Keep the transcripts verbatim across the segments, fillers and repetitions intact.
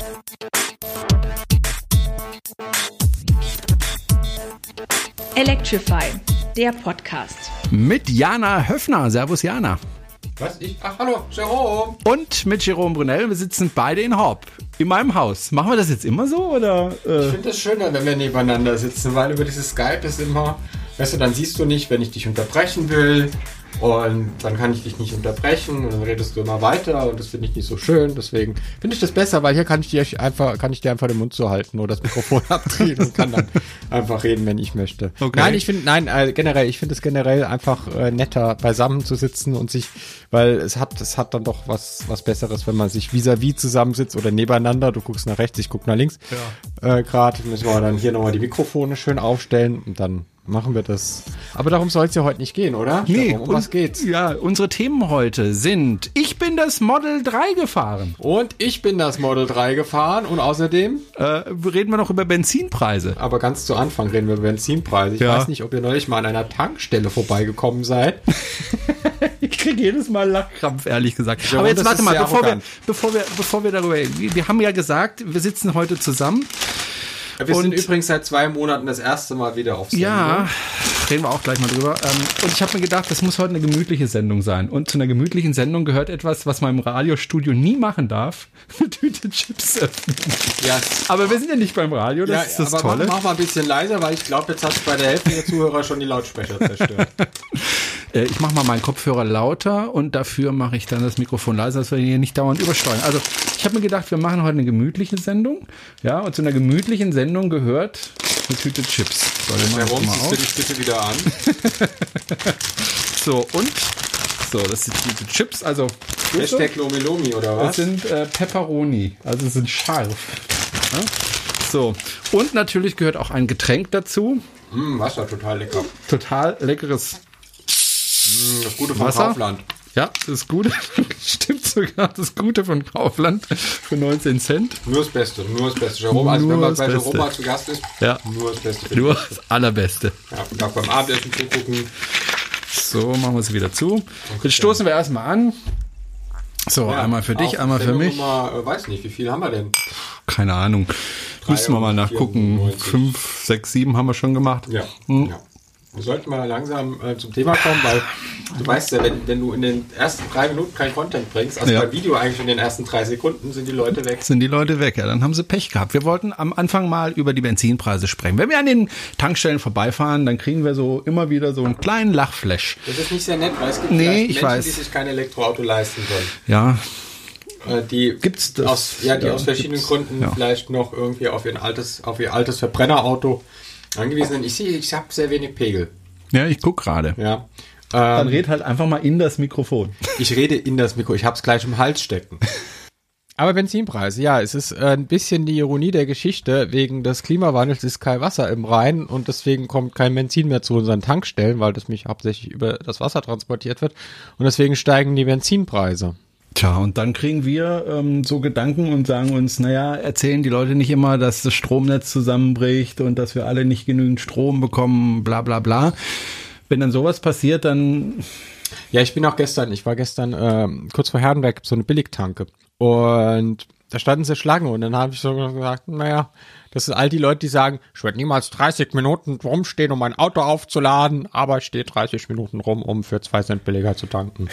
Electrify, der Podcast. Mit Jana Höffner. Servus Jana. Was? Ich? Ach, hallo, Jerome. Und mit Jerome Brunel. Wir sitzen beide in Horb. In meinem Haus. Machen wir das jetzt immer so, oder? Äh? Ich finde das schöner, wenn wir nebeneinander sitzen, weil über dieses Skype ist immer, weißt du, dann siehst du nicht, wenn ich dich unterbrechen will. Und dann kann ich dich nicht unterbrechen und dann redest du immer weiter und das finde ich nicht so schön. Deswegen finde ich das besser, weil hier kann ich dir einfach, kann ich dir einfach den Mund zuhalten oder das Mikrofon abdrehen und kann dann einfach reden, wenn ich möchte. Okay. Nein, ich finde, nein, äh, generell, ich finde es generell einfach äh, netter, beisammen zu sitzen und sich, weil es hat, es hat dann doch was, was Besseres, wenn man sich vis-à-vis zusammensitzt oder nebeneinander. Du guckst nach rechts, ich guck nach links. Ja. Äh, gerade müssen wir dann hier nochmal die Mikrofone schön aufstellen und dann machen wir das. Aber darum soll es ja heute nicht gehen, oder? Nee. Darum, um was geht's? Ja, unsere Themen heute sind: Ich bin das Model drei gefahren. Und ich bin das Model drei gefahren. Und außerdem? Äh, reden wir noch über Benzinpreise. Aber ganz zu Anfang reden wir über Benzinpreise. Ich ja. weiß nicht, ob ihr neulich mal an einer Tankstelle vorbeigekommen seid. Ich kriege jedes Mal Lachkrampf, ehrlich gesagt. Ja, aber jetzt warte mal, bevor wir, bevor, wir, bevor wir darüber... Wir haben ja gesagt, wir sitzen heute zusammen. Wir und sind übrigens seit zwei Monaten das erste Mal wieder auf Sendung. Ja, reden wir auch gleich mal drüber. Und ich habe mir gedacht, das muss heute eine gemütliche Sendung sein. Und zu einer gemütlichen Sendung gehört etwas, was man im Radiostudio nie machen darf. Eine Tüte Chips öffnen. Ja. Aber wir sind ja nicht beim Radio, das ja, ist das aber Tolle. Mach, mach mal ein bisschen leiser, weil ich glaube, jetzt hast du bei der Hälfte der Zuhörer schon die Lautsprecher zerstört. Ich mache mal meinen Kopfhörer lauter und dafür mache ich dann das Mikrofon leiser, dass wir hier nicht dauernd übersteuern. Also ich habe mir gedacht, wir machen heute eine gemütliche Sendung. Ja, und zu einer gemütlichen Sendung gehört eine Tüte Chips. So, warum ziehst du dich bitte wieder an? So, und so, das sind die Tüte Chips. Also Hashtag Lomi Lomi, oder was? Das sind äh, Pepperoni, also sind scharf. Ja? So, und natürlich gehört auch ein Getränk dazu. Mm, Wasser, total lecker. Total leckeres Das Gute von Wasser. Kaufland. Ja, das Gute, stimmt sogar, das Gute von Kaufland für neunzehn Cent. Nur das Beste, nur das Beste. Jerome, also nur wenn man bei Jerome mal zu Gast ist, ja. nur das Beste. Nur das Allerbeste. Ja, und darf beim Abendessen zugucken. So, machen wir es wieder zu. Okay. Jetzt stoßen wir erstmal an. So, ja, einmal für dich, einmal für mich. Nummer, weiß nicht, wie viel haben wir denn? Keine Ahnung. Müssen wir mal nachgucken. Fünf, sechs, sieben haben wir schon gemacht. Ja, hm. ja. Wir sollten mal langsam äh, zum Thema kommen, weil du weißt ja, wenn, wenn du in den ersten drei Minuten kein Content bringst, also ja. beim Video eigentlich in den ersten drei Sekunden, sind die Leute weg. Sind die Leute weg, ja, dann haben sie Pech gehabt. Wir wollten am Anfang mal über die Benzinpreise sprechen. Wenn wir an den Tankstellen vorbeifahren, dann kriegen wir so immer wieder so einen kleinen Lachflash. Das ist nicht sehr nett, weil es gibt nee, ich Menschen, weiß. die sich kein Elektroauto leisten können. Ja. Äh, die gibt's das? Aus, ja, die ja, aus verschiedenen Gründen ja. vielleicht noch irgendwie auf ihr altes, auf ihr altes Verbrennerauto angewiesen sind. Ich sehe, ich habe sehr wenig Pegel. Ja, ich guck gerade. Ja. Ähm, Dann red halt einfach mal in das Mikrofon. Ich rede in das Mikro. Ich hab's gleich im Hals stecken. Aber Benzinpreise, ja, es ist ein bisschen die Ironie der Geschichte. Wegen des Klimawandels ist kein Wasser im Rhein und deswegen kommt kein Benzin mehr zu unseren Tankstellen, weil das mich hauptsächlich über das Wasser transportiert wird. Und deswegen steigen die Benzinpreise. Tja, und dann kriegen wir ähm, so Gedanken und sagen uns, naja, erzählen die Leute nicht immer, dass das Stromnetz zusammenbricht und dass wir alle nicht genügend Strom bekommen, bla bla bla. Wenn dann sowas passiert, dann... Ja, ich bin auch gestern, ich war gestern ähm, kurz vor Herrenberg, so eine Billigtanke und da standen sie Schlange und dann habe ich so gesagt, naja, das sind all die Leute, die sagen, ich werde niemals dreißig Minuten rumstehen, um mein Auto aufzuladen, aber ich stehe dreißig Minuten rum, um für zwei Cent billiger zu tanken.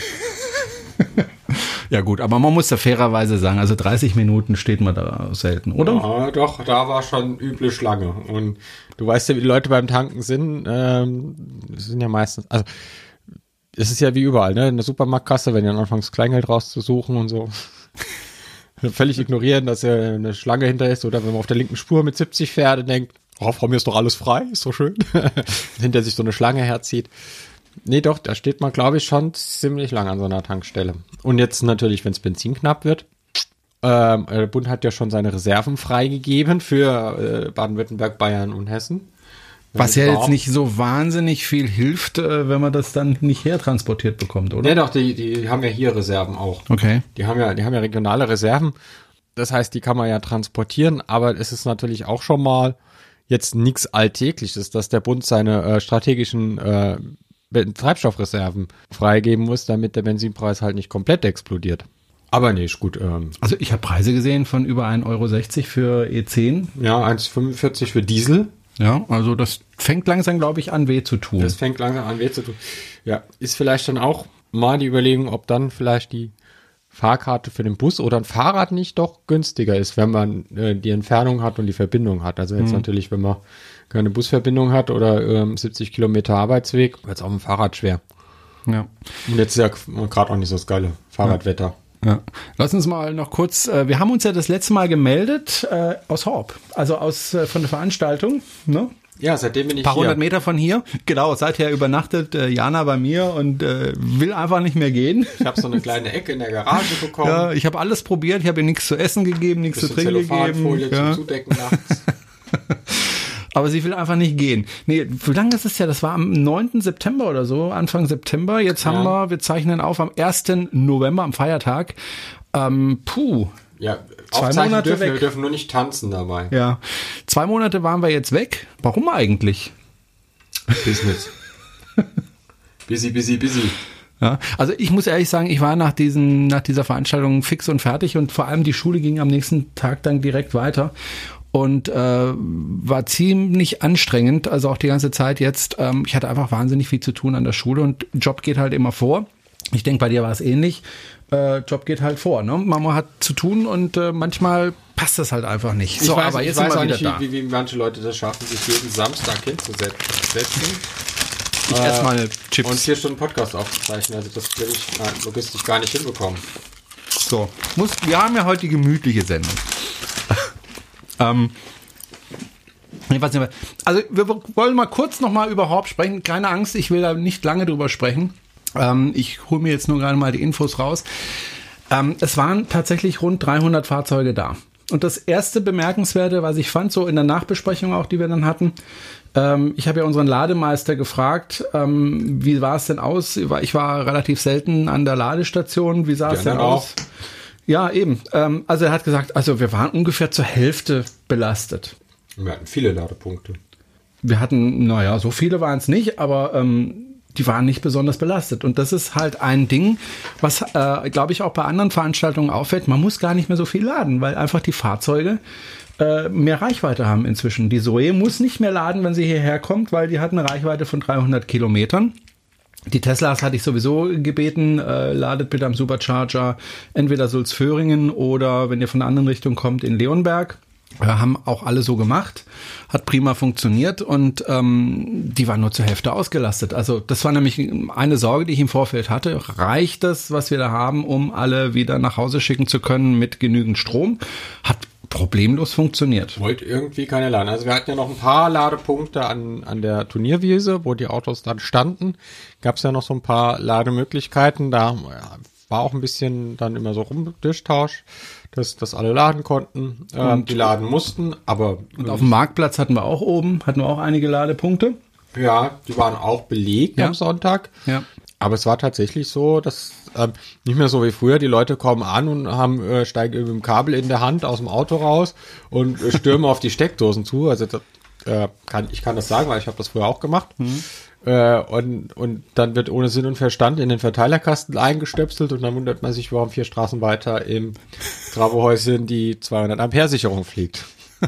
Ja gut, aber man muss da fairerweise sagen, also dreißig Minuten steht man da selten, oder? Ja, doch, da war schon üble Schlange. Und du weißt ja, wie die Leute beim Tanken sind. Ähm, das sind ja meistens, also es ist ja wie überall, ne? In der Supermarktkasse, wenn ihr dann anfangs Kleingeld rauszusuchen und so. Völlig ignorieren, dass ja eine Schlange hinter ist. Oder wenn man auf der linken Spur mit siebzig fährt und denkt, oh, vor mir ist doch alles frei, ist doch schön. Hinter sich so eine Schlange herzieht. Nee, doch, da steht man, glaube ich, schon ziemlich lang an so einer Tankstelle. Und jetzt natürlich, wenn es Benzin knapp wird. Ähm, der Bund hat ja schon seine Reserven freigegeben für äh, Baden-Württemberg, Bayern und Hessen. Was ja jetzt nicht so wahnsinnig viel hilft, äh, wenn man das dann nicht hertransportiert bekommt, oder? Nee, doch, die, die haben ja hier Reserven auch. Okay. Die haben ja, die haben ja regionale Reserven. Das heißt, die kann man ja transportieren, aber es ist natürlich auch schon mal jetzt nichts Alltägliches, dass der Bund seine äh, strategischen äh, Treibstoffreserven freigeben muss, damit der Benzinpreis halt nicht komplett explodiert. Aber nee, ist gut. Ähm, Also ich habe Preise gesehen von über ein Euro sechzig für E zehn. ja, eins Komma fünfundvierzig für Diesel. Ja, also das fängt langsam, glaube ich, an weh zu tun. Das fängt langsam an weh zu tun. Ja, ist vielleicht dann auch mal die Überlegung, ob dann vielleicht die Fahrkarte für den Bus oder ein Fahrrad nicht doch günstiger ist, wenn man äh, die Entfernung hat und die Verbindung hat. Also jetzt Mhm. natürlich, wenn man keine Busverbindung hat oder ähm, siebzig Kilometer Arbeitsweg, wird es auch mit dem Fahrrad schwer. Ja. Und jetzt ist ja gerade auch nicht so das geile Fahrradwetter. Ja. Lass uns mal noch kurz, äh, wir haben uns ja das letzte Mal gemeldet äh, aus Horb, also aus äh, von der Veranstaltung, ne? Ja, seitdem bin ich Ein paar hier. hundert Meter von hier. Genau, seither übernachtet äh, Jana bei mir und äh, will einfach nicht mehr gehen. Ich habe so eine kleine Ecke in der Garage bekommen. Ja, ich habe alles probiert, ich habe ihr nichts zu essen gegeben, nichts zu Bisschen trinken gegeben. Zellophanfolie Ja. zum Zudecken nachts. Aber sie will einfach nicht gehen. Nee, wie lange ist es ja? Das war am neunten September oder so, Anfang September. Jetzt haben Ja. wir, wir zeichnen auf am ersten November, am Feiertag. Ähm, puh. Ja, Zwei aufzeichnen Monate dürfen wir, weg. wir dürfen nur nicht tanzen dabei. Ja. Zwei Monate waren wir jetzt weg. Warum eigentlich? Business. busy, busy, busy. Ja, also ich muss ehrlich sagen, ich war nach diesen, nach dieser Veranstaltung fix und fertig und vor allem die Schule ging am nächsten Tag dann direkt weiter und äh, war ziemlich anstrengend, also auch die ganze Zeit jetzt. Ähm, ich hatte einfach wahnsinnig viel zu tun an der Schule und Job geht halt immer vor. Ich denke, bei dir war es ähnlich. Äh, Job geht halt vor, ne? Mama hat zu tun und äh, manchmal passt das halt einfach nicht. So, ich weiß, aber ich jetzt weiß sind auch wir wieder nicht, da. wie, wie, wie manche Leute das schaffen, sich jeden Samstag hinzusetzen. Ich Äh, esse mal Chips. Und vier Stunden Podcast aufzuzeichnen. Also das will ich nein, logistisch gar nicht hinbekommen. So, muss, wir haben ja heute die gemütliche Sendung. ähm, ich weiß nicht mehr. Also wir wollen mal kurz noch mal über Horb sprechen. Keine Angst, ich will da nicht lange drüber sprechen. Ähm, ich hole mir jetzt nur gerade mal die Infos raus. Ähm, es waren tatsächlich rund dreihundert Fahrzeuge da. Und das erste Bemerkenswerte, was ich fand, so in der Nachbesprechung auch, die wir dann hatten, ähm, ich habe ja unseren Lademeister gefragt, ähm, wie war es denn aus? Ich war relativ selten an der Ladestation. Wie sah es denn aus? Ja, eben. Ähm, also er hat gesagt, also wir waren ungefähr zur Hälfte belastet. Wir hatten viele Ladepunkte. Wir hatten, naja, so viele waren es nicht, aber ähm, die waren nicht besonders belastet. Und das ist halt ein Ding, was, äh, glaube ich, auch bei anderen Veranstaltungen auffällt. Man muss gar nicht mehr so viel laden, weil einfach die Fahrzeuge äh, mehr Reichweite haben inzwischen. Die Zoe muss nicht mehr laden, wenn sie hierher kommt, weil die hat eine Reichweite von dreihundert Kilometern. Die Teslas hatte ich sowieso gebeten, äh, ladet bitte am Supercharger entweder Sulzföhringen oder, wenn ihr von der anderen Richtung kommt, in Leonberg. Äh, haben auch alle so gemacht, hat prima funktioniert und ähm, die waren nur zur Hälfte ausgelastet. Also das war nämlich eine Sorge, die ich im Vorfeld hatte. Reicht das, was wir da haben, um alle wieder nach Hause schicken zu können mit genügend Strom? Hat problemlos funktioniert. Wollte irgendwie keine laden. Also wir hatten ja noch ein paar Ladepunkte an, an der Turnierwiese, wo die Autos dann standen. Gab es ja noch so ein paar Lademöglichkeiten. Da ja, war auch ein bisschen dann immer so Rumdurchtausch, dass, dass alle laden konnten, äh, die laden mussten. Aber Und auf dem Marktplatz hatten wir auch oben, hatten wir auch einige Ladepunkte. ja, die waren auch belegt Ja. am Sonntag. Ja. Aber es war tatsächlich so, dass ähm, nicht mehr so wie früher, die Leute kommen an und haben äh, steigen irgendwie mit dem Kabel in der Hand aus dem Auto raus und äh, stürmen auf die Steckdosen zu. Also das, äh, kann, ich kann das sagen, weil ich habe das früher auch gemacht. Mhm. Äh, und, und dann wird ohne Sinn und Verstand in den Verteilerkasten eingestöpselt und dann wundert man sich, warum vier Straßen weiter im Travohäuschen die zweihundert Ampere Sicherung fliegt.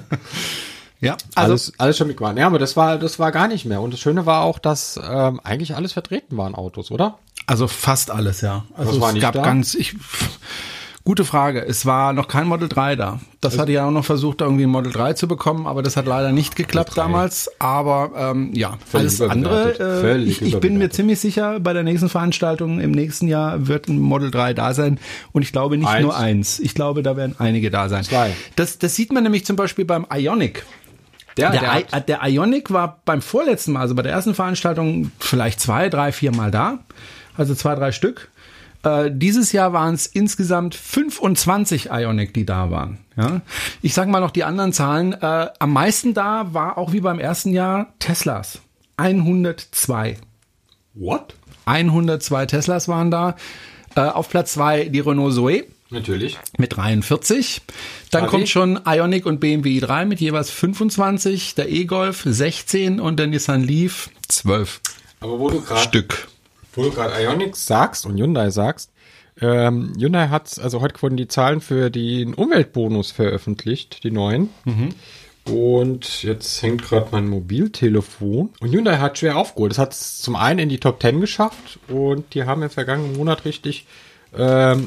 Ja, also alles, alles schon mitgemacht. Ja, aber das war, das war gar nicht mehr. Und das Schöne war auch, dass ähm, eigentlich alles vertreten waren Autos, oder? Also fast alles, ja. Also Was war es nicht gab da? ganz, ich, gute Frage. Es war noch kein Model drei da. Das hatte ja auch noch versucht, irgendwie ein Model drei zu bekommen, aber das hat leider nicht geklappt drei. damals. Aber ähm, ja, Völlig alles andere. überbewertet. Äh, Völlig ich, ich bin mir überbewertet. ziemlich sicher, bei der nächsten Veranstaltung im nächsten Jahr wird ein Model drei da sein. Und ich glaube nicht Eins. nur eins. Ich glaube, da werden einige da sein. Zwei. Das, das sieht man nämlich zum Beispiel beim Ioniq. Der, Der, der I, hat, der Ioniq war beim vorletzten Mal, also bei der ersten Veranstaltung, vielleicht zwei, drei, vier Mal da. Also zwei, drei Stück. Äh, dieses Jahr waren es insgesamt fünfundzwanzig Ioniq, die da waren. Ja? Ich sage mal noch die anderen Zahlen. Äh, am meisten da war auch wie beim ersten Jahr Teslas. hundertzwei. what? hundertzwei Teslas waren da. Äh, auf Platz zwei die Renault Zoe. Natürlich. Mit dreiundvierzig. Dann Trabi? kommt schon Ioniq und B M W i drei mit jeweils fünfundzwanzig, der E-Golf sechzehn und der Nissan Leaf zwölf Aber wo du gerade Stück. wo du gerade Ioniq sagst und Hyundai sagst, Ähm, Hyundai hat, also heute wurden die Zahlen für den Umweltbonus veröffentlicht, die neuen. Mhm. Und jetzt hängt gerade mein Mobiltelefon. Und Hyundai hat schwer aufgeholt. Das hat es zum einen in die Top Ten geschafft und die haben im vergangenen Monat richtig ähm,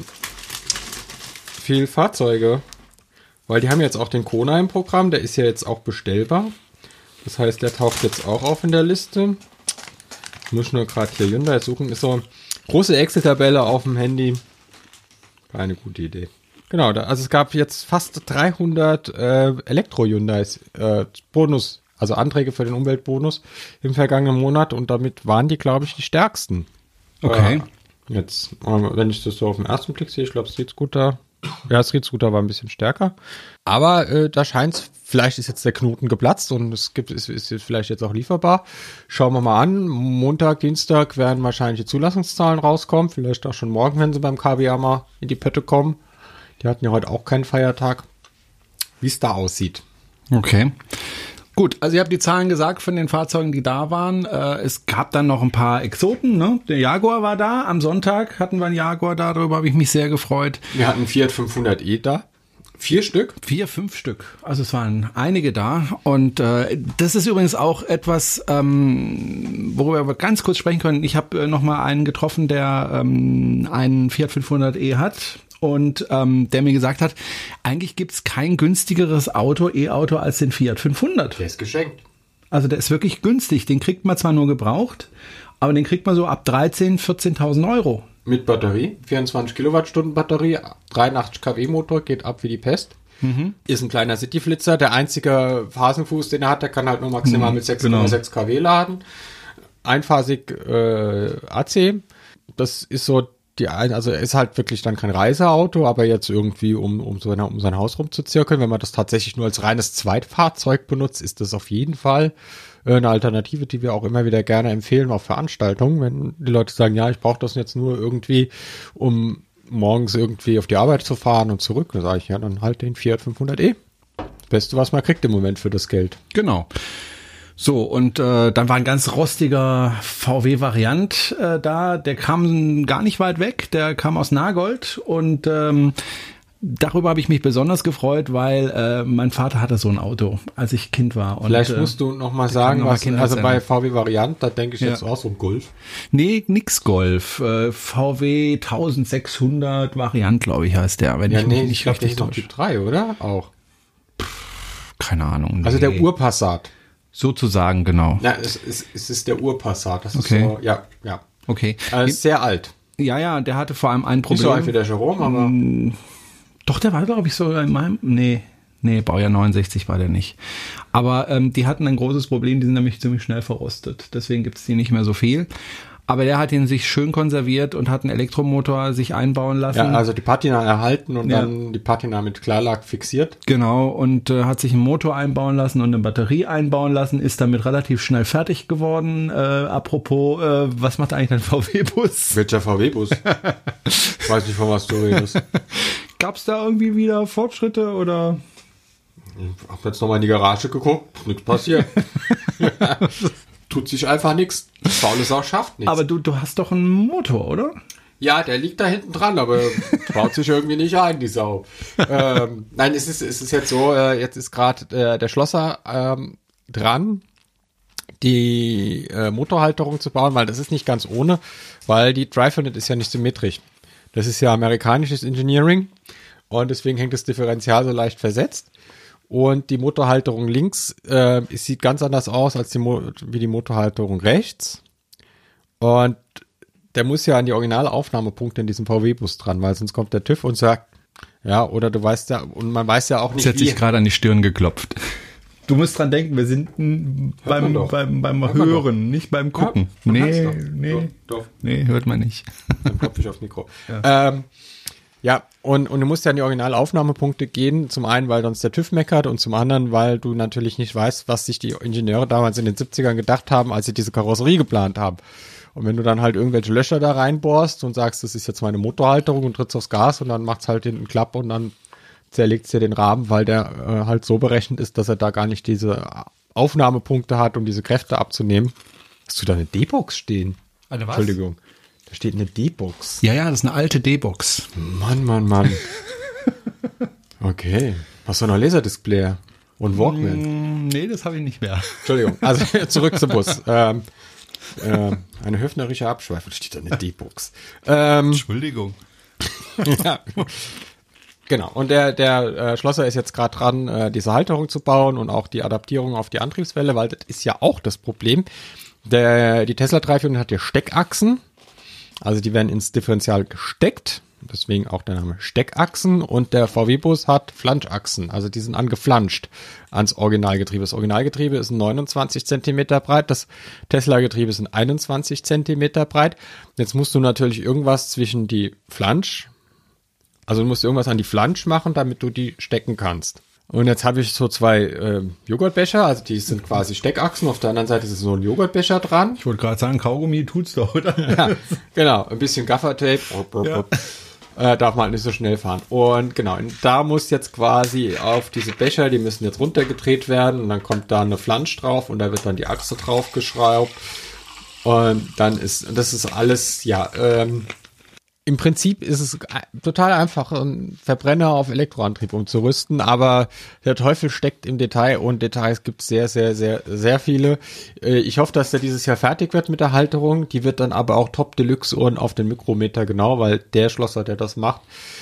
viel Fahrzeuge. Weil die haben jetzt auch den Kona im Programm, der ist ja jetzt auch bestellbar. Das heißt, der taucht jetzt auch auf in der Liste. Ich muss nur gerade hier Hyundai suchen. Ist so eine große Excel-Tabelle auf dem Handy. Keine gute Idee. Genau, da, also es gab jetzt fast dreihundert äh, Elektro-Hyundais äh, Bonus, also Anträge für den Umweltbonus im vergangenen Monat und damit waren die, glaube ich, die stärksten. Okay. Äh, jetzt, äh, wenn ich das so auf den ersten Blick sehe, ich glaube, Street-Scooter, ja, Street-Scooter war ein bisschen stärker. Aber äh, da scheint es, vielleicht ist jetzt der Knoten geplatzt und es gibt, ist, ist vielleicht jetzt auch lieferbar. Schauen wir mal an. Montag, Dienstag werden wahrscheinlich die Zulassungszahlen rauskommen. Vielleicht auch schon morgen, wenn sie beim K B A mal in die Pötte kommen. Die hatten ja heute auch keinen Feiertag. Wie es da aussieht. Okay. Gut, also ihr habt die Zahlen gesagt von den Fahrzeugen, die da waren. Äh, es gab dann noch ein paar Exoten, ne? Der Jaguar war da. Am Sonntag hatten wir einen Jaguar da. Darüber habe ich mich sehr gefreut. Wir hatten einen Fiat fünfhundert e da. Vier Stück? Vier, fünf Stück. Also es waren einige da. Und äh, das ist übrigens auch etwas, ähm, worüber wir ganz kurz sprechen können. Ich habe äh, noch mal einen getroffen, der ähm, einen Fiat fünfhundert e hat. Und ähm, der mir gesagt hat, eigentlich gibt's kein günstigeres Auto, E-Auto als den Fiat fünfhundert. Der ist geschenkt. Also der ist wirklich günstig. Den kriegt man zwar nur gebraucht, aber den kriegt man so ab dreizehn, vierzehntausend Euro. Mit Batterie, vierundzwanzig Kilowattstunden Batterie, dreiundachtzig Kilowatt Motor, geht ab wie die Pest. Mhm. Ist ein kleiner Cityflitzer. Der einzige Phasenfuß, den er hat, der kann halt nur maximal mit sechs Komma sechs genau. Kilowatt laden. Einphasig äh, A C. Das ist so die ein, also ist halt wirklich dann kein Reiseauto, aber jetzt irgendwie, um, um, so eine, um sein Haus rumzuzirkeln, wenn man das tatsächlich nur als reines Zweitfahrzeug benutzt, ist das auf jeden Fall äh, eine Alternative, die wir auch immer wieder gerne empfehlen auf Veranstaltungen, wenn die Leute sagen, ja, ich brauche das jetzt nur irgendwie, um morgens irgendwie auf die Arbeit zu fahren und zurück, dann sage ich, ja, dann halt den Fiat fünfhundert e. Das Beste, was man kriegt im Moment für das Geld. Genau. So, und äh, dann war ein ganz rostiger V W-Variant äh, da, der kam gar nicht weit weg, der kam aus Nagold und ähm, darüber habe ich mich besonders gefreut, weil äh, mein Vater hatte so ein Auto, als ich Kind war. Und, Vielleicht musst du noch mal sagen, noch was, mal also bei V W-Variant, da denke ich ja. jetzt auch so ein Golf. Nee, nix Golf, äh, V W eintausendsechshundert Variant, glaube ich, heißt der, wenn ja, ich nee, mich nicht ich glaube, richtig das ist noch Typ drei, oder? Auch. Pff, keine Ahnung. Nee. Also der Urpassat. Sozusagen, genau. Ja, es, es, es ist der Urpassat. Das okay. ist so, ja, ja. Okay. Also ist sehr alt. Ja, ja, der hatte vor allem ein Problem. Nicht so alt wie der Jerome, aber... Mm, doch, der war, glaube ich, sogar in meinem... Nee, nee, Baujahr neunundsechzig war der nicht. Aber ähm, die hatten ein großes Problem, die sind nämlich ziemlich schnell verrostet. Deswegen gibt es die nicht mehr so viel. Aber der hat ihn sich schön konserviert und hat einen Elektromotor sich einbauen lassen. Ja, also die Patina erhalten und ja. dann die Patina mit Klarlack fixiert. Genau, und äh, hat sich einen Motor einbauen lassen und eine Batterie einbauen lassen, ist damit relativ schnell fertig geworden. Äh, apropos, äh, was macht eigentlich dein V W-Bus? Welcher V W-Bus? Ich weiß nicht, von was du redest. Gab's da irgendwie wieder Fortschritte oder? Ich hab jetzt nochmal in die Garage geguckt, nichts passiert. Tut sich einfach nichts. Faule Sau schafft nichts. Aber du, du hast doch einen Motor, oder? Ja, der liegt da hinten dran, aber baut sich irgendwie nicht ein, die Sau. ähm, nein, es ist, es ist jetzt so, äh, jetzt ist gerade äh, der Schlosser ähm, dran, die äh, Motorhalterung zu bauen, weil das ist nicht ganz ohne, weil die Drive Unit ist ja nicht symmetrisch. Das ist ja amerikanisches Engineering und deswegen hängt das Differential so leicht versetzt. Und die Motorhalterung links äh, es sieht ganz anders aus als die Mo- wie die Motorhalterung rechts. Und der muss ja an die Originalaufnahmepunkte in diesem V W-Bus dran, weil sonst kommt der TÜV und sagt, ja, oder du weißt ja, und man weiß ja auch nicht, wie. Jetzt hat sich gerade an die Stirn geklopft. Du musst dran denken, wir sind beim, beim, beim Hören, nicht beim Gucken. Ja, nee, nee, doch, doch. nee, hört man nicht. Dann klopfe ich aufs Mikro. Ja. Ähm, Ja, und, und du musst ja an die Originalaufnahmepunkte gehen, zum einen, weil sonst der TÜV meckert und zum anderen, weil du natürlich nicht weißt, was sich die Ingenieure damals in den siebzigern gedacht haben, als sie diese Karosserie geplant haben. Und wenn du dann halt irgendwelche Löcher da reinbohrst und sagst, das ist jetzt meine Motorhalterung und trittst aufs Gas und dann macht's halt den Klapp und dann zerlegt's dir den Rahmen, weil der äh, halt so berechnet ist, dass er da gar nicht diese Aufnahmepunkte hat, um diese Kräfte abzunehmen. Hast du da eine D-Box stehen? Eine was? Entschuldigung. Da steht eine D-Box. Ja, ja, das ist eine alte D-Box. Mann, Mann, Mann. Okay. Hast du noch Laserdisc-Player und Walkman? Mm, nee, das habe ich nicht mehr. Entschuldigung. Also zurück zum Bus. Ähm, äh, eine höfnerische Abschweifung. Da steht da eine D-Box. Ähm, Entschuldigung. ja. Genau. Und der, der äh, Schlosser ist jetzt gerade dran, äh, diese Halterung zu bauen und auch die Adaptierung auf die Antriebswelle, weil das ist ja auch das Problem. Der, die Tesla dreihundertvierhundert hat ja Steckachsen. Also die werden ins Differential gesteckt. Deswegen auch der Name Steckachsen. Und der V W-Bus hat Flanschachsen. Also die sind angeflanscht ans Originalgetriebe. Das Originalgetriebe ist neunundzwanzig Zentimeter breit. Das Tesla-Getriebe ist einundzwanzig Zentimeter breit. Jetzt musst du natürlich irgendwas zwischen die Flansch, also du musst irgendwas an die Flansch machen, damit du die stecken kannst. Und jetzt habe ich so zwei äh, Joghurtbecher, also die sind quasi Steckachsen. Auf der anderen Seite ist so ein Joghurtbecher dran. Ich wollte gerade sagen, Kaugummi tut's doch, oder? Ja, genau, ein bisschen Gaffertape. Ja. Äh, darf man halt nicht so schnell fahren. Und genau, da muss jetzt quasi auf diese Becher, die müssen jetzt runtergedreht werden und dann kommt da eine Flansch drauf und da wird dann die Achse drauf geschraubt. Und dann ist, das ist alles, ja, ähm, im Prinzip ist es total einfach, einen Verbrenner auf Elektroantrieb umzurüsten, aber der Teufel steckt im Detail und Details gibt es sehr, sehr, sehr, sehr viele. Ich hoffe, dass der dieses Jahr fertig wird mit der Halterung. Die wird dann aber auch Top-Deluxe-Uhren auf den Mikrometer genau, weil der Schlosser, der das macht,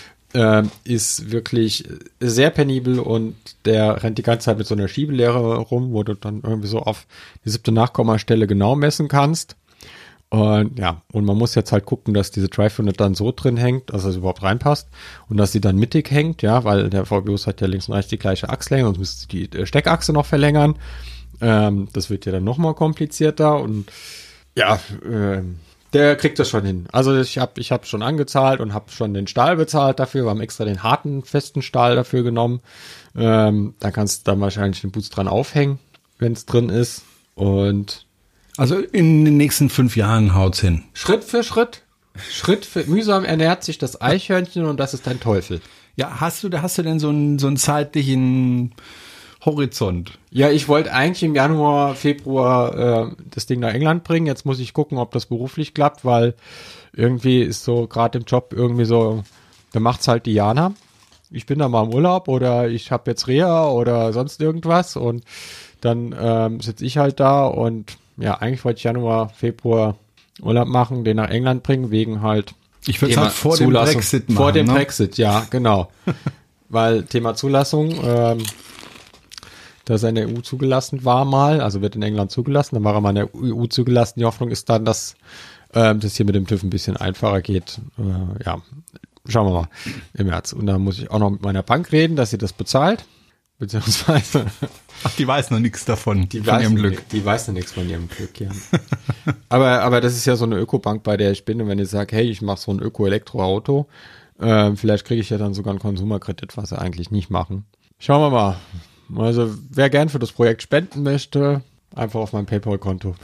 ist wirklich sehr penibel und der rennt die ganze Zeit mit so einer Schiebelehre rum, wo du dann irgendwie so auf die siebte Nachkommastelle genau messen kannst. Und ja, und man muss jetzt halt gucken, dass diese dreihundert dann so drin hängt, dass es überhaupt reinpasst und dass sie dann mittig hängt, ja, weil der V W-Bus hat ja links und rechts die gleiche Achslänge, sonst müsste die Steckachse noch verlängern. Ähm, das wird ja dann nochmal komplizierter und ja, äh, der kriegt das schon hin. Also ich habe ich hab schon angezahlt und habe schon den Stahl bezahlt dafür. Wir haben extra den harten, festen Stahl dafür genommen. Ähm, da kannst du dann wahrscheinlich den Boost dran aufhängen, wenn es drin ist. Und also in den nächsten fünf Jahren haut's hin. Schritt für Schritt, Schritt für mühsam ernährt sich das Eichhörnchen und das ist dein Teufel. Ja, hast du, hast du denn so einen, so einen zeitlichen Horizont? Ja, ich wollte eigentlich im Januar, Februar äh, das Ding nach England bringen. Jetzt muss ich gucken, ob das beruflich klappt, weil irgendwie ist so gerade im Job irgendwie so, da macht's halt die Jana. Ich bin da mal im Urlaub oder ich habe jetzt Reha oder sonst irgendwas und dann ähm, sitze ich halt da und ja, eigentlich wollte ich Januar, Februar Urlaub machen, den nach England bringen, wegen halt ich würde halt vor dem Brexit machen. Vor dem ne? Brexit, ja, genau. Weil Thema Zulassung, ähm, dass er in der E U zugelassen war mal, also wird in England zugelassen, dann war er mal in der E U zugelassen. Die Hoffnung ist dann, dass ähm, das hier mit dem TÜV ein bisschen einfacher geht. Äh, ja, schauen wir mal im März. Und da muss ich auch noch mit meiner Bank reden, dass sie das bezahlt. Beziehungsweise ach, die weiß noch nichts davon, die von weiß ihrem Glück. Die weiß noch nichts von ihrem Glück, ja. aber, aber das ist ja so eine Ökobank, bei der ich bin. Und wenn ich sage, hey, ich mache so ein Öko-Elektroauto, äh, vielleicht kriege ich ja dann sogar einen Konsumerkredit, was sie eigentlich nicht machen. Schauen wir mal. Also, wer gern für das Projekt spenden möchte, einfach auf mein PayPal-Konto.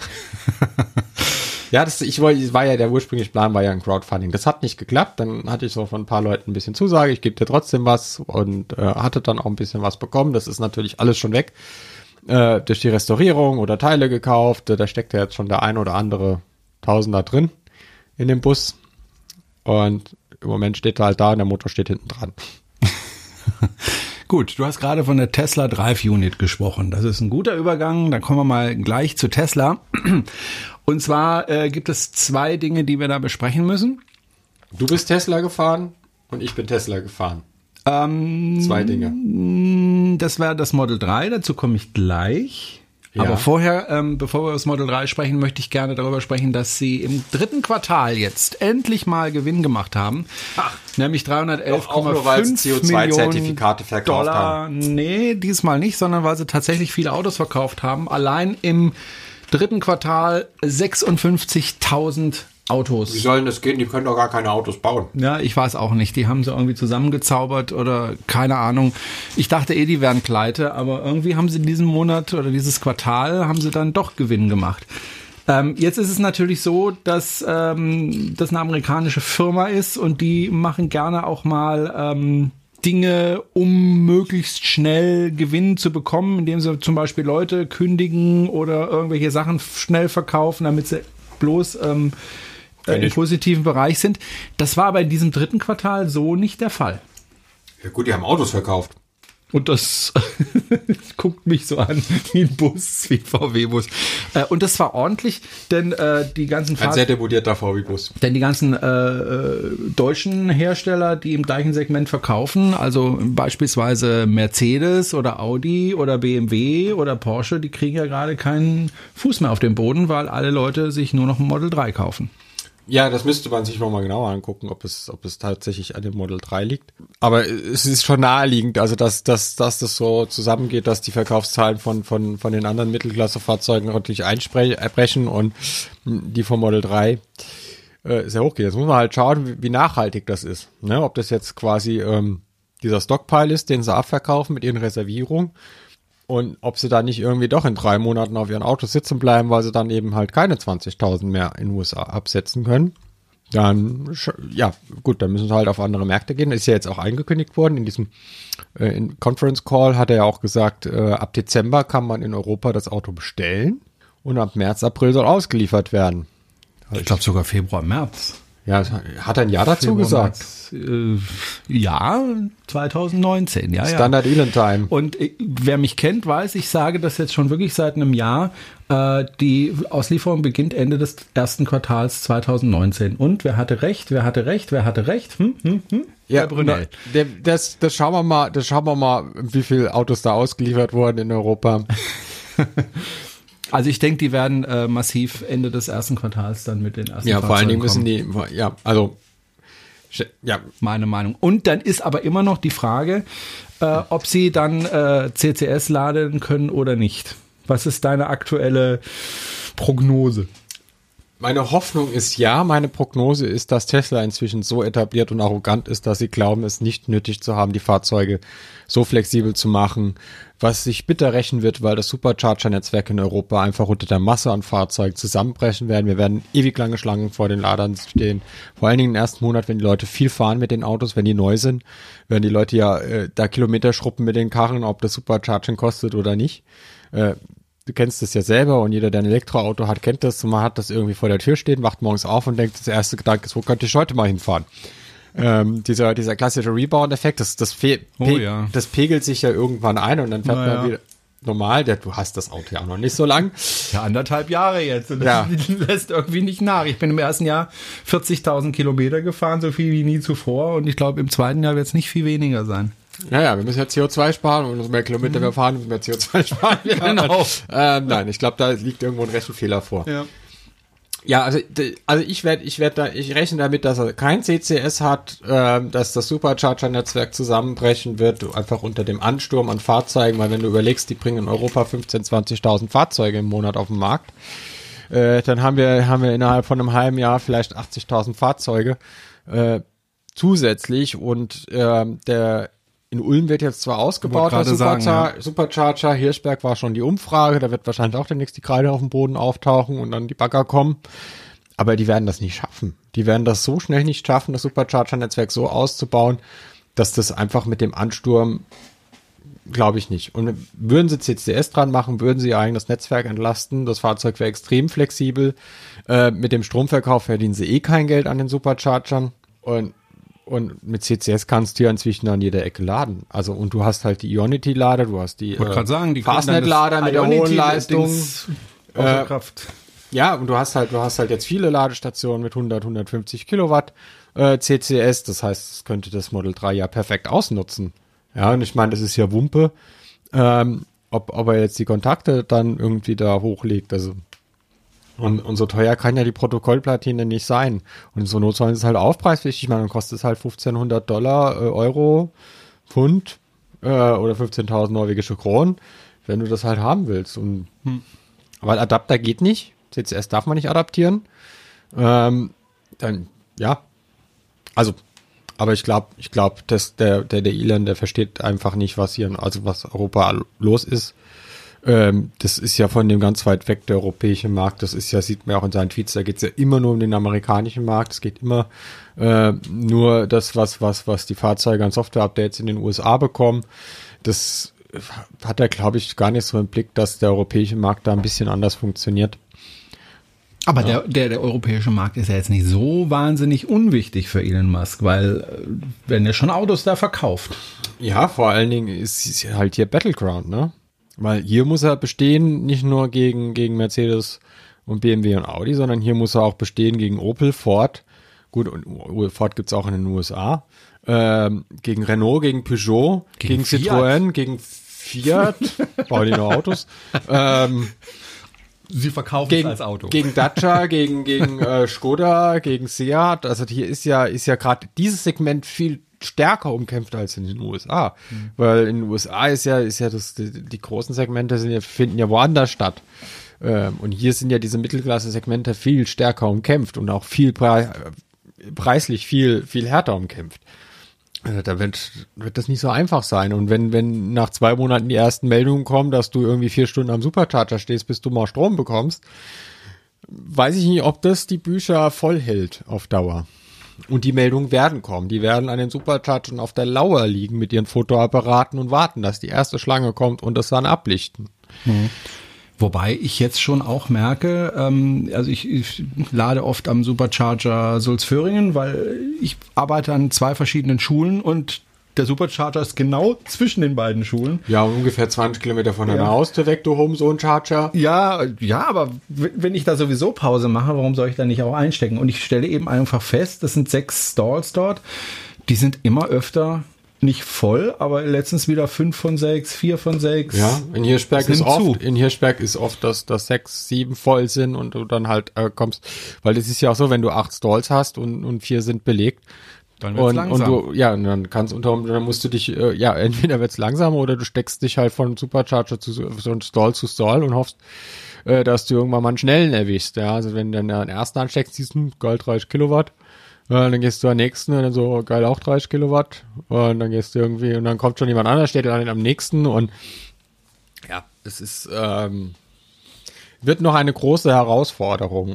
Ja, das, ich wollte, war ja, der ursprüngliche Plan war ja ein Crowdfunding. Das hat nicht geklappt. Dann hatte ich so von ein paar Leuten ein bisschen Zusage. Ich gebe dir trotzdem was und äh, hatte dann auch ein bisschen was bekommen. Das ist natürlich alles schon weg. Äh, durch die Restaurierung oder Teile gekauft. Da steckt ja jetzt schon der ein oder andere Tausender drin in dem Bus. Und im Moment steht er halt da und der Motor steht hinten dran. Gut, du hast gerade von der Tesla Drive Unit gesprochen. Das ist ein guter Übergang. Dann kommen wir mal gleich zu Tesla. Und zwar äh, gibt es zwei Dinge, die wir da besprechen müssen. Du bist Tesla gefahren und ich bin Tesla gefahren. Ähm, zwei Dinge. Das wäre das Model drei, dazu komme ich gleich. Ja. Aber vorher, ähm, bevor wir über das Model drei sprechen, möchte ich gerne darüber sprechen, dass sie im dritten Quartal jetzt endlich mal Gewinn gemacht haben. Ach, nämlich dreihundertelf Komma fünf C O zwei Zertifikate verkauft Dollar. Haben. Nee, diesmal nicht, sondern weil sie tatsächlich viele Autos verkauft haben. Allein im dritten Quartal sechsundfünfzigtausend Autos. Wie sollen das gehen? Die können doch gar keine Autos bauen. Ja, ich weiß auch nicht. Die haben sie irgendwie zusammengezaubert oder keine Ahnung. Ich dachte eh, die wären pleite, aber irgendwie haben sie diesen Monat oder dieses Quartal haben sie dann doch Gewinn gemacht. Ähm, jetzt ist es natürlich so, dass ähm, das eine amerikanische Firma ist und die machen gerne auch mal ähm, Dinge, um möglichst schnell Gewinn zu bekommen, indem sie zum Beispiel Leute kündigen oder irgendwelche Sachen schnell verkaufen, damit sie bloß ähm, äh, im positiven Bereich sind. Das war aber in diesem dritten Quartal so nicht der Fall. Ja gut, die haben Autos verkauft. Und das guckt mich so an wie ein Bus, wie ein V W-Bus. Äh, und das war ordentlich, denn äh, die ganzen Ein sehr demodierter V W-Bus. Denn die ganzen äh, deutschen Hersteller, die im gleichen Segment verkaufen, also beispielsweise Mercedes oder Audi oder B M W oder Porsche, die kriegen ja gerade keinen Fuß mehr auf den Boden, weil alle Leute sich nur noch ein Model drei kaufen. Ja, das müsste man sich nochmal genauer angucken, ob es, ob es tatsächlich an dem Model drei liegt. Aber es ist schon naheliegend, also dass, dass, dass das so zusammengeht, dass die Verkaufszahlen von, von, von den anderen Mittelklassefahrzeugen natürlich einbrechen und die vom Model drei äh, sehr hoch geht. Jetzt muss man halt schauen, wie, wie nachhaltig das ist. Ne? Ob das jetzt quasi ähm, dieser Stockpile ist, den sie abverkaufen mit ihren Reservierungen. Und ob sie da nicht irgendwie doch in drei Monaten auf ihren Autos sitzen bleiben, weil sie dann eben halt keine zwanzigtausend mehr in den U S A absetzen können. Dann, ja, gut, dann müssen sie halt auf andere Märkte gehen. Das ist ja jetzt auch angekündigt worden. In diesem äh, in Conference Call hat er ja auch gesagt, äh, ab Dezember kann man in Europa das Auto bestellen und ab März, April soll ausgeliefert werden. Ich glaube sogar Februar, März. Ja, hat er ein Jahr dazu Februar, gesagt? März, äh, ja, zwanzig neunzehn, ja, ja. Standard Elon Time. Und äh, wer mich kennt, weiß, ich sage das jetzt schon wirklich seit einem Jahr. Äh, die Auslieferung beginnt Ende des ersten Quartals zwanzig neunzehn. Und wer hatte recht? Wer hatte recht? Wer hatte recht? Hm, hm, hm? Ja, Brunel. Der, das, das schauen wir mal, das schauen wir mal, wie viele Autos da ausgeliefert wurden in Europa. Also ich denke, die werden äh, massiv Ende des ersten Quartals dann mit den ersten Ja, vor allen Dingen müssen kommen. die, ja, also, ja. Meine Meinung. Und dann ist aber immer noch die Frage, äh, ob sie dann äh, C C S laden können oder nicht. Was ist deine aktuelle Prognose? Meine Hoffnung ist ja, meine Prognose ist, dass Tesla inzwischen so etabliert und arrogant ist, dass sie glauben, es nicht nötig zu haben, die Fahrzeuge so flexibel zu machen, was sich bitter rächen wird, weil das Supercharger-Netzwerk in Europa einfach unter der Masse an Fahrzeugen zusammenbrechen werden. Wir werden ewig lange Schlangen vor den Ladern stehen. Vor allen Dingen im ersten Monat, wenn die Leute viel fahren mit den Autos, wenn die neu sind, werden die Leute ja äh, da Kilometer schruppen mit den Karren, ob das Supercharging kostet oder nicht. Äh, Du kennst das ja selber und jeder, der ein Elektroauto hat, kennt das. Und man hat das irgendwie vor der Tür stehen, wacht morgens auf und denkt, das erste Gedanke ist, wo könnte ich heute mal hinfahren? Ähm, dieser, dieser klassische Rebound-Effekt, das, das, Fe- oh, Pe- ja. das pegelt sich ja irgendwann ein und dann fährt Na, man ja. wieder normal. Der, du hast das Auto ja auch noch nicht so lang. Ja, anderthalb Jahre jetzt. Und das Ja. lässt irgendwie nicht nach. Ich bin im ersten Jahr vierzigtausend Kilometer gefahren, so viel wie nie zuvor. Und ich glaube, im zweiten Jahr wird es nicht viel weniger sein. Ja, ja, wir müssen ja C O zwei sparen und umso mehr Kilometer wir fahren, umso mehr C O zwei sparen wir. Genau. Ähm, nein, ich glaube, da liegt irgendwo ein Rechenfehler vor. Ja. Ja, also, d- also ich werde, ich werde da, ich rechne damit, dass er kein C C S hat, ähm, dass das Supercharger-Netzwerk zusammenbrechen wird, einfach unter dem Ansturm an Fahrzeugen, weil wenn du überlegst, die bringen in Europa fünfzehntausend, zwanzigtausend Fahrzeuge im Monat auf den Markt, äh, dann haben wir, haben wir innerhalb von einem halben Jahr vielleicht achtzigtausend Fahrzeuge äh, zusätzlich und ähm, der in Ulm wird jetzt zwar ausgebaut, der Wollte gerade Superchar- sagen, ja. Supercharger, Hirschberg war schon die Umfrage, da wird wahrscheinlich auch demnächst die Kreide auf dem Boden auftauchen und dann die Bagger kommen. Aber die werden das nicht schaffen. Die werden das so schnell nicht schaffen, das Supercharger-Netzwerk so auszubauen, dass das einfach mit dem Ansturm, glaube ich nicht. Und würden sie C C S dran machen, würden sie ihr eigenes Netzwerk entlasten, das Fahrzeug wäre extrem flexibel. Äh, mit dem Stromverkauf verdienen sie eh kein Geld an den Superchargern und Und mit C C S kannst du ja inzwischen an jeder Ecke laden. Also, und du hast halt die Ionity-Lader, du hast die, Ich wollte äh, gerade sagen, die Fastnet-Lader mit der hohen Leistung. Außer Äh, Kraft. Ja, und du hast halt, du hast halt jetzt viele Ladestationen mit hundert, hundertfünfzig Kilowatt äh, C C S. Das heißt, es könnte das Model drei ja perfekt ausnutzen. Ja, und ich meine, das ist ja Wumpe, ähm, ob, ob er jetzt die Kontakte dann irgendwie da hochlegt. Also, und, und so teuer kann ja die Protokollplatine nicht sein. Und so Not sollen sie es halt aufpreispflichtig machen. Dann kostet es halt fünfzehnhundert Dollar, äh, Euro, Pfund äh, oder fünfzehntausend norwegische Kronen, wenn du das halt haben willst. Und Hm. weil Adapter geht nicht. C C S darf man nicht adaptieren. Ähm, dann, ja. Also, aber ich glaube, ich glaube, dass der, der, der Elon, der versteht einfach nicht, was hier, also was Europa los ist. Ähm, das ist ja von dem ganz weit weg, der europäische Markt. Das ist ja, sieht man auch in seinen Tweets, da geht es ja immer nur um den amerikanischen Markt. Es geht immer äh, nur das, was, was, was die Fahrzeuge an Software-Updates in den U S A bekommen. Das hat er, glaube ich, gar nicht so im Blick, dass der europäische Markt da ein bisschen anders funktioniert. Aber ja. der, der, der europäische Markt ist ja jetzt nicht so wahnsinnig unwichtig für Elon Musk, weil äh, werden ja schon Autos da verkauft. Ja, vor allen Dingen ist es halt hier Battleground, ne? Weil hier muss er bestehen, nicht nur gegen, gegen Mercedes und B M W und Audi, sondern hier muss er auch bestehen gegen Opel, Ford. Gut, und Ford gibt's auch in den U S A. Ähm, gegen Renault, gegen Peugeot, gegen, gegen Citroën, gegen Fiat. Bauen die noch Autos? ähm, Sie verkaufen gegen, es als Auto. Gegen Dacia, gegen, gegen äh, Skoda, gegen Seat. Also hier ist ja, ist ja gerade dieses Segment viel stärker umkämpft als in den U S A. Mhm. Weil in den U S A ist ja, ist ja das, die, die großen Segmente sind ja, finden ja woanders statt. Ähm, und hier sind ja diese Mittelklasse-Segmente viel stärker umkämpft und auch viel pre- preislich viel, viel härter umkämpft. Also da wird, wird das nicht so einfach sein. Und wenn, wenn nach zwei Monaten die ersten Meldungen kommen, dass du irgendwie vier Stunden am Supercharger stehst, bis du mal Strom bekommst, weiß ich nicht, ob das die Bücher voll hält auf Dauer. Und die Meldungen werden kommen. Die werden an den Superchargern auf der Lauer liegen mit ihren Fotoapparaten und warten, dass die erste Schlange kommt und das dann ablichten. Mhm. Wobei ich jetzt schon auch merke, ähm, also ich, ich lade oft am Supercharger Sulzföhringen, weil ich arbeite an zwei verschiedenen Schulen und der Supercharger ist genau zwischen den beiden Schulen. Ja, ungefähr zwanzig Kilometer von deiner ja. Haustür weg, du Home, so ein Charger. Ja, ja, aber wenn ich da sowieso Pause mache, warum soll ich da nicht auch einstecken? Und ich stelle eben einfach fest, das sind sechs Stalls dort, die sind immer öfter nicht voll, aber letztens wieder fünf von sechs, vier von sechs. Ja, in Hirschberg ist oft, in Hirschberg ist oft, dass, dass sechs, sieben voll sind und du dann halt äh, kommst, weil das ist ja auch so, wenn du acht Stalls hast und, und vier sind belegt, dann wird's und, langsam. Und du, ja, und dann kannst unter, dann musst du dich, äh, ja, entweder wird's langsamer oder du steckst dich halt von Supercharger zu so ein Stall zu Stall und hoffst, äh, dass du irgendwann mal einen schnellen erwischst, ja, also wenn du dann den ersten ansteckst, siehst du, geil, dreißig Kilowatt, äh, dann gehst du am nächsten und dann so, geil, auch dreißig Kilowatt, und dann gehst du irgendwie, und dann kommt schon jemand anders, steht dann am nächsten und, ja, es ist, ähm, wird noch eine große Herausforderung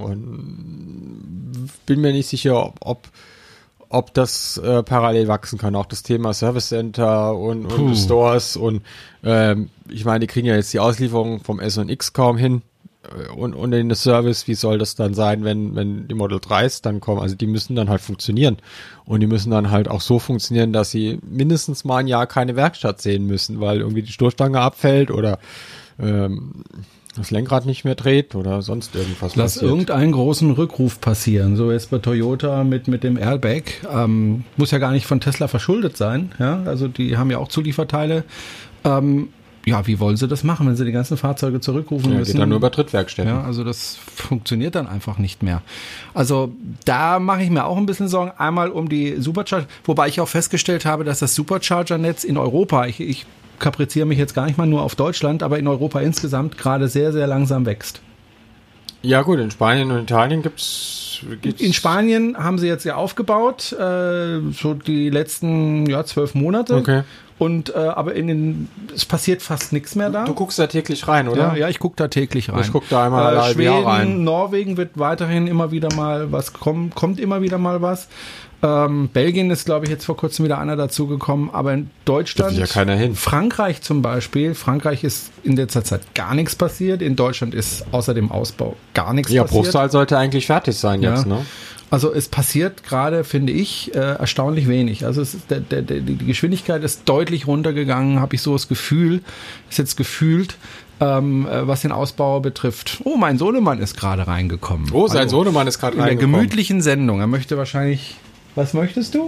und bin mir nicht sicher, ob, ob ob das äh, parallel wachsen kann, auch das Thema Service Center und, und Stores und ähm, ich meine, die kriegen ja jetzt die Auslieferung vom S und X kaum hin äh, und, und in das Service, wie soll das dann sein, wenn wenn die Model dreis dann kommen, also die müssen dann halt funktionieren und die müssen dann halt auch so funktionieren, dass sie mindestens mal ein Jahr keine Werkstatt sehen müssen, weil irgendwie die Stoßstange abfällt oder ähm, das Lenkrad nicht mehr dreht oder sonst irgendwas Lass passiert. irgendeinen großen Rückruf passieren. So jetzt bei Toyota mit mit dem Airbag. Ähm, muss ja gar nicht von Tesla verschuldet sein. Ja, also die haben ja auch Zulieferteile. Ähm, ja, wie wollen sie das machen, wenn sie die ganzen Fahrzeuge zurückrufen ja, müssen? Geht dann nur über Drittwerkstätten. Ja, also das funktioniert dann einfach nicht mehr. Also da mache ich mir auch ein bisschen Sorgen. Einmal um die Supercharger, wobei ich auch festgestellt habe, dass das Supercharger-Netz in Europa, ich, ich kapriziere mich jetzt gar nicht mal nur auf Deutschland, aber in Europa insgesamt gerade sehr, sehr langsam wächst. Ja gut, in Spanien und Italien gibt's, gibt's in Spanien haben sie jetzt ja aufgebaut, äh, so die letzten ja zwölf Monate. Okay. Und äh, aber in den es passiert fast nichts mehr da. Du guckst da täglich rein, oder? Ja, ja, ich gucke da täglich rein. Ich gucke da einmal äh, Schweden, rein. Norwegen wird weiterhin immer wieder mal was kommen, kommt immer wieder mal was. Ähm, Belgien ist, glaube ich, jetzt vor kurzem wieder einer dazugekommen, aber in Deutschland, da will ja keiner hin. Frankreich zum Beispiel, Frankreich ist in letzter Zeit gar nichts passiert, in Deutschland ist außer dem Ausbau gar nichts ja, passiert. Ja, Bruchsal sollte eigentlich fertig sein ja. jetzt, ne? Also es passiert gerade, finde ich, äh, erstaunlich wenig. Also es ist, der, der, der, die Geschwindigkeit ist deutlich runtergegangen, habe ich so das Gefühl, ist jetzt gefühlt, ähm, was den Ausbau betrifft. Oh, mein Sohnemann ist gerade reingekommen. Oh, sein also, Sohnemann ist gerade reingekommen. In der gemütlichen Sendung. Er möchte wahrscheinlich... Was möchtest du?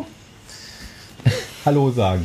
Hallo sagen.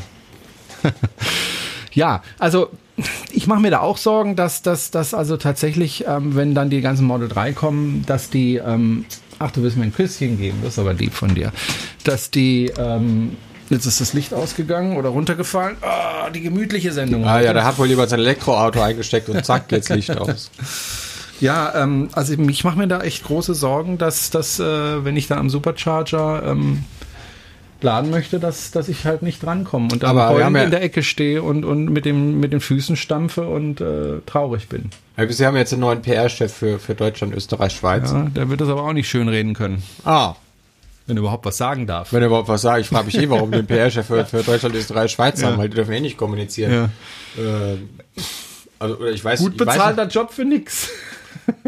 Ja, also ich mache mir da auch Sorgen, dass das dass also tatsächlich, ähm, wenn dann die ganzen Model drei kommen, dass die, ähm, ach, du willst mir ein Küsschen geben, das ist aber lieb von dir, dass die, ähm, jetzt ist das Licht ausgegangen oder runtergefallen, oh, die gemütliche Sendung. Ah ja, der hat wohl lieber sein Elektroauto eingesteckt und zack, geht's Licht aus. Ja, ähm, also ich mache mir da echt große Sorgen, dass, dass äh, wenn ich dann am Supercharger ähm, laden möchte, dass, dass ich halt nicht drankomme und dann heulend ja in der Ecke stehe und, und mit, dem, mit den Füßen stampfe und äh, traurig bin. Ja, wir haben jetzt einen neuen P R-Chef für, für Deutschland, Österreich, Schweiz. Ja, der wird das aber auch nicht schön reden können. Ah. Wenn er überhaupt was sagen darf. Wenn er überhaupt was sagt. Ich frage mich eh, warum den P R-Chef für, für Deutschland, Österreich, Schweiz ja. haben, weil die dürfen eh nicht kommunizieren. Ja. Äh, also, oder ich weiß, Gut bezahlter Job für nix.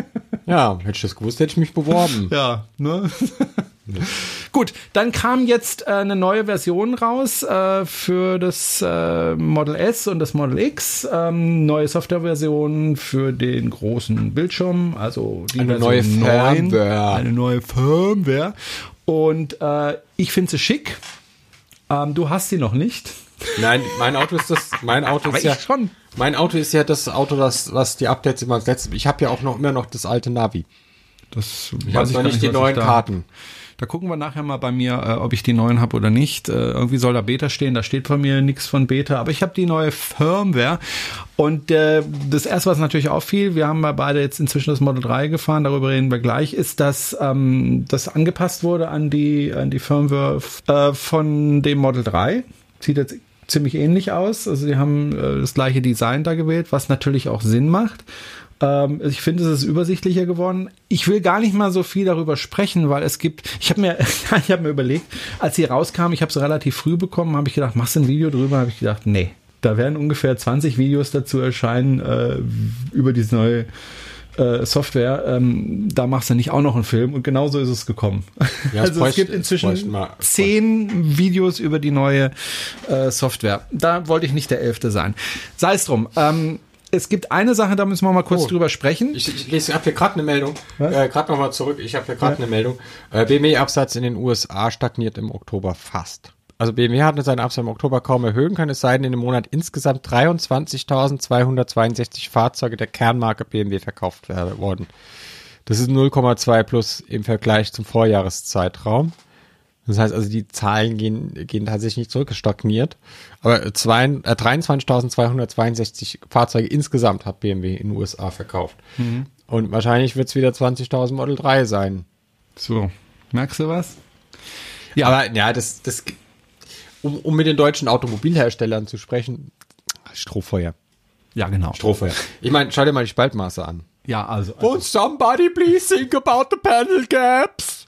Ja, hätte ich das gewusst, hätte ich mich beworben. Ja, ne? Gut, dann kam jetzt äh, eine neue Version raus äh, für das äh, Model S und das Model X. Ähm, neue Softwareversion für den großen Bildschirm, also die Eine Version neue neun, Firmware. Eine neue Firmware. Und äh, ich finde sie schick. Ähm, du hast sie noch nicht. Nein, mein Auto ist das, mein Auto Aber ist ja ich schon. Mein Auto ist ja das Auto, das, was die Updates immer als letztes. Ich habe ja auch noch immer noch das alte Navi. Das Ich habe noch nicht die neuen Karten. Da gucken wir nachher mal bei mir, äh, ob ich die neuen habe oder nicht. Äh, irgendwie soll da Beta stehen, da steht von mir nichts von Beta, aber ich habe die neue Firmware. Und äh, das erste, was natürlich auffiel, wir haben ja beide jetzt inzwischen das Model drei gefahren, darüber reden wir gleich, ist, dass ähm, das angepasst wurde an die, an die Firmware äh, von dem Model drei. Sieht jetzt ziemlich ähnlich aus. Also die haben äh, das gleiche Design da gewählt, was natürlich auch Sinn macht. Ähm, ich finde, es ist übersichtlicher geworden. Ich will gar nicht mal so viel darüber sprechen, weil es gibt, ich habe mir, ich habe mir überlegt, als sie rauskam, ich habe sie relativ früh bekommen, habe ich gedacht, machst du ein Video drüber? Habe ich gedacht, nee. Da werden ungefähr zwanzig Videos dazu erscheinen äh, über diese neue äh, Software. Ähm, da machst du nicht auch noch einen Film und genauso ist es gekommen. Ja, also bräuchte, es gibt inzwischen mal, zehn Videos über die neue äh, Software. Da wollte ich nicht der Elfte sein. Sei es drum. Ähm, Es gibt eine Sache, da müssen wir mal kurz oh. drüber sprechen. Ich, ich lese, ich habe hier gerade eine Meldung. Äh, gerade nochmal zurück. Ich habe hier gerade ja. eine Meldung. Äh, B M W-Absatz in den U S A stagniert im Oktober fast. Also B M W hat seinen Absatz im Oktober kaum erhöhen können, es sei denn in dem Monat insgesamt dreiundzwanzigtausendzweihundertzweiundsechzig Fahrzeuge der Kernmarke B M W verkauft worden. Das ist null Komma zwei plus im Vergleich zum Vorjahreszeitraum. Das heißt also, die Zahlen gehen, gehen tatsächlich nicht zurück, es stagniert. Aber dreiundzwanzigtausendzweihundertzweiundsechzig Fahrzeuge insgesamt hat B M W in den U S A verkauft. Mhm. Und wahrscheinlich wird es wieder zwanzigtausend Model drei sein. So, merkst du was? Ja, aber ja, das, das um, um mit den deutschen Automobilherstellern zu sprechen, Strohfeuer. Ja, genau. Strohfeuer. Ich meine, schau dir mal die Spaltmaße an. Ja, also. also. Won't somebody please think about the panel gaps?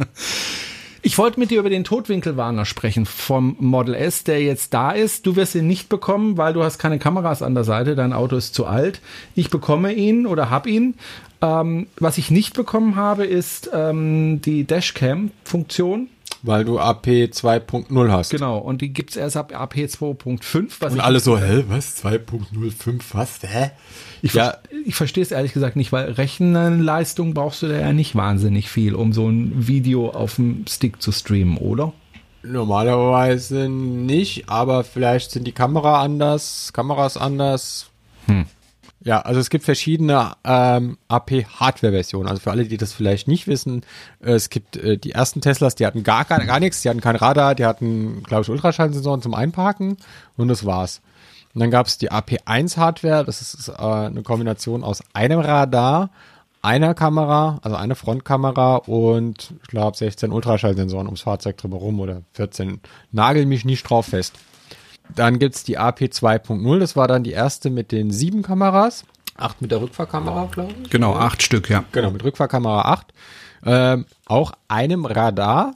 Ich wollte mit dir über den Totwinkelwarner sprechen vom Model S, der jetzt da ist. Du wirst ihn nicht bekommen, weil du hast keine Kameras an der Seite. Dein Auto ist zu alt. Ich bekomme ihn oder habe ihn. Ähm, was ich nicht bekommen habe, ist ähm, die Dashcam-Funktion. Weil du A P zwei Punkt null hast. Genau, und die gibt's erst ab A P zwei Punkt fünf. Und alle so, hä, was? zwei Punkt null fünf, was? Hä? Ich, ja. ver- ich verstehe es ehrlich gesagt nicht, weil Rechenleistung brauchst du da ja nicht wahnsinnig viel, um so ein Video auf dem Stick zu streamen, oder? Normalerweise nicht, aber vielleicht sind die Kamera anders, Kameras anders. Hm. Ja, also es gibt verschiedene ähm, A P-Hardware-Versionen. Also für alle, die das vielleicht nicht wissen, äh, es gibt äh, die ersten Teslas, die hatten gar, gar, gar nichts, die hatten kein Radar, die hatten, glaube ich, Ultraschallsensoren zum Einparken und das war's. Und dann gab es die A P eins Hardware, das ist äh, eine Kombination aus einem Radar, einer Kamera, also eine Frontkamera und ich glaube sechzehn Ultraschallsensoren ums Fahrzeug drumherum oder vierzehn. Nagel mich nicht drauf fest. Dann gibt's die A P zwei Punkt null, das war dann die erste mit den sieben Kameras. Acht mit der Rückfahrkamera, glaube ich. Genau, acht Stück, ja. Genau, mit Rückfahrkamera acht. Ähm, auch einem Radar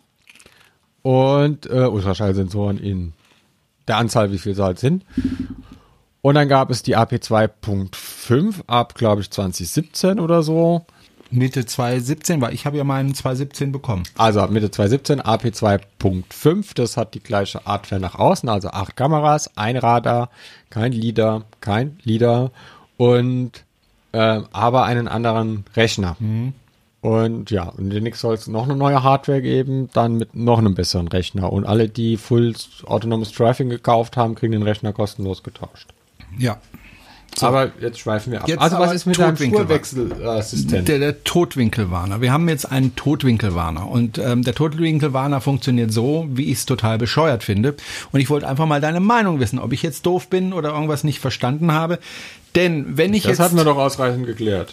und äh, Ultraschallsensoren in der Anzahl, wie viel es halt sind. Und dann gab es die A P zwei Punkt fünf ab, glaube ich, zwanzig siebzehn oder so. Mitte zwanzig siebzehn, weil ich habe ja meinen zwanzig siebzehn bekommen. Also ab Mitte zwanzig siebzehn A P zwei Punkt fünf, das hat die gleiche Hardware nach außen, also acht Kameras, ein Radar, kein LiDAR, kein LiDAR und äh, aber einen anderen Rechner. Mhm. Und ja, und demnächst soll es noch eine neue Hardware geben, dann mit noch einem besseren Rechner. Und alle, die Full Autonomous Driving gekauft haben, kriegen den Rechner kostenlos getauscht. Ja. So. Aber jetzt schweifen wir ab. Jetzt also was ist mit deinem Spurwechselassistent? Der, der Totwinkelwarner. Wir haben jetzt einen Totwinkelwarner und ähm, der Totwinkelwarner funktioniert so, wie ich es total bescheuert finde. Und ich wollte einfach mal deine Meinung wissen, ob ich jetzt doof bin oder irgendwas nicht verstanden habe. Denn wenn ich das jetzt... Das hatten wir doch ausreichend geklärt.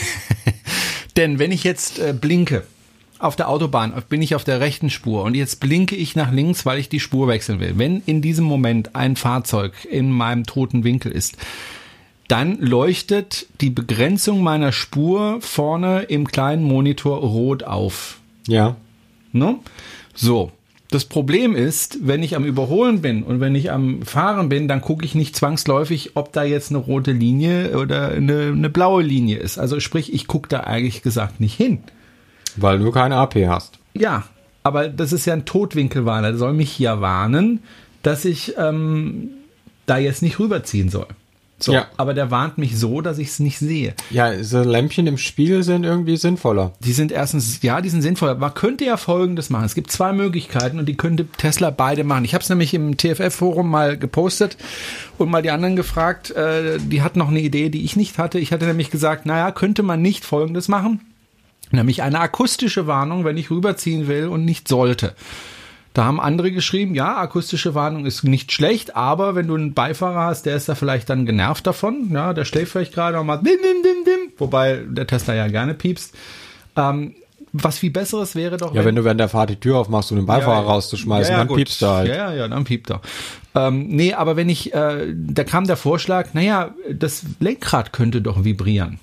Denn wenn ich jetzt äh, blinke auf der Autobahn, bin ich auf der rechten Spur und jetzt blinke ich nach links, weil ich die Spur wechseln will. Wenn in diesem Moment ein Fahrzeug in meinem toten Winkel ist, dann leuchtet die Begrenzung meiner Spur vorne im kleinen Monitor rot auf. Ja. Ne? So, Das Problem ist, wenn ich am Überholen bin und wenn ich am Fahren bin, dann gucke ich nicht zwangsläufig, ob da jetzt eine rote Linie oder eine, eine blaue Linie ist. Also sprich, ich gucke da eigentlich gesagt nicht hin. Weil du keine A P hast. Ja, aber das ist ja ein Totwinkelwarner. Der soll mich ja warnen, dass ich ähm, da jetzt nicht rüberziehen soll. So, ja. Aber der warnt mich so, dass ich es nicht sehe. Ja, so Lämpchen im Spiegel sind irgendwie sinnvoller. Die sind erstens, ja, die sind sinnvoller. Man könnte ja Folgendes machen. Es gibt zwei Möglichkeiten und die könnte Tesla beide machen. Ich habe es nämlich im T F F-Forum mal gepostet und mal die anderen gefragt. Äh, die hatten noch eine Idee, die ich nicht hatte. Ich hatte nämlich gesagt, naja, könnte man nicht Folgendes machen? Nämlich eine akustische Warnung, wenn ich rüberziehen will und nicht sollte. Da haben andere geschrieben, ja, akustische Warnung ist nicht schlecht, aber wenn du einen Beifahrer hast, der ist da vielleicht dann genervt davon, ja, der schläft vielleicht gerade und macht dim, dim, dim, dim, wobei der Tesla ja gerne piepst. Ähm, was viel Besseres wäre doch, Ja, wenn, wenn du während der Fahrt die Tür aufmachst, um den Beifahrer ja, rauszuschmeißen, ja, ja, dann gut. piepst du halt. Ja, ja, ja, dann piept er. Ähm, nee, aber wenn ich, äh, da kam der Vorschlag, naja, das Lenkrad könnte doch vibrieren.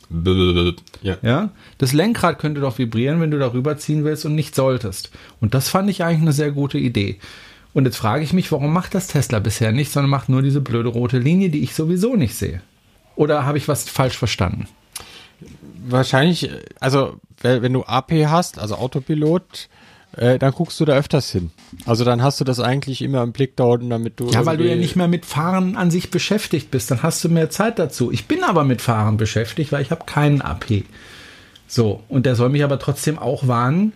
Ja. Ja, das Lenkrad könnte doch vibrieren, wenn du da rüberziehen willst und nicht solltest. Und das fand ich eigentlich eine sehr gute Idee. Und jetzt frage ich mich, warum macht das Tesla bisher nicht, sondern macht nur diese blöde rote Linie, die ich sowieso nicht sehe? Oder habe ich was falsch verstanden? Wahrscheinlich, also wenn du A P hast, also Autopilot, äh, dann guckst du da öfters hin. Also dann hast du das eigentlich immer im Blick da unten, damit du... Ja, weil du ja nicht mehr mit Fahren an sich beschäftigt bist, dann hast du mehr Zeit dazu. Ich bin aber mit Fahren beschäftigt, weil ich habe keinen A P. So, und der soll mich aber trotzdem auch warnen,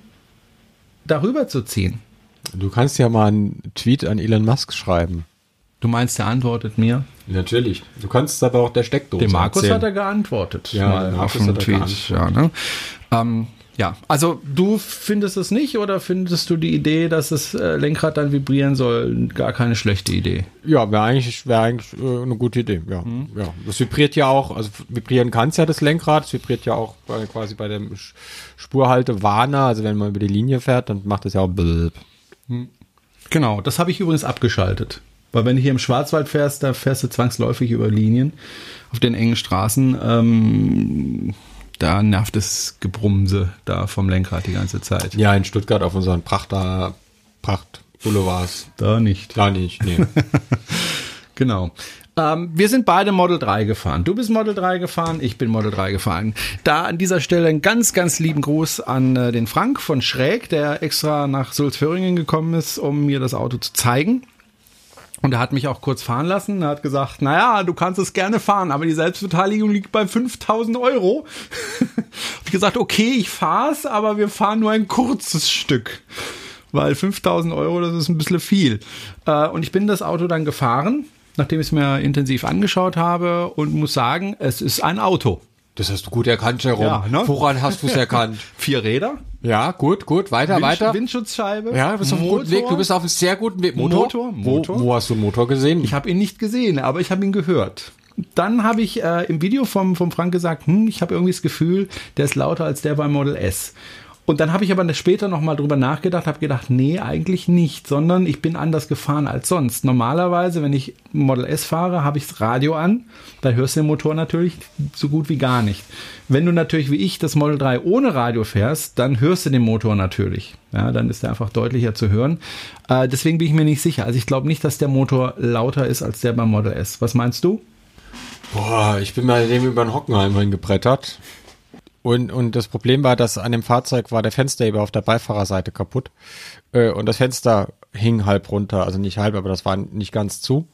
darüber zu ziehen. Du kannst ja mal einen Tweet an Elon Musk schreiben. Du meinst, der antwortet mir? Natürlich. Du kannst es aber auch der Steckdose Dem Markus erzählen. hat er geantwortet. Ja, mal auf einen Tweet. Ja, ne? ähm, ja, also du findest es nicht oder findest du die Idee, dass das äh, Lenkrad dann vibrieren soll, gar keine schlechte Idee? Ja, wäre eigentlich, wär eigentlich äh, eine gute Idee. Ja, mhm. ja. Das vibriert ja auch, also vibrieren kann es ja das Lenkrad, es vibriert ja auch bei, quasi bei dem Spurhaltewarner, also wenn man über die Linie fährt, dann macht es ja auch blöd. Mhm. Genau, das habe ich übrigens abgeschaltet. Weil wenn du hier im Schwarzwald fährst, da fährst du zwangsläufig über Linien auf den engen Straßen. Ähm, da nervt das Gebrumse da vom Lenkrad die ganze Zeit. Ja, in Stuttgart auf unseren Prachter, Pracht-Boulevards. Da nicht. Da nicht, nee. Genau. Ähm, wir sind beide Model drei gefahren. Du bist Model drei gefahren, ich bin Model drei gefahren. Da an dieser Stelle einen ganz, ganz lieben Gruß an äh, den Frank von Schräg, der extra nach Sulzföhringen gekommen ist, um mir das Auto zu zeigen. Und er hat mich auch kurz fahren lassen. Er hat gesagt, naja, du kannst es gerne fahren, aber die Selbstbeteiligung liegt bei fünftausend Euro. Hab ich gesagt, okay, ich fahr's, aber wir fahren nur ein kurzes Stück. Weil fünftausend Euro, das ist ein bisschen viel. Und ich bin das Auto dann gefahren, nachdem ich es mir intensiv angeschaut habe und muss sagen, es ist ein Auto. Das hast du gut erkannt, Jerome. Ja, ne? Woran hast du es erkannt? Vier Räder. Ja, gut, gut. Weiter, Wind, weiter. Windschutzscheibe. Ja, du bist auf einem guten Weg. Du bist auf einem sehr guten Weg. Motor? Motor. Motor. Wo, wo hast du einen Motor gesehen? Ich habe ihn nicht gesehen, aber ich habe ihn gehört. Dann habe ich äh, im Video vom, vom Frank gesagt, hm, ich habe irgendwie das Gefühl, der ist lauter als der beim Model S. Und dann habe ich aber später nochmal drüber nachgedacht, habe gedacht, nee, eigentlich nicht, sondern ich bin anders gefahren als sonst. Normalerweise, wenn ich Model S fahre, habe ich das Radio an, da hörst du den Motor natürlich so gut wie gar nicht. Wenn du natürlich wie ich das Model drei ohne Radio fährst, dann hörst du den Motor natürlich. Ja, dann ist der einfach deutlicher zu hören. Äh, deswegen bin ich mir nicht sicher. Also ich glaube nicht, dass der Motor lauter ist als der beim Model S. Was meinst du? Boah, ich bin mal dem über den Hockenheim hingebrettert. Und, und das Problem war, dass an dem Fahrzeug war der Fensterheber auf der Beifahrerseite kaputt. Äh, und das Fenster hing halb runter. Also nicht halb, aber das war nicht ganz zu.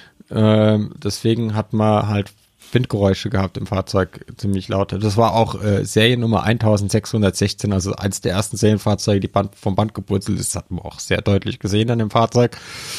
Äh, deswegen hat man halt Windgeräusche gehabt im Fahrzeug, ziemlich laut. Das war auch äh, Seriennummer eintausendsechshundertsechzehn, also eins der ersten Serienfahrzeuge, die Band, vom Band gepurzelt ist. Das hat man auch sehr deutlich gesehen an dem Fahrzeug.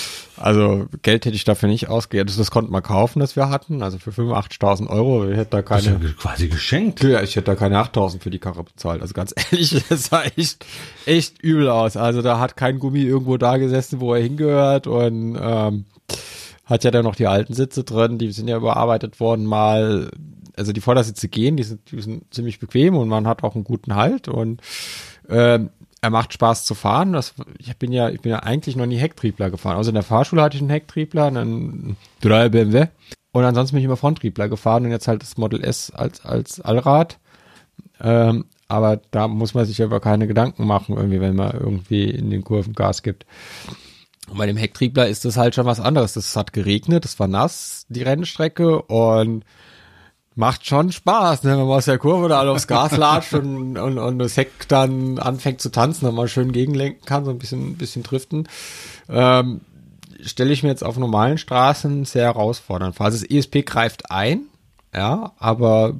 Also Geld hätte ich dafür nicht ausgegeben. Das, das konnte man kaufen, das wir hatten. Also für fünfundachtzigtausend Euro. Ich hätte da keine. Das ist ja quasi geschenkt. Ja, ich hätte da keine achttausend für die Karre bezahlt. Also ganz ehrlich, das sah echt, echt übel aus. Also da hat kein Gummi irgendwo da gesessen, wo er hingehört. Und ähm, hat ja dann noch die alten Sitze drin. Die sind ja überarbeitet worden mal. Also die Vordersitze gehen, die sind, die sind ziemlich bequem und man hat auch einen guten Halt. Und ähm, er macht Spaß zu fahren. Das, ich bin ja, ich bin ja eigentlich noch nie Hecktriebler gefahren. Also in der Fahrschule hatte ich einen Hecktriebler, einen drei B M W. Und ansonsten bin ich immer Fronttriebler gefahren und jetzt halt das Model S als, als Allrad. Ähm, aber da muss man sich aber keine Gedanken machen, irgendwie, wenn man irgendwie in den Kurven Gas gibt. Und bei dem Hecktriebler ist das halt schon was anderes. Das hat geregnet, es war nass, die Rennstrecke, und macht schon Spaß, ne? Wenn man aus der Kurve da aufs Gas latscht und, und, und das Heck dann anfängt zu tanzen und man schön gegenlenken kann, so ein bisschen, ein bisschen driften. Ähm, stelle ich mir jetzt auf normalen Straßen sehr herausfordernd vor. Also das E S P greift ein, ja, aber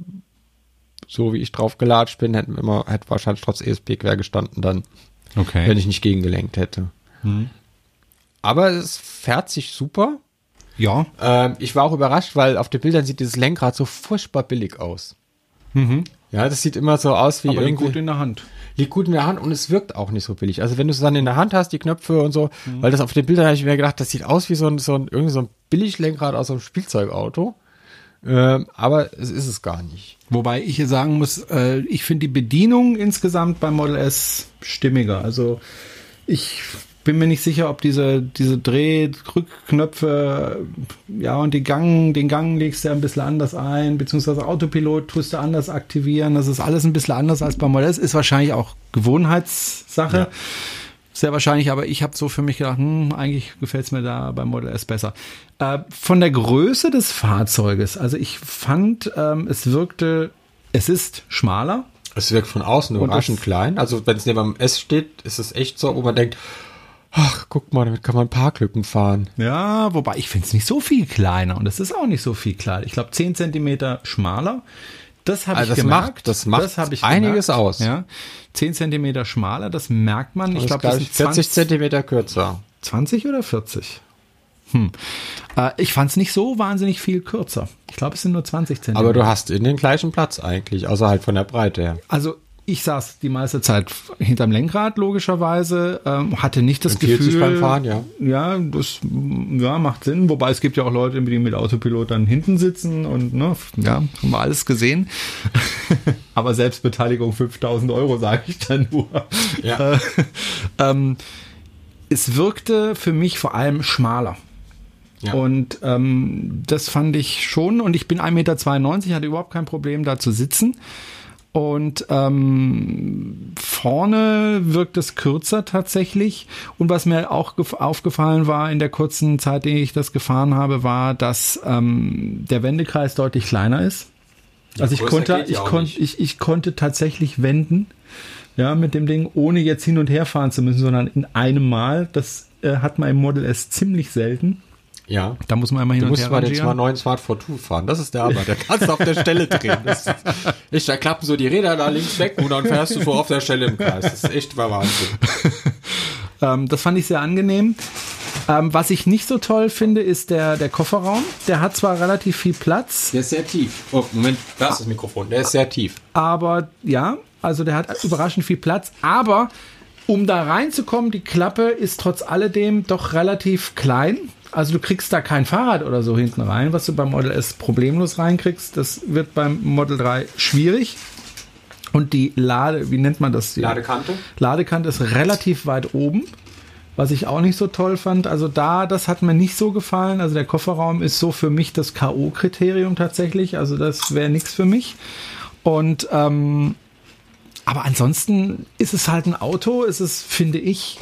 so wie ich drauf gelatscht bin, hätte immer, hätte wahrscheinlich trotz E S P quer gestanden dann, Okay. wenn ich nicht gegengelenkt hätte. Hm. Aber es fährt sich super. Ja. Ähm, ich war auch überrascht, weil auf den Bildern sieht dieses Lenkrad so furchtbar billig aus. Mhm. Ja, das sieht immer so aus wie Aber liegt irgendwie... gut in der Hand. Liegt gut in der Hand und es wirkt auch nicht so billig. Also wenn du es dann in der Hand hast, die Knöpfe und so, mhm. weil das auf den Bildern habe ich mir gedacht, das sieht aus wie so ein, so ein, irgendwie so ein Billiglenkrad aus so einem Spielzeugauto. Ähm, aber es ist es gar nicht. Wobei ich hier sagen muss, äh, ich finde die Bedienung insgesamt beim Model S stimmiger. Also ich bin mir nicht sicher, ob diese, diese Dreh-Rückknöpfe, ja, und die Gang, den Gang legst du ja ein bisschen anders ein, beziehungsweise Autopilot tust du anders aktivieren. Das ist alles ein bisschen anders als beim Model S. Ist wahrscheinlich auch Gewohnheitssache. Ja. Sehr wahrscheinlich, aber ich habe so für mich gedacht, hm, eigentlich gefällt es mir da beim Model S besser. Äh, von der Größe des Fahrzeuges, also ich fand, ähm, es wirkte, es ist schmaler. Es wirkt von außen überraschend klein. Also wenn es neben dem S steht, ist es echt so, wo man denkt, ach, guck mal, damit kann man Parklücken fahren. Ja, wobei ich finde es nicht so viel kleiner und es ist auch nicht so viel kleiner. Ich glaube zehn Zentimeter schmaler. Das habe also ich das gemerkt. Macht, das macht das ich einiges gemerkt. aus. Ja, zehn Zentimeter schmaler, das merkt man. Ich glaube, das sind vierzig Zentimeter kürzer. zwanzig oder vierzig? Hm. Äh, ich fand es nicht so wahnsinnig viel kürzer. Ich glaube, es sind nur zwanzig Zentimeter. Aber du hast in den gleichen Platz eigentlich, außer halt von der Breite her. Also ich saß die meiste Zeit hinterm Lenkrad, logischerweise, ähm, hatte nicht das Empfiehlt Gefühl... sich beim Fahren, ja. Ja, das ja, macht Sinn. Wobei es gibt ja auch Leute, die mit Autopilot dann hinten sitzen und, ne, ja, haben wir alles gesehen. Aber Selbstbeteiligung fünftausend Euro, sage ich dann nur. Ja. Äh, ähm, es wirkte für mich vor allem schmaler. Ja. Und ähm, das fand ich schon. Und ich bin ein Meter zweiundneunzig, hatte überhaupt kein Problem, da zu sitzen. Und ähm, vorne wirkt es kürzer tatsächlich. Und was mir auch gef- aufgefallen war in der kurzen Zeit, in der ich das gefahren habe, war, dass ähm, der Wendekreis deutlich kleiner ist. Also ich konnte, ich konnte, ich, ich konnte tatsächlich wenden, ja, mit dem Ding, ohne jetzt hin und her fahren zu müssen, sondern in einem Mal. Das äh, hat man im Model S ziemlich selten. Ja. Da muss man immer hin du und her rangieren. Du musst mal den neuen Smart vier zwei fahren. Das ist der Arbeit. Da kannst du auf der Stelle drehen. Das ist, ich, da klappen so die Räder da links weg und dann fährst du so auf der Stelle im Kreis. Das ist echt mal Wahnsinn. ähm, das fand ich sehr angenehm. Ähm, was ich nicht so toll finde, ist der, der Kofferraum. Der hat zwar relativ viel Platz. Der ist sehr tief. Oh, Moment, da ist das Mikrofon. Der ist sehr tief. Aber ja, also der hat überraschend viel Platz. Aber um da reinzukommen, die Klappe ist trotz alledem doch relativ klein. Also du kriegst da kein Fahrrad oder so hinten rein, was du beim Model S problemlos reinkriegst. Das wird beim Model drei schwierig. Und die Lade, wie nennt man das? Die Ladekante? Ladekante ist relativ weit oben, was ich auch nicht so toll fand. Also da, das hat mir nicht so gefallen. Also der Kofferraum ist so für mich das K O-Kriterium tatsächlich. Also das wäre nichts für mich. Und ähm, aber ansonsten ist es halt ein Auto. Es ist, finde ich,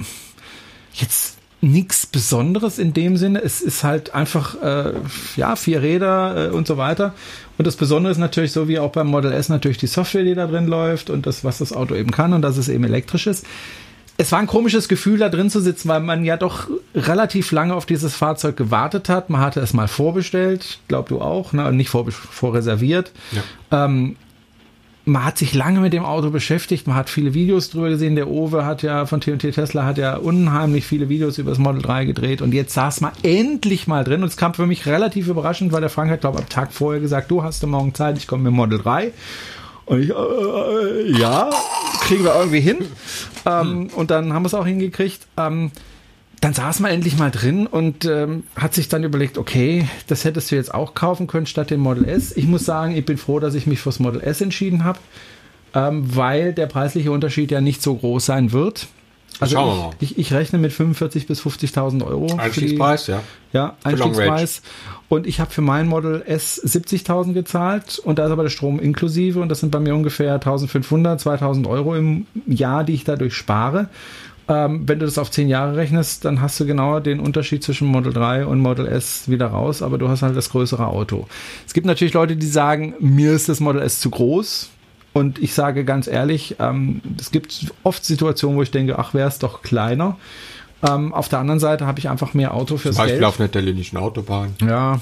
jetzt nichts Besonderes in dem Sinne. Es ist halt einfach, äh, ja, vier Räder äh, und so weiter. Und das Besondere ist natürlich, so wie auch beim Model S, natürlich die Software, die da drin läuft und das, was das Auto eben kann und dass es eben elektrisch ist. Es war ein komisches Gefühl, da drin zu sitzen, weil man ja doch relativ lange auf dieses Fahrzeug gewartet hat. Man hatte es mal vorbestellt, glaub du auch, ne? Nicht vor, vorreserviert. Ja. Ähm, Man hat sich lange mit dem Auto beschäftigt, man hat viele Videos drüber gesehen. Der Owe hat ja von T und T Tesla hat ja unheimlich viele Videos über das Model drei gedreht und jetzt saß man endlich mal drin und es kam für mich relativ überraschend, weil der Frank hat, glaube ich, am Tag vorher gesagt, du hast du morgen Zeit, ich komme mit Model drei. Und ich, äh, ja, kriegen wir irgendwie hin. Ähm, und dann haben wir es auch hingekriegt. Ähm, Dann saß man endlich mal drin und ähm, hat sich dann überlegt, okay, das hättest du jetzt auch kaufen können statt dem Model S. Ich muss sagen, ich bin froh, dass ich mich fürs Model S entschieden habe, ähm, weil der preisliche Unterschied ja nicht so groß sein wird. Also Schauen wir mal. ich, ich, ich rechne mit fünfundvierzigtausend bis fünfzigtausend Euro. Einstiegspreis, die, ja. Ja, Einstiegspreis. Und ich habe für mein Model S siebzigtausend gezahlt und da ist aber der Strom inklusive und das sind bei mir ungefähr eintausendfünfhundert, zweitausend Euro im Jahr, die ich dadurch spare. Ähm, wenn du das auf zehn Jahre rechnest, dann hast du genau den Unterschied zwischen Model drei und Model S wieder raus, aber du hast halt das größere Auto. Es gibt natürlich Leute, die sagen, mir ist das Model S zu groß. Und ich sage ganz ehrlich, ähm, es gibt oft Situationen, wo ich denke, ach, wäre es doch kleiner. Ähm, auf der anderen Seite habe ich einfach mehr Auto fürs Zum Beispiel Geld. auf einer italienischen Autobahn. Ja.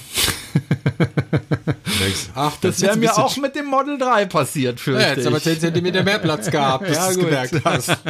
Ach, Das wäre mir auch mit dem Model drei passiert, fürchte ja, jetzt ich. aber zehn Zentimeter mehr Platz gehabt, bis Ja, du es gut. gemerkt hast. äh,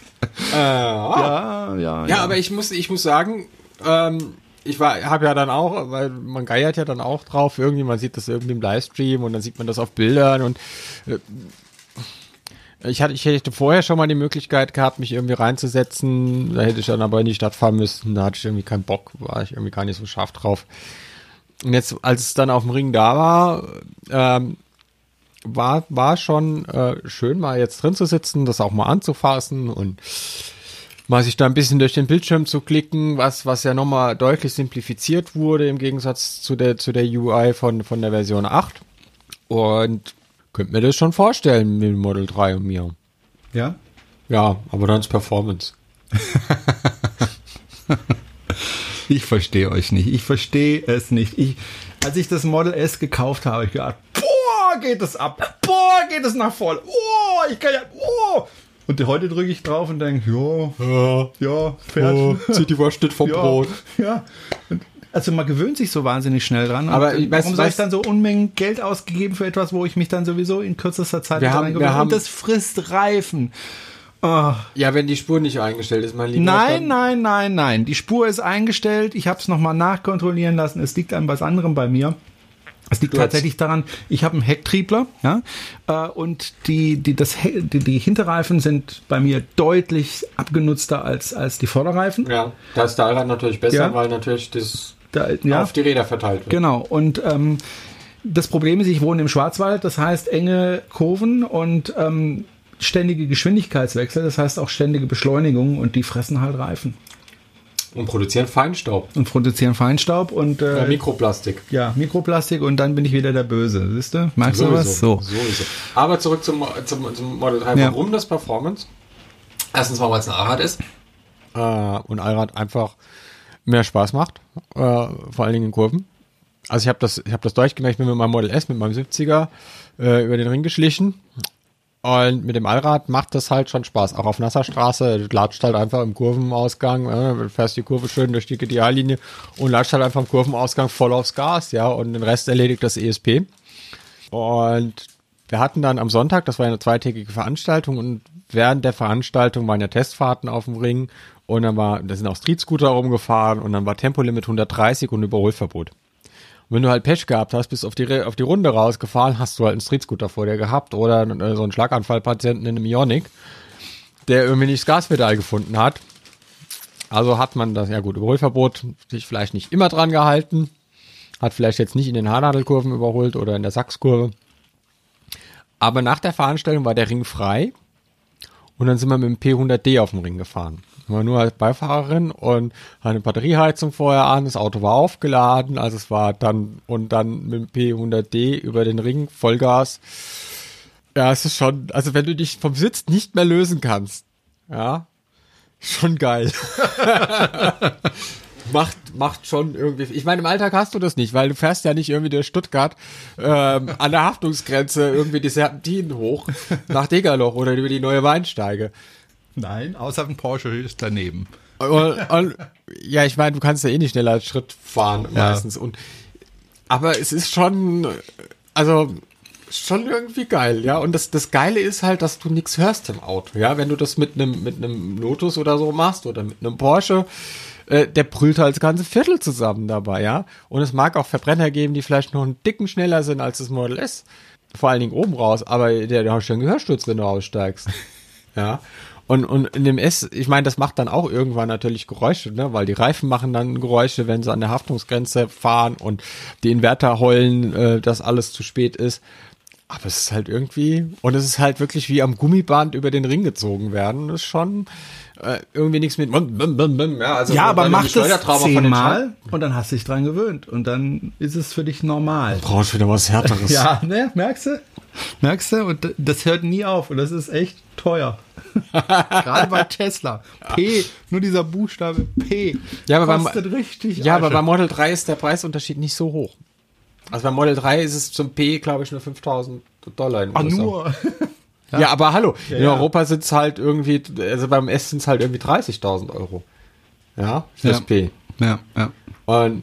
ja, ja, ja, ja, aber ich muss, ich muss sagen, ähm, ich war, habe ja dann auch, weil man geiert ja dann auch drauf, irgendwie, man sieht das irgendwie im Livestream und dann sieht man das auf Bildern und äh, ich hatte, ich hätte vorher schon mal die Möglichkeit gehabt, mich irgendwie reinzusetzen, da hätte ich dann aber in die Stadt fahren müssen, da hatte ich irgendwie keinen Bock, war ich irgendwie gar nicht so scharf drauf. Und jetzt, als es dann auf dem Ring da war, ähm, war, war schon äh, schön, mal jetzt drin zu sitzen, das auch mal anzufassen und mal sich da ein bisschen durch den Bildschirm zu klicken, was, was ja nochmal deutlich simplifiziert wurde im Gegensatz zu der, zu der U I von, von der Version acht. Und könnt mir das schon vorstellen mit dem Model drei und mir. Ja? Ja, aber dann ist Performance. Ich verstehe euch nicht. Ich verstehe es nicht. Ich, als ich das Model S gekauft habe, habe ich gedacht, boah, geht es ab. Boah, geht es nach voll. Oh, ich kann ja, oh. Und heute drücke ich drauf und denke, ja, Ja, ja, Pferd. oh, zieht die Wurst nicht vom ja, Brot. Ja. Und also man gewöhnt sich so wahnsinnig schnell dran. Aber und weißt- warum soll ich weißt- dann so Unmengen Geld ausgegeben für etwas, wo ich mich dann sowieso in kürzester Zeit Wir dran haben- gewöhne? wir haben- Und das frisst Reifen. Oh. Ja, wenn die Spur nicht eingestellt ist, mein Lieber. Nein, nein, nein, nein. Die Spur ist eingestellt. Ich habe es nochmal nachkontrollieren lassen. Es liegt an was anderem bei mir. Es liegt Sturz. tatsächlich daran, ich habe einen Hecktriebler, ja, äh, und die, die, das, He- die, die Hinterreifen sind bei mir deutlich abgenutzter als, als die Vorderreifen. Ja, da ist der Allrad natürlich besser, Ja. weil natürlich das Da, ja. auf die Räder verteilt wird. Genau, und ähm, das Problem ist, ich wohne im Schwarzwald, das heißt enge Kurven und ähm, ständige Geschwindigkeitswechsel, das heißt auch ständige Beschleunigung und die fressen halt Reifen Und produzieren Feinstaub. und produzieren Feinstaub und Äh, äh, Mikroplastik. ja, Mikroplastik und dann bin ich wieder der Böse, siehst du? Magst du was? So. Sowieso. Aber zurück zum, zum, zum Model drei. Ja. Warum das Performance? Erstens mal, weil es ein Allrad ist. Äh, und Allrad einfach mehr Spaß macht. Äh, vor allen Dingen in Kurven. Also ich habe das, ich hab das durchgemacht, ich bin mit meinem Model S, mit meinem siebziger äh, über den Ring geschlichen. Und mit dem Allrad macht das halt schon Spaß. Auch auf nasser Straße. Du latscht halt einfach im Kurvenausgang, äh, du fährst die Kurve schön durch die Ideallinie und latscht halt einfach im Kurvenausgang voll aufs Gas, ja, und den Rest erledigt das E S P. Und wir hatten dann am Sonntag, das war eine zweitägige Veranstaltung und während der Veranstaltung waren ja Testfahrten auf dem Ring und dann war, da sind auch Streetscooter rumgefahren und dann war Tempolimit hundertdreißig und Überholverbot. Und wenn du halt Pech gehabt hast, bist auf die, Re- auf die Runde rausgefahren, hast du halt einen Streetscooter vor dir gehabt oder äh, so einen Schlaganfallpatienten in einem Ioniq, der irgendwie nicht das Gaspedal gefunden hat. Also hat man das, ja gut, Überholverbot, sich vielleicht nicht immer dran gehalten, hat vielleicht jetzt nicht in den Haarnadelkurven überholt oder in der Sachskurve. Aber nach der Veranstaltung war der Ring frei und dann sind wir mit dem P hundert D auf dem Ring gefahren. War nur als Beifahrerin und hatte eine Batterieheizung vorher an, das Auto war aufgeladen, also es war dann, und dann mit dem P hundert D über den Ring, Vollgas. Ja, es ist schon, also wenn du dich vom Sitz nicht mehr lösen kannst, ja, schon geil. macht, macht schon irgendwie, ich meine, im Alltag hast du das nicht, weil du fährst ja nicht irgendwie durch Stuttgart ähm, an der Haftungsgrenze irgendwie die Serpentinen hoch nach Degerloch oder über die neue Weinsteige. Nein, außer ein Porsche ist daneben. Und, und, ja, ich meine, du kannst ja eh nicht schneller als Schritt fahren meistens. Und, aber es ist schon, also schon irgendwie geil, ja. Und das, das Geile ist halt, dass du nichts hörst im Auto, ja. Wenn du das mit einem mit einem Lotus oder so machst oder mit einem Porsche, äh, der brüllt halt das ganze Viertel zusammen dabei, ja. Und es mag auch Verbrenner geben, die vielleicht noch einen Dicken schneller sind als das Model S. Vor allen Dingen oben raus, aber der, der hat schon einen Gehörsturz, wenn du aussteigst. Ja. Und, und in dem S, ich meine, das macht dann auch irgendwann natürlich Geräusche, ne, weil die Reifen machen dann Geräusche, wenn sie an der Haftungsgrenze fahren und die Inverter heulen, äh, dass alles zu spät ist. Aber es ist halt irgendwie, und es ist halt wirklich wie am Gummiband über den Ring gezogen werden. Das ist schon äh, irgendwie nichts mit. Ja, also ja, aber mach das zehnmal zehnmal und dann hast du dich dran gewöhnt. Und dann ist es für dich normal. Du brauchst wieder was Härteres. Ja, ne, merkst du? Merkst du? Und das hört nie auf. Und das ist echt teuer. Gerade bei Tesla. P, nur dieser Buchstabe P. Ja, aber kostet beim, richtig Ja, Asche. aber bei Model drei ist der Preisunterschied nicht so hoch. Also bei Model drei ist es zum P, glaube ich, nur fünftausend Dollar in den Ah, U S A. nur. Ja. ja, aber hallo, Ja, in ja. Europa sind es halt irgendwie, also beim S sind es halt irgendwie dreißigtausend Euro. Ja, fürs Ja. P. Ja, ja. Und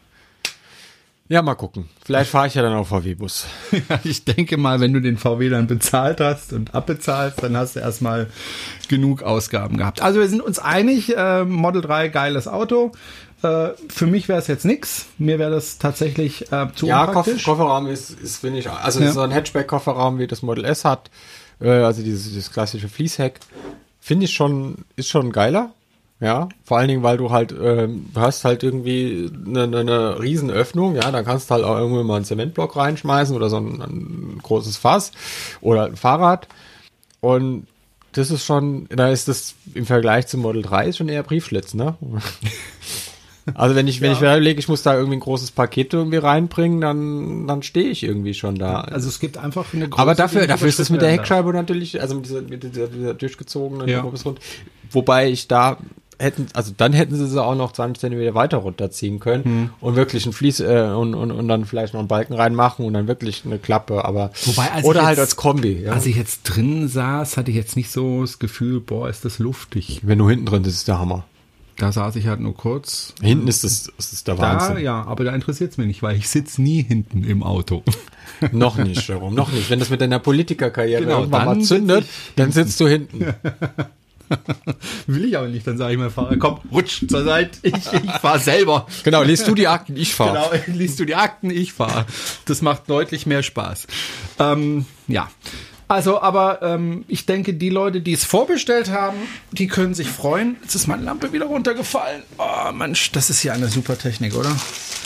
ja, mal gucken. Vielleicht fahre ich ja dann auch V W-Bus. Ja, ich denke mal, wenn du den V W dann bezahlt hast und abbezahlst, dann hast du erstmal genug Ausgaben gehabt. Also wir sind uns einig, äh, Model drei, geiles Auto. Äh, für mich wäre es jetzt nix. Mir wäre das tatsächlich äh, zu Ja, Koff unpraktisch. Kofferraum ist, ist finde ich, also Ja. so ein Hatchback-Kofferraum wie das Model S hat, äh, also dieses, dieses klassische Fließheck, finde ich schon, ist schon geiler. Ja, vor allen Dingen, weil du halt, ähm, du hast halt irgendwie eine, eine, eine Riesenöffnung, ja, dann kannst du halt auch irgendwie mal einen Zementblock reinschmeißen oder so ein, ein großes Fass oder ein Fahrrad. Und das ist schon, da ist das im Vergleich zum Model drei ist schon eher Briefschlitz, ne? Also wenn ich, wenn Ja. ich mir überlege, ich muss da irgendwie ein großes Paket irgendwie reinbringen, dann, dann stehe ich irgendwie schon da. Also es gibt einfach eine große... Aber dafür, die dafür ist das mit der überschritten werden Heckscheibe natürlich, also mit dieser, mit dieser, dieser durchgezogenen Ja. Rund. Wobei ich da hätten, also dann hätten sie sie auch noch zwanzig Zentimeter weiter runterziehen können Hm. und wirklich ein Fließ äh, und, und, und dann vielleicht noch einen Balken reinmachen und dann wirklich eine Klappe, aber Wobei, als oder ich halt jetzt- als Kombi. Ja. Als ich jetzt drin saß, hatte ich jetzt nicht so das Gefühl, boah, ist das luftig. Wenn du hinten drin, das ist der Hammer. Da saß ich halt nur kurz. Hinten ist das, das ist der Da, Wahnsinn. ja, aber da interessiert es mich nicht, weil ich sitze nie hinten im Auto. Noch nicht, Jerome, noch nicht. Wenn das mit deiner Politikerkarriere Genau, irgendwann dann mal zündet, dann sitzt du hinten. Will ich aber nicht, dann sage ich mal, Fahrer, komm, rutsch zur Seite, ich, ich fahre selber. Genau, liest du die Akten, ich fahre. Genau, liest du die Akten, ich fahre. Das macht deutlich mehr Spaß. Ähm, ja. Also, aber ähm, ich denke, die Leute, die es vorbestellt haben, die können sich freuen. Jetzt ist meine Lampe wieder runtergefallen. Oh, Mensch, das ist ja eine super Technik, oder?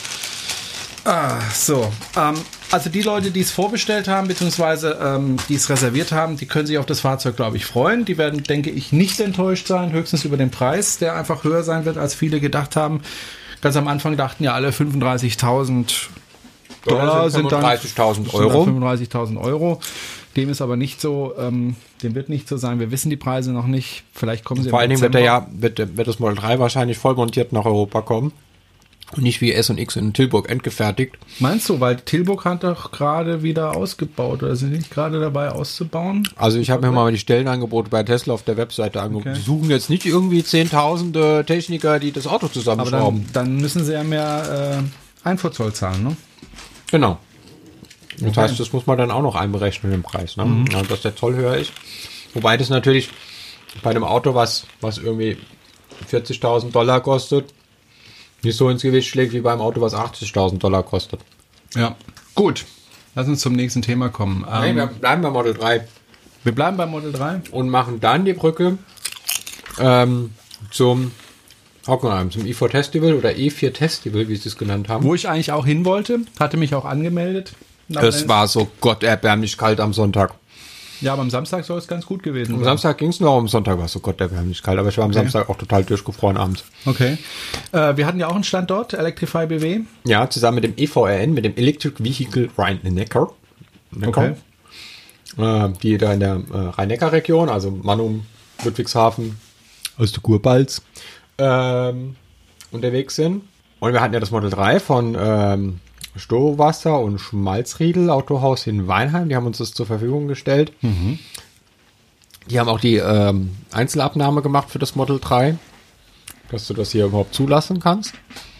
Ah, so. Ähm, also die Leute, die es vorbestellt haben, beziehungsweise ähm, die es reserviert haben, die können sich auf das Fahrzeug, glaube ich, freuen. Die werden, denke ich, nicht enttäuscht sein, höchstens über den Preis, der einfach höher sein wird, als viele gedacht haben. Ganz am Anfang dachten ja alle fünfunddreißigtausend Dollar sind dann fünfunddreißigtausend sind dann Euro. fünfunddreißigtausend Euro. Dem ist aber nicht so, ähm, dem wird nicht so sein. Wir wissen die Preise noch nicht. Vielleicht kommen sie Vor im allen Dingen wird, der Dezember. ja, wird, wird das Model drei wahrscheinlich voll montiert nach Europa kommen. Und nicht wie S und X in Tilburg endgefertigt. Meinst du, weil Tilburg hat doch gerade wieder ausgebaut oder sind die nicht gerade dabei auszubauen? Also ich habe mir mal die Stellenangebote bei Tesla auf der Webseite angeguckt. Okay. Die suchen jetzt nicht irgendwie zehntausende Techniker, die das Auto Aber zusammenschrauben. dann, dann müssen sie ja mehr äh, Einfuhrzoll zahlen, ne? Genau. Das heißt, das muss man dann auch noch einberechnen im Preis, ne? Mhm. Ja, dass der Zoll höher ist. Wobei das natürlich bei einem Auto, was, was irgendwie vierzigtausend Dollar kostet, nicht so ins Gewicht schlägt wie beim Auto, was achtzigtausend Dollar kostet. Ja. Gut. Lass uns zum nächsten Thema kommen. Ähm, Nein, wir bleiben bei Model drei wir bleiben beim Model drei. und machen dann die Brücke ähm, zum Hockenheim, zum i vier Festival oder E vier Festival, wie sie es genannt haben. Wo ich eigentlich auch hin wollte, hatte mich auch angemeldet. Es war so gotterbärmlich kalt am Sonntag. Ja, aber am Samstag soll es ganz gut gewesen Am sein. Samstag ging es noch, am Sonntag war es so gotterbärmlich kalt, aber ich war am Okay. Samstag auch total durchgefroren abends. Okay. Äh, wir hatten ja auch einen Standort, Electrify B W. Ja, zusammen mit dem E V R N, mit dem Electric Vehicle Rhein-Neckar. Okay. Äh, die da in der äh, Rhein-Neckar-Region, also Mannum, Ludwigshafen, aus der Kurbalz, ähm, unterwegs sind. Und wir hatten ja das Model drei von ähm, Stowasser und Schmalzriedel Autohaus in Weinheim. Die haben uns das zur Verfügung gestellt. Die haben auch die ähm, Einzelabnahme gemacht für das Model drei, dass du das hier überhaupt zulassen kannst.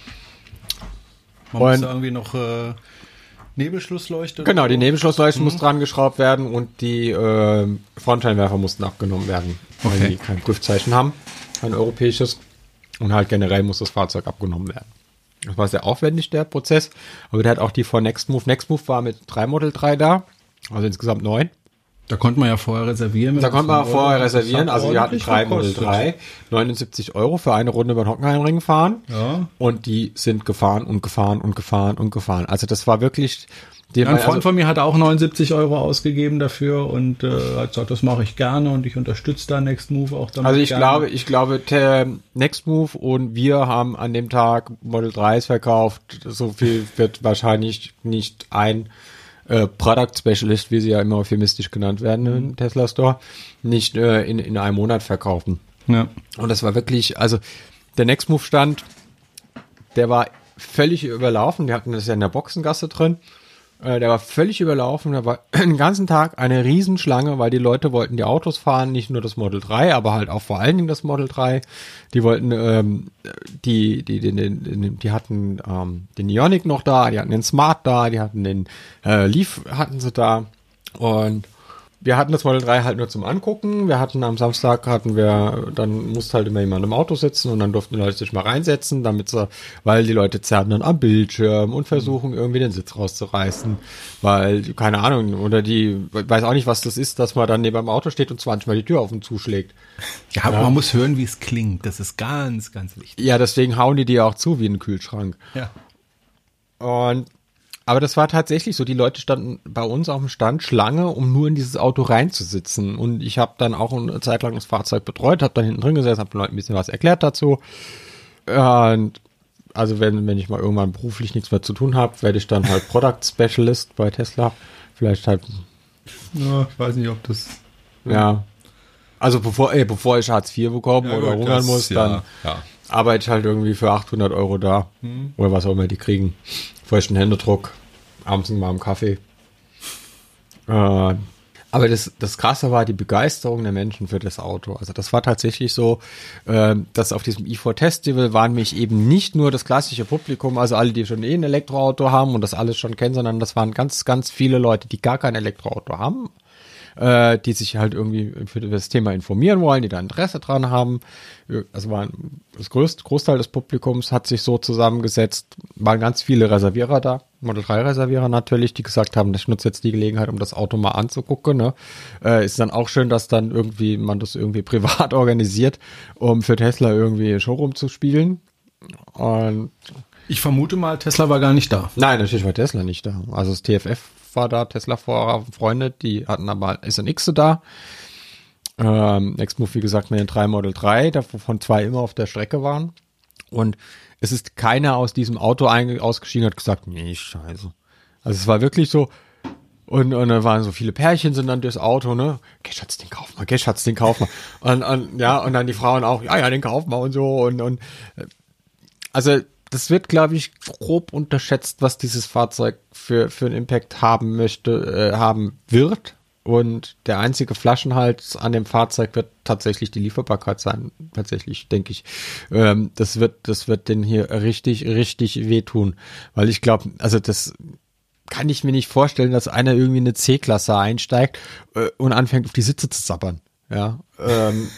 Man muss Und- da irgendwie noch äh, Nebelschlussleuchte. Genau, die Nebenschlussleuchte muss dran geschraubt werden und die äh, Frontscheinwerfer mussten abgenommen werden, weil Okay. die kein Prüfzeichen haben, kein europäisches. Und halt generell muss das Fahrzeug abgenommen werden. Das war sehr aufwendig, der Prozess. Aber der hat auch die von Nextmove. Nextmove war mit drei Model drei da, also insgesamt neun. Da konnte man ja vorher reservieren. wenn Da das konnte man von vorher Euro- reservieren. das hat Also wir hatten ordentlich drei Model gekostet. drei, neunundsiebzig Euro für eine Runde über den Hockenheimring fahren. Ja. Und die sind gefahren und gefahren und gefahren und gefahren. Also das war wirklich Die, ein Freund also, von mir hat auch neunundsiebzig Euro ausgegeben dafür und äh, hat gesagt, das mache ich gerne und ich unterstütze da Nextmove auch damit. Also ich gerne. glaube, ich glaube, der Nextmove und wir haben an dem Tag Model dreis verkauft. So viel wird wahrscheinlich nicht ein äh, Product Specialist, wie sie ja immer euphemistisch genannt werden mhm. im Tesla Store, nicht äh, in, in einem Monat verkaufen. Ja. Und das war wirklich, also der Nextmove stand, der war völlig überlaufen. Die hatten das ja in der Boxengasse drin. Äh, der war völlig überlaufen. Da war den ganzen Tag eine Riesenschlange, weil die Leute wollten die Autos fahren, nicht nur das Model drei, aber halt auch vor allen Dingen das Model drei. Die wollten, ähm, die, die, die, die, die hatten ähm, den Ioniq noch da, die hatten den Smart da, die hatten den äh, Leaf hatten sie da. Und wir hatten das Model drei halt nur zum Angucken. Wir hatten am Samstag hatten wir, dann musste halt immer jemand im Auto sitzen und dann durften die Leute sich mal reinsetzen, damit sie, weil die Leute zerren dann am Bildschirm und versuchen irgendwie den Sitz rauszureißen, weil, keine Ahnung, oder die, weiß auch nicht, was das ist, dass man dann neben dem Auto steht und zwanzig Mal die Tür auf und zuschlägt. Ja, aber ja. Man muss hören, wie es klingt. Das ist ganz, ganz wichtig. Ja, deswegen hauen die die auch zu wie ein Kühlschrank. Ja. Und aber das war tatsächlich so, die Leute standen bei uns auf dem Stand Schlange, um nur in dieses Auto reinzusitzen. Und ich habe dann auch eine Zeit lang das Fahrzeug betreut, habe dann hinten drin gesessen, habe den Leuten ein bisschen was erklärt dazu. Und also wenn, wenn ich mal irgendwann beruflich nichts mehr zu tun habe, werde ich dann halt Product Specialist bei Tesla. Vielleicht halt. Ja, ich weiß nicht, ob das. Ja. Also bevor, ey, bevor ich Hartz vier bekomme ja, oder hungern muss, dann ja, ja. arbeite ich halt irgendwie für achthundert Euro da. Hm. Oder was auch immer die kriegen. Feuchten Händedruck. Abends mal am Kaffee. Äh, aber das, das Krasse war die Begeisterung der Menschen für das Auto. Also das war tatsächlich so, äh, dass auf diesem i vier Festival waren mich eben nicht nur das klassische Publikum, also alle, die schon eh ein Elektroauto haben und das alles schon kennen, sondern das waren ganz, ganz viele Leute, die gar kein Elektroauto haben, äh, die sich halt irgendwie für das Thema informieren wollen, die da Interesse dran haben. Also war das größte Großteil des Publikums hat sich so zusammengesetzt, waren ganz viele Reservierer da, Model drei Reservierer natürlich, die gesagt haben, ich nutze jetzt die Gelegenheit, um das Auto mal anzugucken. Ne? Äh, ist dann auch schön, dass dann irgendwie man das irgendwie privat organisiert, um für Tesla irgendwie Showroom zu spielen. Und ich vermute mal, Tesla war gar nicht da. Nein, natürlich war Tesla nicht da. Also das T F F war da, Tesla-Fahrer, Freunde, die hatten aber S N X da. Ähm, Nextmove, wie gesagt, mit den drei Model drei, davon zwei immer auf der Strecke waren. Und es ist keiner aus diesem Auto ausgestiegen und hat gesagt, nee, scheiße. Also es war wirklich so, und, und dann waren so viele Pärchen sind dann durchs Auto, ne, geh Schatz, den kauf mal, geh Schatz, den kauf mal. Und, und ja, und dann die Frauen auch, ja, ja, den kauf mal und so. Und, und also das wird, glaube ich, grob unterschätzt, was dieses Fahrzeug für, für einen Impact haben möchte, äh, haben wird. Und der einzige Flaschenhals an dem Fahrzeug wird tatsächlich die Lieferbarkeit sein. Tatsächlich, denke ich. Ähm, das wird, das wird den hier richtig, richtig wehtun. Weil ich glaube, also das kann ich mir nicht vorstellen, dass einer irgendwie eine C-Klasse einsteigt äh, und anfängt, auf die Sitze zu zappern. Ja. Ähm,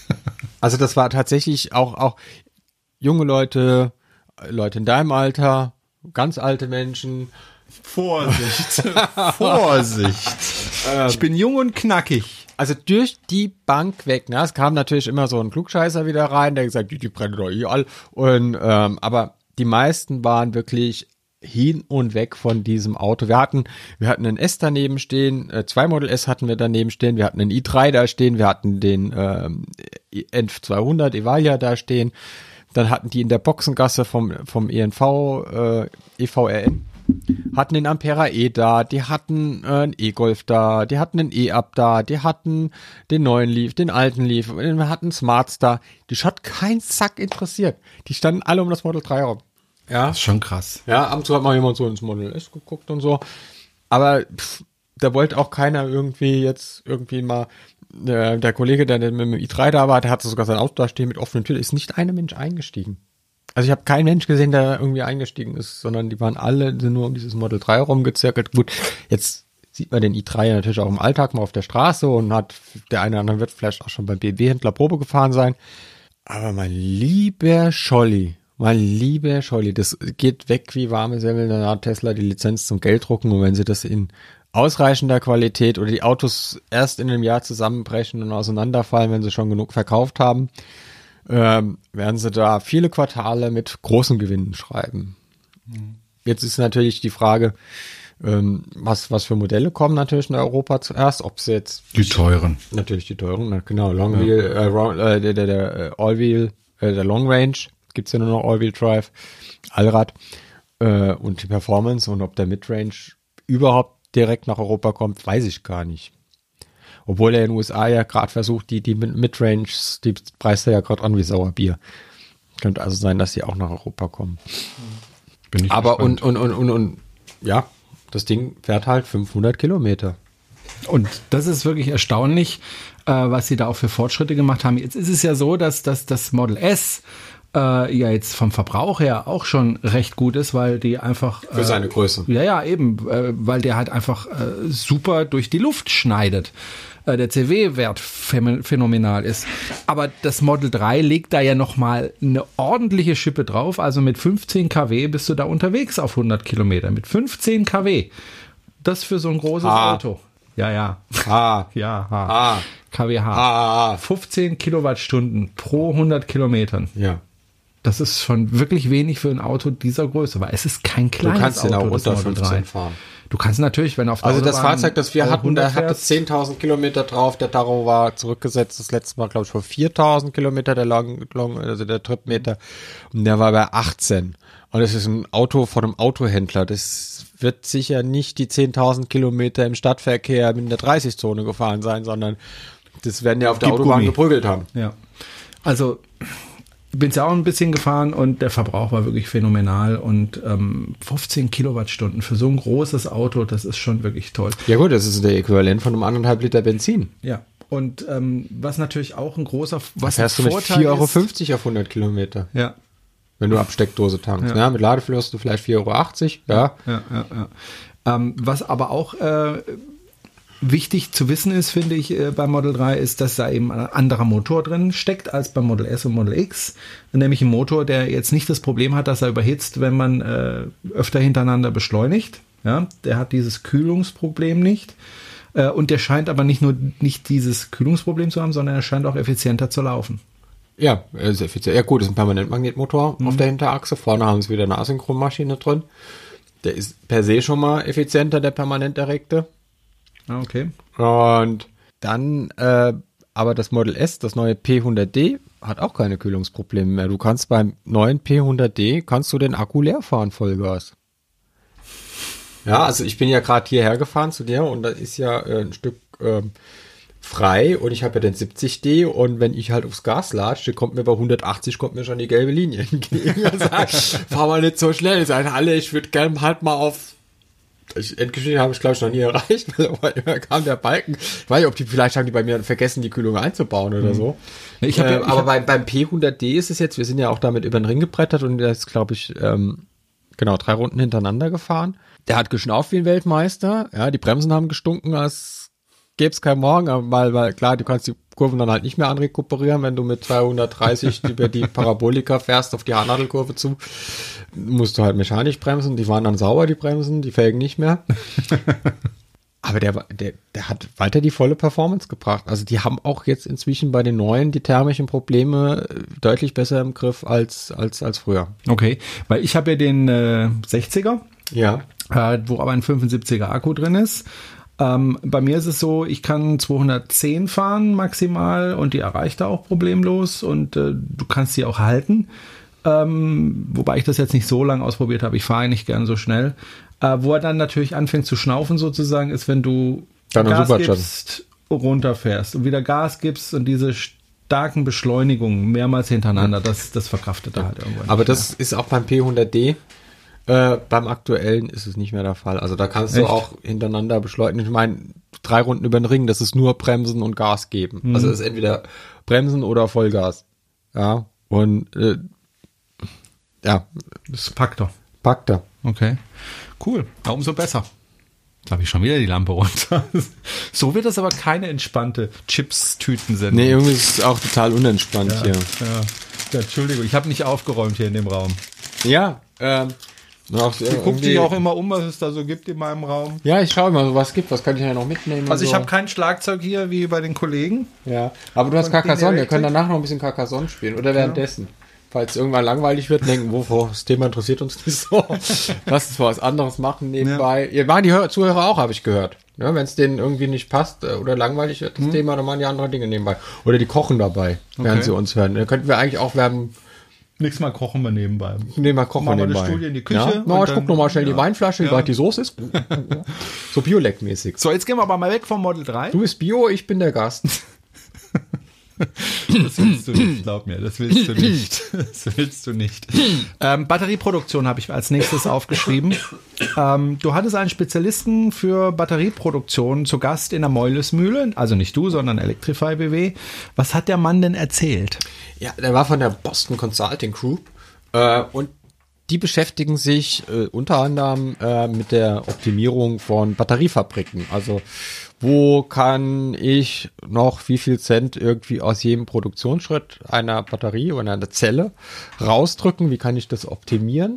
also das war tatsächlich auch, auch junge Leute, Leute in deinem Alter, ganz alte Menschen. Vorsicht, Vorsicht. Ich bin jung und knackig. Also durch die Bank weg. Ne? Es kam natürlich immer so ein Klugscheißer wieder rein, der gesagt, die, die brennen doch eh all. Und ähm, aber die meisten waren wirklich hin und weg von diesem Auto. Wir hatten, wir hatten einen S daneben stehen, äh, zwei Model S hatten wir daneben stehen, wir hatten einen i drei da stehen, wir hatten den ähm, N zweihundert Evalia da stehen. Dann hatten die in der Boxengasse vom vom E N V, äh, E V R N, hatten den Ampera E da, die hatten äh, einen E-Golf da, die hatten einen E-Up da, die hatten den neuen Leaf, den alten Leaf, wir hatten Smarts da. Die hat kein Sack interessiert. Die standen alle um das Model drei rum. Ja. Das ist schon krass. Ja, ab und zu hat mal jemand so ins Model S geguckt und so. Aber pff, da wollte auch keiner irgendwie jetzt irgendwie mal, äh, der Kollege, der mit dem i drei da war, der hatte sogar sein Auto da stehen mit offenen Türen, ist nicht ein Mensch eingestiegen. Also ich habe keinen Mensch gesehen, der irgendwie eingestiegen ist, sondern die waren alle sind nur um dieses Model drei rumgezirkelt. Gut, jetzt sieht man den i drei natürlich auch im Alltag mal auf der Straße und hat, der eine oder andere wird vielleicht auch schon beim B M W-Händler Probe gefahren sein. Aber mein lieber Scholli, mein lieber Scholli, das geht weg wie warme Semmeln, dann hat Tesla die Lizenz zum Gelddrucken und wenn sie das in ausreichender Qualität oder die Autos erst in einem Jahr zusammenbrechen und auseinanderfallen, wenn sie schon genug verkauft haben, ähm, werden sie da viele Quartale mit großen Gewinnen schreiben. Mhm. Jetzt ist natürlich die Frage, Ähm, was, was für Modelle kommen natürlich in Europa zuerst? Ob es jetzt... Die teuren. Natürlich die teuren, na, genau. Long Wheel, ja. äh, der, der, der äh, All Wheel, äh, der Long Range, gibt's ja nur noch All Wheel Drive, Allrad äh, und die Performance. Und ob der Midrange überhaupt direkt nach Europa kommt, weiß ich gar nicht. Obwohl er in den U S A ja gerade versucht, die, die Midrange, die preist er ja gerade an wie Sauerbier. Könnte also sein, dass die auch nach Europa kommen. Bin ich Aber gespannt. und, und, und, und, und, ja, das Ding fährt halt fünfhundert Kilometer. Und das ist wirklich erstaunlich, äh, was sie da auch für Fortschritte gemacht haben. Jetzt ist es ja so, dass, dass das Model S äh, ja jetzt vom Verbrauch her auch schon recht gut ist, weil die einfach... Für äh, seine Größe. Ja, ja, eben, äh, weil der halt einfach äh, super durch die Luft schneidet. Äh, der C W-Wert phänomenal ist. Aber das Model drei legt da ja nochmal eine ordentliche Schippe drauf. Also mit fünfzehn Kilowatt bist du da unterwegs auf hundert Kilometer. Mit fünfzehn Kilowatt. Das für so ein großes Ah. Auto. Ja, ja. Ah, Ja, H. ah, K W H. ah, ah. fünfzehn Kilowattstunden pro hundert Kilometern. Ja. Das ist schon wirklich wenig für ein Auto dieser Größe, weil es ist kein Du kleines kannst den Auto, auch das unter Model drei. fünfzehn fahren. Du kannst natürlich, wenn auf der Also das Autobahn Fahrzeug, das wir auch hatten, da hundert hatte fährst, zehntausend Kilometer drauf. Der Tacho war zurückgesetzt, das letzte Mal, glaube ich, vor viertausend Kilometer, der Long, Long, also der Tripmeter. Und der war bei achtzehn. Und das ist ein Auto von einem Autohändler. Das wird sicher nicht die zehntausend Kilometer im Stadtverkehr in der dreißig-Zone gefahren sein, sondern das werden ja auf der Gib Autobahn Gummi. geprügelt haben. Ja. Also ich bin ja auch ein bisschen gefahren und der Verbrauch war wirklich phänomenal und ähm, fünfzehn Kilowattstunden für so ein großes Auto, das ist schon wirklich toll. Ja gut, das ist der Äquivalent von einem anderthalb Liter Benzin. Ja. Und ähm, was natürlich auch ein großer was Fährst du ein mit Vorteil vier Euro ist, fünfzig auf hundert Kilometer, ja. wenn du ab Steckdose tankst. Ja. Ja. Mit Ladefüller hast du vielleicht vier Euro achtzig. Ja. Ja, ja, ja. Ähm, was aber auch äh, wichtig zu wissen ist, finde ich, äh, beim Model drei, ist, dass da eben ein anderer Motor drin steckt als beim Model S und Model X. Nämlich ein Motor, der jetzt nicht das Problem hat, dass er überhitzt, wenn man äh, öfter hintereinander beschleunigt. Ja, der hat dieses Kühlungsproblem nicht. Äh, und der scheint aber nicht nur nicht dieses Kühlungsproblem zu haben, sondern er scheint auch effizienter zu laufen. Ja, sehr effizient. Ja gut, das ist ein Permanentmagnetmotor Mhm. auf der Hinterachse. Vorne haben sie wieder eine Asynchronmaschine drin. Der ist per se schon mal effizienter, der permanent erregte. Ah, okay. Und dann, äh, aber das Model S, das neue P hundert D, hat auch keine Kühlungsprobleme mehr. Du kannst beim neuen P hundert D, kannst du den Akku leer fahren, Vollgas. Ja, also ich bin ja gerade hierher gefahren zu dir und da ist ja äh, ein Stück ähm, frei und ich habe ja den siebzig D und wenn ich halt aufs Gas latsche, kommt mir bei hundertachtzig kommt mir schon die gelbe Linie entgegen. Also, fahr mal nicht so schnell, sagen alle, ich würde gerne halt mal auf Ich, Endgeschwindigkeit habe ich, glaube ich, noch nie erreicht, weil immer kam der Balken. Ich weiß nicht, ob die, vielleicht haben die bei mir vergessen, die Kühlung einzubauen oder so. Ich hab ja- äh, ich aber hab- bei, beim P hundert D ist es jetzt, wir sind ja auch damit über den Ring gebrettert und der ist, glaube ich, ähm, genau, drei Runden hintereinander gefahren. Der hat geschnauft wie ein Weltmeister. Ja, die Bremsen haben gestunken, als gäbe es kein Morgen, aber weil, weil klar, du kannst die Kurven dann halt nicht mehr anrekuperieren, wenn du mit zweihundertdreißig über die Parabolika fährst auf die Haarnadelkurve zu, musst du halt mechanisch bremsen. Die waren dann sauber, die Bremsen, die Felgen nicht mehr. Aber der, war- der, der hat weiter die volle Performance gebracht. Also die haben auch jetzt inzwischen bei den neuen die thermischen Probleme äh, deutlich besser im Griff als, als, als früher. Okay, weil ich habe ja den äh, sechziger, Ja. äh, wo aber ein fünfundsiebziger Akku drin ist. Ähm, bei mir ist es so, ich kann zweihundertzehn fahren maximal und die erreicht er auch problemlos und äh, du kannst sie auch halten. Ähm, wobei ich das jetzt nicht so lange ausprobiert habe. Ich fahre nicht gern so schnell. Äh, wo er dann natürlich anfängt zu schnaufen sozusagen, ist, wenn du Dann ein Gas Supercharger. gibst, runterfährst und wieder Gas gibst und diese starken Beschleunigungen mehrmals hintereinander, das, das verkraftet er halt irgendwann. Aber nicht das ist auch beim P hundert D. Äh, beim aktuellen ist es nicht mehr der Fall. Also da kannst du Echt? auch hintereinander beschleunigen. Ich meine, drei Runden über den Ring, das ist nur Bremsen und Gas geben. Mhm. Also es ist entweder Bremsen oder Vollgas. Ja, und äh, ja, mehr. Das packt er. packt er. Okay, cool. Ja, umso besser. Jetzt habe ich schon wieder die Lampe runter. So wird das aber keine entspannte Chips-Tüten-Sendung. Nee, irgendwie ist es auch total unentspannt ja, hier. ja. Ja, Entschuldigung, ich habe nicht aufgeräumt hier in dem Raum. Ja, ähm, und auch so Ich gucke irgendwie- dich auch immer um, was es da so gibt in meinem Raum. Ja, ich schaue mal, was gibt, was kann ich ja noch mitnehmen. Also und ich so. habe kein Schlagzeug hier wie bei den Kollegen. Ja, aber du hast Von Carcassonne, wir Elektrik. können danach noch ein bisschen Carcassonne spielen oder währenddessen. falls irgendwann langweilig wird, denken, wovor das Thema interessiert uns nicht so. Lass uns was anderes machen nebenbei. Ja. Ihr waren die Hör- Zuhörer auch, habe ich gehört. Ja, wenn es denen irgendwie nicht passt äh, oder langweilig wird, das hm. Thema, dann machen die andere Dinge nebenbei. Oder die kochen dabei, okay. während sie uns hören. Dann könnten wir eigentlich auch werden. Nächstes Mal kochen wir nebenbei. Nebenbei kochen wir nebenbei. Eine Studie in die Küche. Ja? No, ich guck nochmal schnell ja. die Weinflasche, wie ja. weit die Soße ist. So Biolek-mäßig. So, jetzt gehen wir aber mal weg vom Model drei. Du bist Bio, ich bin der Gast. Das willst du nicht, glaub mir, das willst du nicht. Das willst du nicht. Ähm, Batterieproduktion habe ich als nächstes aufgeschrieben. Ähm, du hattest einen Spezialisten für Batterieproduktion zu Gast in der Meulesmühle, also nicht du, sondern Electrify B W. Was hat der Mann denn erzählt? Ja, der war von der Boston Consulting Group äh, und die beschäftigen sich äh, unter anderem äh, mit der Optimierung von Batteriefabriken. Also wo kann ich noch wie viel Cent irgendwie aus jedem Produktionsschritt einer Batterie oder einer Zelle rausdrücken? Wie kann ich das optimieren?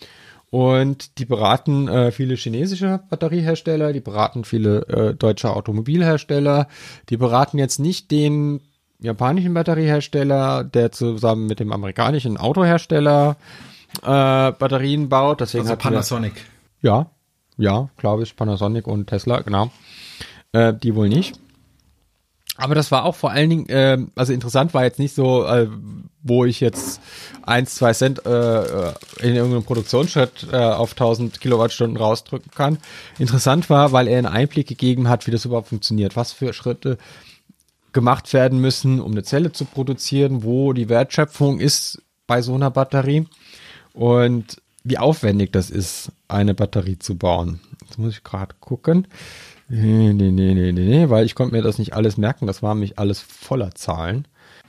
Und die beraten äh, viele chinesische Batteriehersteller, die beraten viele äh, deutsche Automobilhersteller, die beraten jetzt nicht den japanischen Batteriehersteller, der zusammen mit dem amerikanischen Autohersteller äh, Batterien baut. Deswegen also hat Panasonic. Wir, ja, ja, glaube ich, Panasonic und Tesla, genau. Äh, die wohl nicht. Aber das war auch vor allen Dingen, äh, also interessant war jetzt nicht so, äh, wo ich jetzt eins, zwei Cent äh, in irgendeinem Produktionsschritt äh, auf tausend Kilowattstunden rausdrücken kann. Interessant war, weil er einen Einblick gegeben hat, wie das überhaupt funktioniert, was für Schritte gemacht werden müssen, um eine Zelle zu produzieren, wo die Wertschöpfung ist bei so einer Batterie und wie aufwendig das ist, eine Batterie zu bauen. Jetzt muss ich gerade gucken. Nee, nee, nee, nee, nee, weil ich konnte mir das nicht alles merken. Das war nämlich alles voller Zahlen.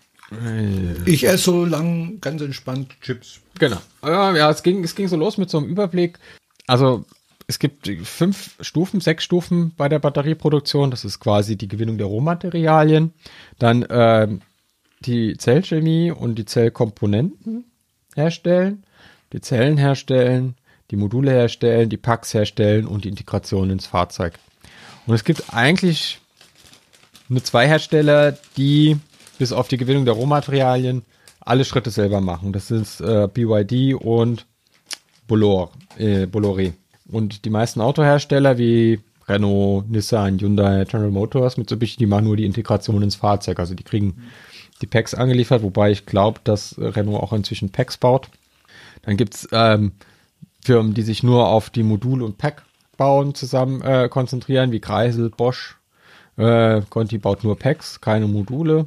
Ich esse so lang ganz entspannt Chips. Genau. Ja, es ging, es ging so los mit so einem Überblick. Also es gibt fünf Stufen, sechs Stufen bei der Batterieproduktion. Das ist quasi die Gewinnung der Rohmaterialien. Dann äh, die Zellchemie und die Zellkomponenten herstellen, die Zellen herstellen, die Module herstellen, die Packs herstellen und die Integration ins Fahrzeug. Und es gibt eigentlich nur zwei Hersteller, die bis auf die Gewinnung der Rohmaterialien alle Schritte selber machen. Das ist äh, B Y D und Bolloré, äh, Bolloré. Und die meisten Autohersteller wie Renault, Nissan, Hyundai, General Motors, Mitsubishi, die machen nur die Integration ins Fahrzeug. Also die kriegen die Packs angeliefert, wobei ich glaube, dass Renault auch inzwischen Packs baut. Dann gibt's ähm, Firmen, die sich nur auf die Modul- und Pack bauen zusammen äh, konzentrieren, wie Kreisel, Bosch. Äh, Conti baut nur Packs, keine Module.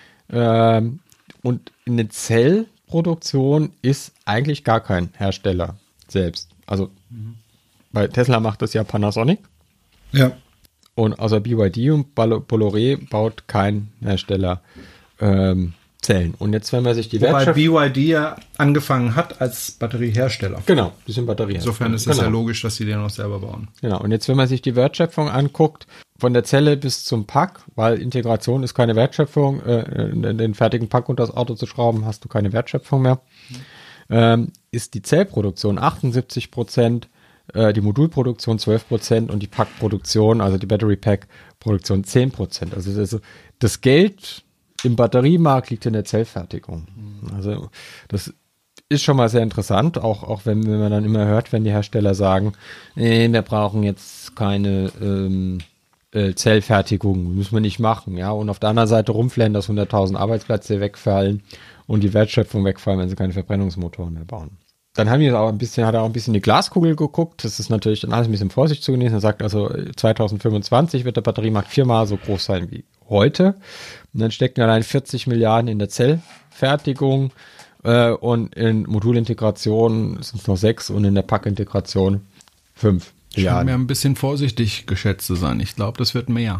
Ähm, und in der Zellproduktion ist eigentlich gar kein Hersteller selbst. Also mhm. bei Tesla macht das ja Panasonic. Ja. Und außer B Y D und Bolloré baut kein Hersteller ähm, Zellen. Und jetzt, wenn man sich die Wobei B Y D ja angefangen hat als Batteriehersteller. Genau, die sind Batteriehersteller. Insofern ist es genau. ja logisch, dass sie den auch selber bauen. Genau, und jetzt, wenn man sich die Wertschöpfung anguckt, von der Zelle bis zum Pack, weil Integration ist keine Wertschöpfung, äh, in den fertigen Pack unter das Auto zu schrauben, hast du keine Wertschöpfung mehr, mhm. ähm, ist die Zellproduktion achtundsiebzig Prozent, äh, die Modulproduktion zwölf Prozent und die Packproduktion, also die Battery Pack Produktion zehn Prozent. Also das, das Geld im Batteriemarkt liegt in der Zellfertigung. Also das ist schon mal sehr interessant, auch, auch wenn, wenn man dann immer hört, wenn die Hersteller sagen, nee, wir brauchen jetzt keine ähm, äh, Zellfertigung, müssen wir nicht machen. Ja, und auf der anderen Seite rumflennen, dass hunderttausend Arbeitsplätze wegfallen und die Wertschöpfung wegfallen, wenn sie keine Verbrennungsmotoren mehr bauen. Dann haben wir auch ein bisschen, hat er auch ein bisschen in die Glaskugel geguckt. Das ist natürlich dann alles ein bisschen Vorsicht zu genießen. Er sagt also, zweitausendfünfundzwanzig wird der Batteriemarkt viermal so groß sein wie heute. Und dann stecken allein vierzig Milliarden in der Zellfertigung äh, und in Modulintegration sind es noch sechs und in der Packintegration fünf Milliarden. Scheint mir ein bisschen vorsichtig geschätzt zu sein. Ich glaube, das wird mehr.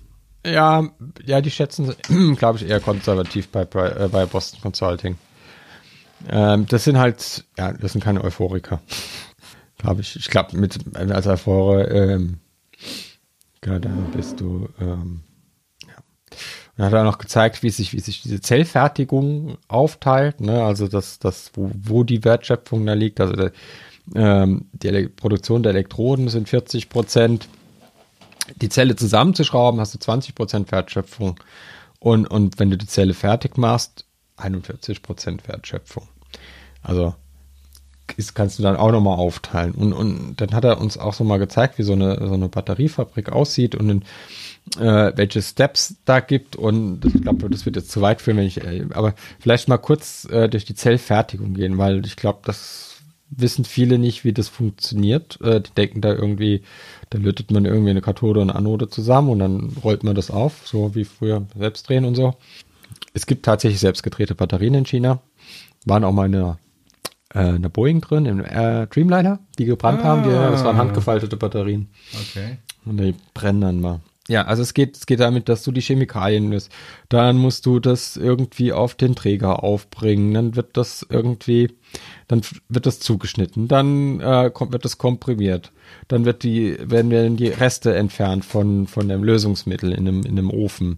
Ja, ja, die schätzen, glaube ich, eher konservativ bei, bei, bei Boston Consulting. Ähm, das sind halt, ja, das sind keine Euphoriker. Glaube ich. Ich glaube, mit als Euphore, ähm, ja, dann bist du, ähm, ja. Dann hat er noch gezeigt, wie sich, wie sich diese Zellfertigung aufteilt, ne, also das, das, wo, wo die Wertschöpfung da liegt, also der, ähm, die Ele- Produktion der Elektroden sind vierzig Prozent. Die Zelle zusammenzuschrauben, hast du zwanzig Prozent Wertschöpfung. Und, und wenn du die Zelle fertig machst, einundvierzig Prozent Wertschöpfung. Also ist, kannst du dann auch nochmal aufteilen. Und, und dann hat er uns auch so mal gezeigt, wie so eine, so eine Batteriefabrik aussieht und in, äh, welche Steps da gibt. Und ich glaube, das wird jetzt zu weit führen, wenn ich, äh, aber vielleicht mal kurz äh, durch die Zellfertigung gehen, weil ich glaube, das wissen viele nicht, wie das funktioniert. Äh, die denken da irgendwie, da lötet man irgendwie eine Kathode und eine Anode zusammen und dann rollt man das auf, so wie früher selbst drehen und so. Es gibt tatsächlich selbstgedrehte Batterien in China. Waren auch mal eine eine Boeing drin, im äh, Dreamliner, die gebrannt ah. haben. Die, das waren handgefaltete Batterien. Okay. Und die brennen dann mal. Ja, also es geht, es geht damit, dass du die Chemikalien misst. Dann musst du das irgendwie auf den Träger aufbringen. Dann wird das irgendwie, dann wird das zugeschnitten. Dann äh, kommt, wird das komprimiert. Dann wird die, werden werden die Reste entfernt von, von dem Lösungsmittel in dem, in dem Ofen.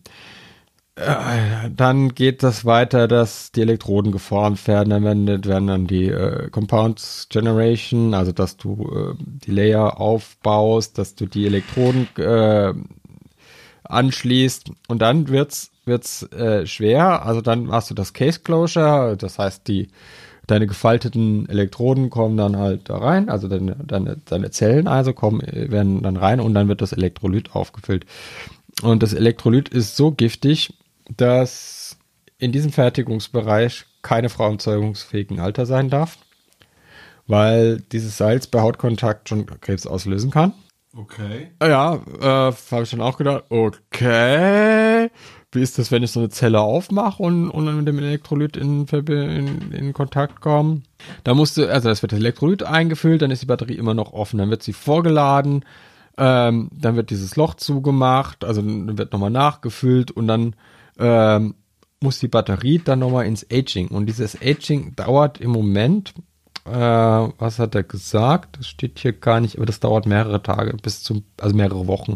Dann geht das weiter, dass die Elektroden geformt werden, dann werden, werden dann die äh, Compounds Generation, also dass du äh, die Layer aufbaust, dass du die Elektroden äh, anschließt und dann wird's wird's äh, schwer, also dann machst du das Case Closure, das heißt die deine gefalteten Elektroden kommen dann halt da rein, also deine, deine, deine Zellen also kommen werden dann rein und dann wird das Elektrolyt aufgefüllt. Und das Elektrolyt ist so giftig, dass in diesem Fertigungsbereich keine Frau im zeugungsfähigen Alter sein darf, weil dieses Salz bei Hautkontakt schon Krebs auslösen kann. Okay. Ja, äh, habe ich dann auch gedacht, okay, wie ist das, wenn ich so eine Zelle aufmache und, und dann mit dem Elektrolyt in, in, in Kontakt komme? Da musst du, also das wird das Elektrolyt eingefüllt, dann ist die Batterie immer noch offen, dann wird sie vorgeladen, ähm, dann wird dieses Loch zugemacht, also dann wird nochmal nachgefüllt und dann Ähm, muss die Batterie dann nochmal ins Aging. Und dieses Aging dauert im Moment, äh, was hat er gesagt? Das steht hier gar nicht, aber das dauert mehrere Tage, bis zum, also mehrere Wochen.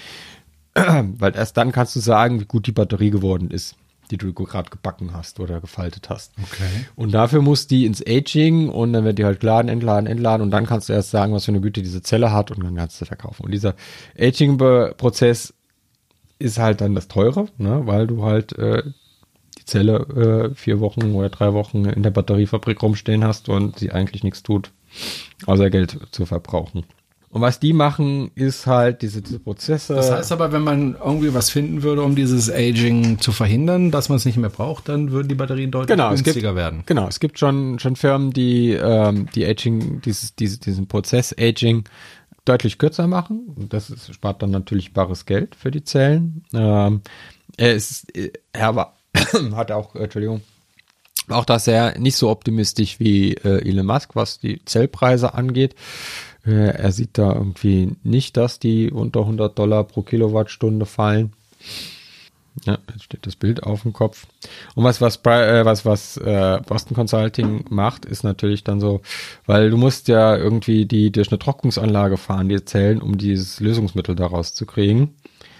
Weil erst dann kannst du sagen, wie gut die Batterie geworden ist, die du gerade gebacken hast oder gefaltet hast. Okay. Und dafür muss die ins Aging und dann wird die halt geladen, entladen, entladen und dann kannst du erst sagen, was für eine Güte diese Zelle hat und dann kannst du verkaufen. Und dieser Aging-Prozess ist halt dann das Teure, ne, weil du halt äh, die Zelle äh, vier Wochen oder drei Wochen in der Batteriefabrik rumstehen hast und sie eigentlich nichts tut, außer Geld zu verbrauchen. Und was die machen, ist halt diese, diese Prozesse. Das heißt aber, wenn man irgendwie was finden würde, um dieses Aging zu verhindern, dass man es nicht mehr braucht, dann würden die Batterien deutlich genau, günstiger es gibt, werden. Genau, es gibt schon schon Firmen, die ähm, die Aging, dieses, diese, diesen Prozess Aging deutlich kürzer machen. Das ist, spart dann natürlich bares Geld für die Zellen. Ähm, er ist, er war, hat auch, Entschuldigung, auch da sehr nicht so optimistisch wie äh, Elon Musk, was die Zellpreise angeht. Äh, er sieht da irgendwie nicht, dass die unter hundert Dollar pro Kilowattstunde fallen. Ja, jetzt steht das Bild auf dem Kopf. Und was was äh, was was äh, Boston Consulting macht, ist natürlich dann so, weil du musst ja irgendwie die durch eine Trocknungsanlage fahren, die Zellen, um dieses Lösungsmittel daraus zu kriegen.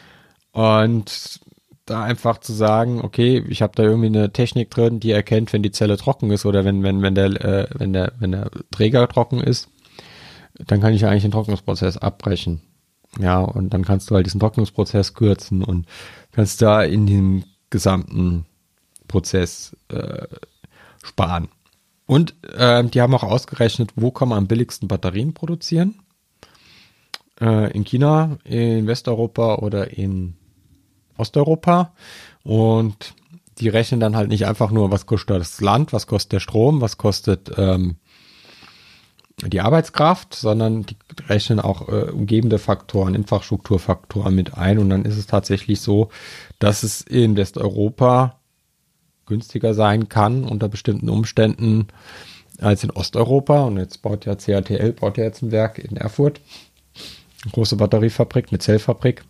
Und da einfach zu sagen, okay, ich habe da irgendwie eine Technik drin, die erkennt, wenn die Zelle trocken ist oder wenn wenn wenn der äh, wenn der wenn der Träger trocken ist, dann kann ich eigentlich den Trocknungsprozess abbrechen. Ja, und dann kannst du halt diesen Trocknungsprozess kürzen und kannst da in dem gesamten Prozess äh, sparen. Und äh, die haben auch ausgerechnet, wo kann man am billigsten Batterien produzieren. Äh, in China, in Westeuropa oder in Osteuropa. Und die rechnen dann halt nicht einfach nur, was kostet das Land, was kostet der Strom, was kostet ähm, die Arbeitskraft, sondern die rechnen auch äh, umgebende Faktoren, Infrastrukturfaktoren mit ein und dann ist es tatsächlich so, dass es in Westeuropa günstiger sein kann unter bestimmten Umständen als in Osteuropa und jetzt baut ja C A T L, baut ja jetzt ein Werk in Erfurt, eine große Batteriefabrik, eine Zellfabrik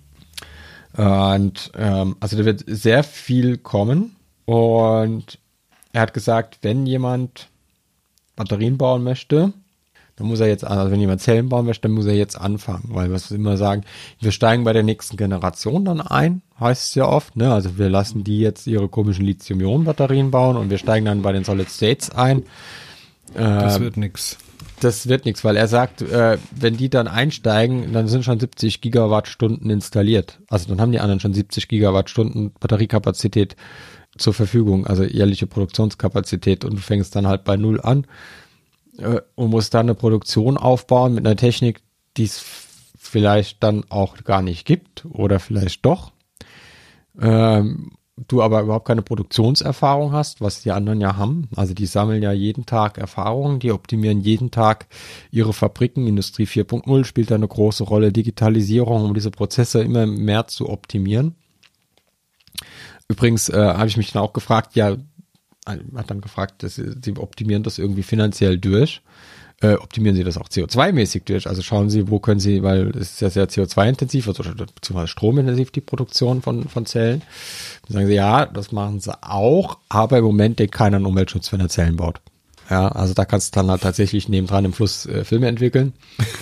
und ähm, also da wird sehr viel kommen und er hat gesagt, wenn jemand Batterien bauen möchte, dann muss er jetzt, also wenn jemand Zellen bauen möchte, dann muss er jetzt anfangen, weil was wir immer sagen, wir steigen bei der nächsten Generation dann ein, heißt es ja oft, ne, also wir lassen die jetzt ihre komischen Lithium-Ionen-Batterien bauen und wir steigen dann bei den Solid States ein. Das ähm, wird nix. Das wird nix, weil er sagt, äh, wenn die dann einsteigen, dann sind schon siebzig Gigawattstunden installiert. Also dann haben die anderen schon siebzig Gigawattstunden Batteriekapazität zur Verfügung, also jährliche Produktionskapazität, und du fängst dann halt bei Null an äh, und musst dann eine Produktion aufbauen mit einer Technik, die es vielleicht dann auch gar nicht gibt oder vielleicht doch. Ähm, du aber überhaupt keine Produktionserfahrung hast, was die anderen ja haben. Also die sammeln ja jeden Tag Erfahrungen, die optimieren jeden Tag ihre Fabriken. Industrie vier Punkt null spielt da eine große Rolle, Digitalisierung, um diese Prozesse immer mehr zu optimieren. Übrigens äh, habe ich mich dann auch gefragt, ja, hat dann gefragt, dass sie, sie optimieren das irgendwie finanziell durch. Äh, optimieren Sie das auch C O zwei mäßig durch? Also schauen Sie, wo können Sie, weil es ist ja sehr C O zwei intensiv, also beziehungsweise stromintensiv die Produktion von, von Zellen. Dann sagen Sie, ja, das machen Sie auch, aber im Moment denkt keiner an Umweltschutz, wenn er Zellen baut. Ja, also da kannst du dann halt tatsächlich nebendran im Fluss äh, Filme entwickeln.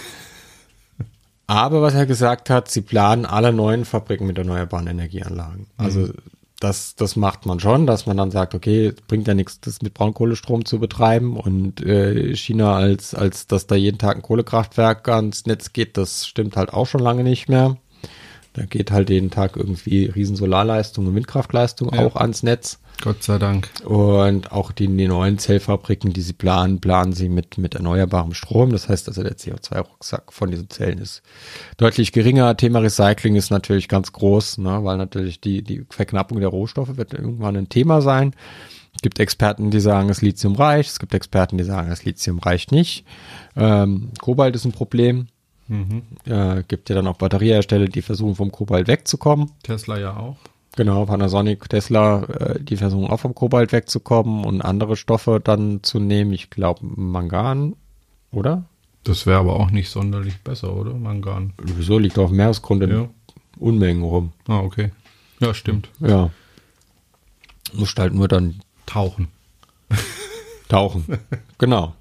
Aber was er gesagt hat, Sie planen alle neuen Fabriken mit erneuerbaren Energieanlagen. Also mhm. Das, das macht man schon, dass man dann sagt, okay, bringt ja nichts, das mit Braunkohlestrom zu betreiben, und äh, China als, als dass da jeden Tag ein Kohlekraftwerk ans Netz geht, das stimmt halt auch schon lange nicht mehr. Da geht halt jeden Tag irgendwie Riesensolarleistung und Windkraftleistung ja. auch ans Netz. Gott sei Dank. Und auch die, die neuen Zellfabriken, die sie planen, planen sie mit, mit erneuerbarem Strom. Das heißt also, der C O zwei Rucksack von diesen Zellen ist deutlich geringer. Thema Recycling ist natürlich ganz groß, ne, weil natürlich die, die Verknappung der Rohstoffe wird irgendwann ein Thema sein. Es gibt Experten, die sagen, das Lithium reicht. Es gibt Experten, die sagen, das Lithium reicht nicht. Ähm, Kobalt ist ein Problem. Mhm. Äh, gibt ja dann auch Batteriehersteller, die versuchen, vom Kobalt wegzukommen. Tesla ja auch. Genau, Panasonic, Tesla, äh, die versuchen auch vom Kobalt wegzukommen und andere Stoffe dann zu nehmen. Ich glaube Mangan, oder? Das wäre aber auch nicht sonderlich besser, oder? Mangan. Wieso? Liegt auf dem Meeresgrund in ja. Unmengen rum. Ah, okay. Ja, stimmt. Ja. Musst halt nur dann tauchen. Tauchen, genau.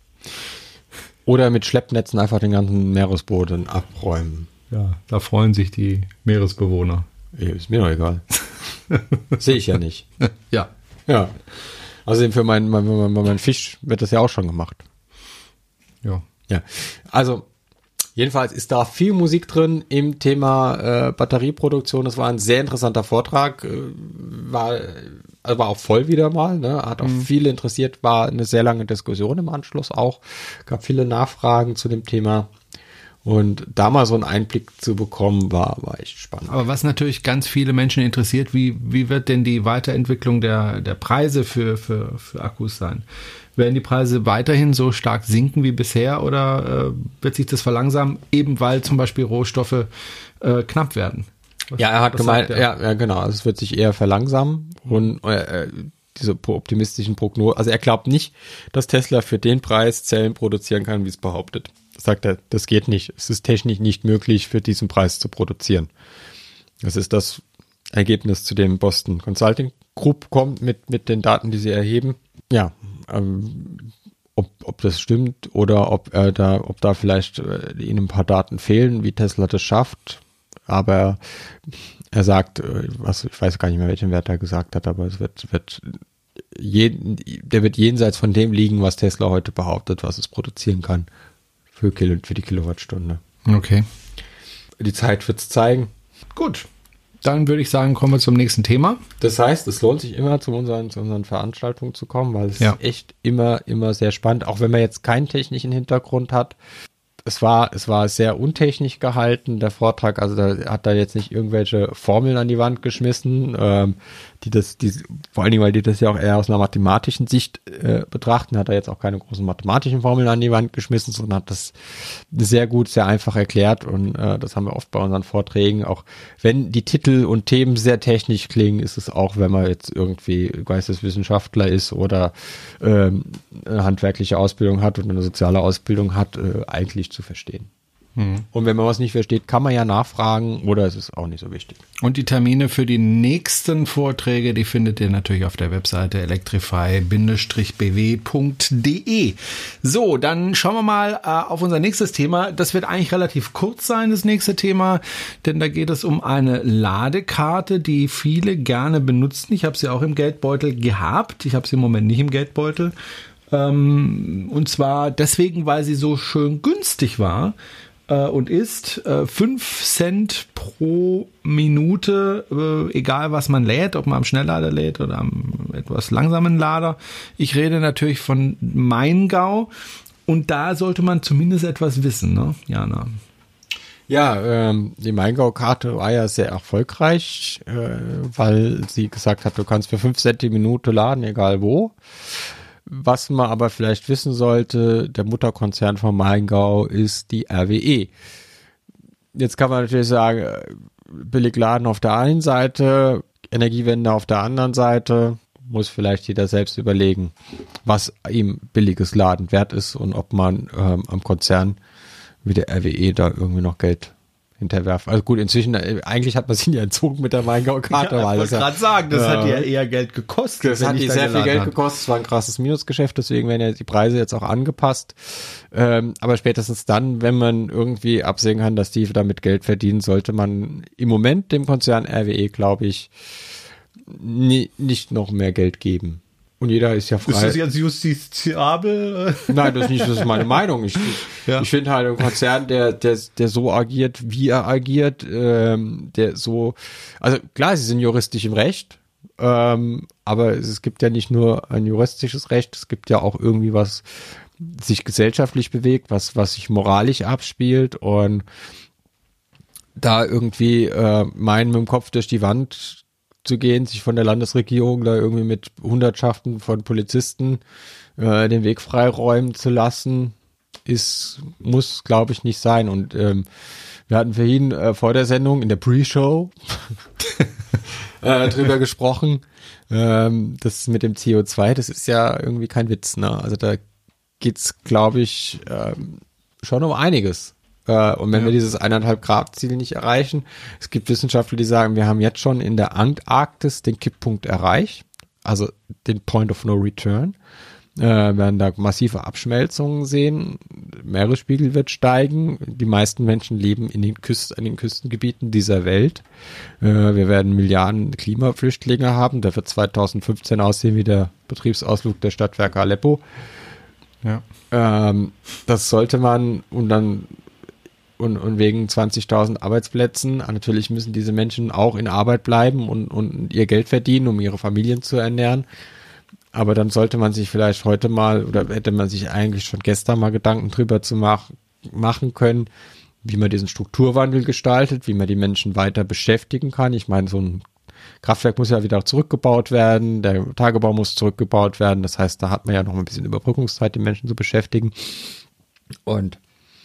Oder mit Schleppnetzen einfach den ganzen Meeresboden abräumen. Ja, da freuen sich die Meeresbewohner. Ist mir doch egal. Sehe ich ja nicht. Ja. Ja. Außerdem für meinen mein, mein, mein Fisch wird das ja auch schon gemacht. Ja. Ja. Also, jedenfalls ist da viel Musik drin im Thema äh, Batterieproduktion. Das war ein sehr interessanter Vortrag. Äh, war, also war auch voll wieder mal. Ne? Hat auch mhm. viele interessiert. War eine sehr lange Diskussion im Anschluss auch. Gab viele Nachfragen zu dem Thema. Und da mal so einen Einblick zu bekommen, war, war echt spannend. Aber was natürlich ganz viele Menschen interessiert, wie, wie wird denn die Weiterentwicklung der, der Preise für, für, für Akkus sein? Werden die Preise weiterhin so stark sinken wie bisher, oder äh, wird sich das verlangsamen, eben weil zum Beispiel Rohstoffe äh, knapp werden? Was, ja, er hat gemeint, ja, ja, genau, also es wird sich eher verlangsamen und äh, diese optimistischen Prognosen, also er glaubt nicht, dass Tesla für den Preis Zellen produzieren kann, wie es behauptet. Sagt er, das geht nicht. Es ist technisch nicht möglich, für diesen Preis zu produzieren. Das ist das Ergebnis, zu dem Boston Consulting Group kommt mit, mit den Daten, die sie erheben. Ja, ähm, ob, ob das stimmt oder ob er da, ob da vielleicht äh, ihnen ein paar Daten fehlen, wie Tesla das schafft. Aber er sagt, äh, was, ich weiß gar nicht mehr, welchen Wert er gesagt hat, aber es wird, wird jeden, der wird jenseits von dem liegen, was Tesla heute behauptet, was es produzieren kann. Für, Kilo, für die Kilowattstunde. Okay. Die Zeit wird es zeigen. Gut. Dann würde ich sagen, kommen wir zum nächsten Thema. Das heißt, es lohnt sich immer, zu unseren, zu unseren Veranstaltungen zu kommen, weil es ja. ist echt immer, immer sehr spannend, auch wenn man jetzt keinen technischen Hintergrund hat. Es war, es war sehr untechnisch gehalten, der Vortrag, also da hat da jetzt nicht irgendwelche Formeln an die Wand geschmissen, ähm, die das, die, vor allen Dingen, weil die das ja auch eher aus einer mathematischen Sicht äh, betrachten, hat er jetzt auch keine großen mathematischen Formeln an die Wand geschmissen, sondern hat das sehr gut, sehr einfach erklärt, und äh, das haben wir oft bei unseren Vorträgen, auch wenn die Titel und Themen sehr technisch klingen, ist es auch, wenn man jetzt irgendwie Geisteswissenschaftler ist oder ähm, eine handwerkliche Ausbildung hat und eine soziale Ausbildung hat, äh, eigentlich zu verstehen. Hm. Und wenn man was nicht versteht, kann man ja nachfragen, oder es ist auch nicht so wichtig. Und die Termine für die nächsten Vorträge, die findet ihr natürlich auf der Webseite electrify Bindestrich b w Punkt d e. So, dann schauen wir mal äh, auf unser nächstes Thema. Das wird eigentlich relativ kurz sein, das nächste Thema, denn da geht es um eine Ladekarte, die viele gerne benutzen. Ich habe sie auch im Geldbeutel gehabt. Ich habe sie im Moment nicht im Geldbeutel. Und zwar deswegen, weil sie so schön günstig war. äh, und ist äh, fünf Cent pro Minute, äh, egal was man lädt, ob man am Schnelllader lädt oder am etwas langsamen Lader. Ich rede natürlich von Maingau und da sollte man zumindest etwas wissen, ne, Jana? Ja, ähm, die Maingau-Karte war ja sehr erfolgreich, äh, weil sie gesagt hat, du kannst für fünf Cent die Minute laden, egal wo. Was man aber vielleicht wissen sollte, der Mutterkonzern von Maingau ist die R W E. Jetzt kann man natürlich sagen, billig laden auf der einen Seite, Energiewende auf der anderen Seite, muss vielleicht jeder selbst überlegen, was ihm billiges Laden wert ist und ob man ähm, am Konzern wie der R W E da irgendwie noch Geld hinterwerfen. Also gut, inzwischen, eigentlich hat man sie ja entzogen mit der Maingau-Karte. Ja, ich wollte gerade sagen, das äh, hat ja eher Geld gekostet. Das hat die sehr viel Geld hat. gekostet, es war ein krasses Minusgeschäft, deswegen werden ja die Preise jetzt auch angepasst. Ähm, aber spätestens dann, wenn man irgendwie absehen kann, dass die damit Geld verdienen, sollte man im Moment dem Konzern R W E, glaube ich, nie, nicht noch mehr Geld geben. Und jeder ist ja frei. Ist das jetzt justiziabel? Nein, das ist nicht, das ist meine Meinung. Ich, ja. ich finde halt einen Konzern, der, der, der so agiert, wie er agiert, ähm, der so, also klar, sie sind juristisch im Recht, ähm, aber es gibt ja nicht nur ein juristisches Recht, es gibt ja auch irgendwie was sich gesellschaftlich bewegt, was, was sich moralisch abspielt und da irgendwie äh, meinen mit dem Kopf durch die Wand zu gehen, sich von der Landesregierung da irgendwie mit Hundertschaften von Polizisten äh, den Weg freiräumen zu lassen, ist, muss, glaube ich, nicht sein. Und ähm, wir hatten für ihn äh, vor der Sendung in der Pre-Show äh, drüber gesprochen, ähm, das mit dem C O zwei, das ist ja irgendwie kein Witz, ne? Also da geht's, glaube ich, ähm, schon um einiges. Und wenn ja. wir dieses eineinhalb Grad Ziel nicht erreichen, es gibt Wissenschaftler, die sagen, wir haben jetzt schon in der Antarktis den Kipppunkt erreicht, also den Point of No Return. Äh, wir werden da massive Abschmelzungen sehen, Meeresspiegel wird steigen, die meisten Menschen leben in den, Küst, in den Küstengebieten dieser Welt. Äh, wir werden Milliarden Klimaflüchtlinge haben, der wird zweitausendfünfzehn aussehen wie der Betriebsausflug der Stadtwerke Aleppo. Ja. Ähm, das sollte man, und dann Und, und wegen zwanzigtausend Arbeitsplätzen, natürlich müssen diese Menschen auch in Arbeit bleiben und, und ihr Geld verdienen, um ihre Familien zu ernähren. Aber dann sollte man sich vielleicht heute mal, oder hätte man sich eigentlich schon gestern mal Gedanken drüber zu mach, machen können, wie man diesen Strukturwandel gestaltet, wie man die Menschen weiter beschäftigen kann. Ich meine, so ein Kraftwerk muss ja wieder zurückgebaut werden, der Tagebau muss zurückgebaut werden. Das heißt, da hat man ja noch ein bisschen Überbrückungszeit, die Menschen zu beschäftigen. Und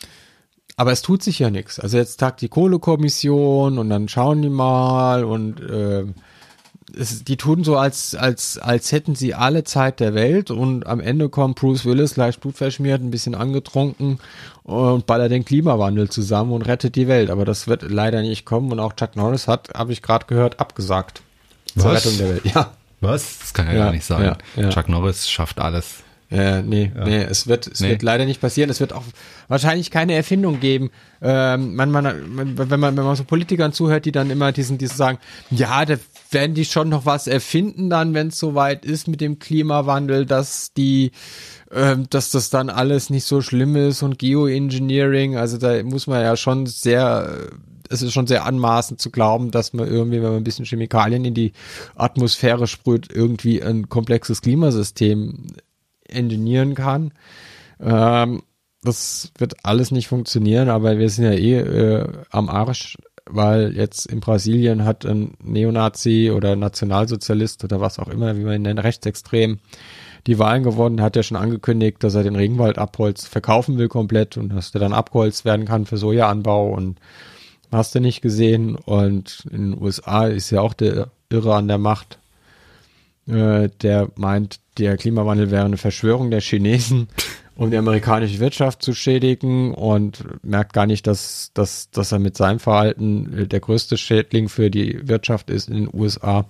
aber es tut sich ja nichts. Also jetzt tagt die Kohlekommission und dann schauen die mal und äh, es, die tun so, als als als hätten sie alle Zeit der Welt und am Ende kommt Bruce Willis leicht blutverschmiert, ein bisschen angetrunken und ballert den Klimawandel zusammen und rettet die Welt. Aber das wird leider nicht kommen und auch Chuck Norris hat, habe ich gerade gehört, abgesagt. Was? Zur Rettung der Welt. Ja. Was? Das kann ja, ja gar nicht sein. Ja, ja. Chuck Norris schafft alles. Äh, nee, ja. nee, es wird, es nee. wird leider nicht passieren. Es wird auch wahrscheinlich keine Erfindung geben. Ähm, man, man, wenn man, wenn man so Politikern zuhört, die dann immer diesen, die sagen, ja, da werden die schon noch was erfinden dann, wenn es soweit ist mit dem Klimawandel, dass die, ähm, dass das dann alles nicht so schlimm ist und Geoengineering, also da muss man ja schon sehr, es ist schon sehr anmaßend zu glauben, dass man irgendwie, wenn man ein bisschen Chemikalien in die Atmosphäre sprüht, irgendwie ein komplexes Klimasystem engineeren kann. Ähm, das wird alles nicht funktionieren, aber wir sind ja eh äh, am Arsch, weil jetzt in Brasilien hat ein Neonazi oder Nationalsozialist oder was auch immer, wie man ihn nennt, rechtsextrem, die Wahlen gewonnen, hat ja schon angekündigt, dass er den Regenwald abholzt, verkaufen will komplett und dass der dann abgeholzt werden kann für Sojaanbau und hast du nicht gesehen. Und in den U S A ist ja auch der Irre an der Macht, äh, der meint, der Klimawandel wäre eine Verschwörung der Chinesen, um die amerikanische Wirtschaft zu schädigen und merkt gar nicht, dass, dass, dass er mit seinem Verhalten der größte Schädling für die Wirtschaft ist in den U S A.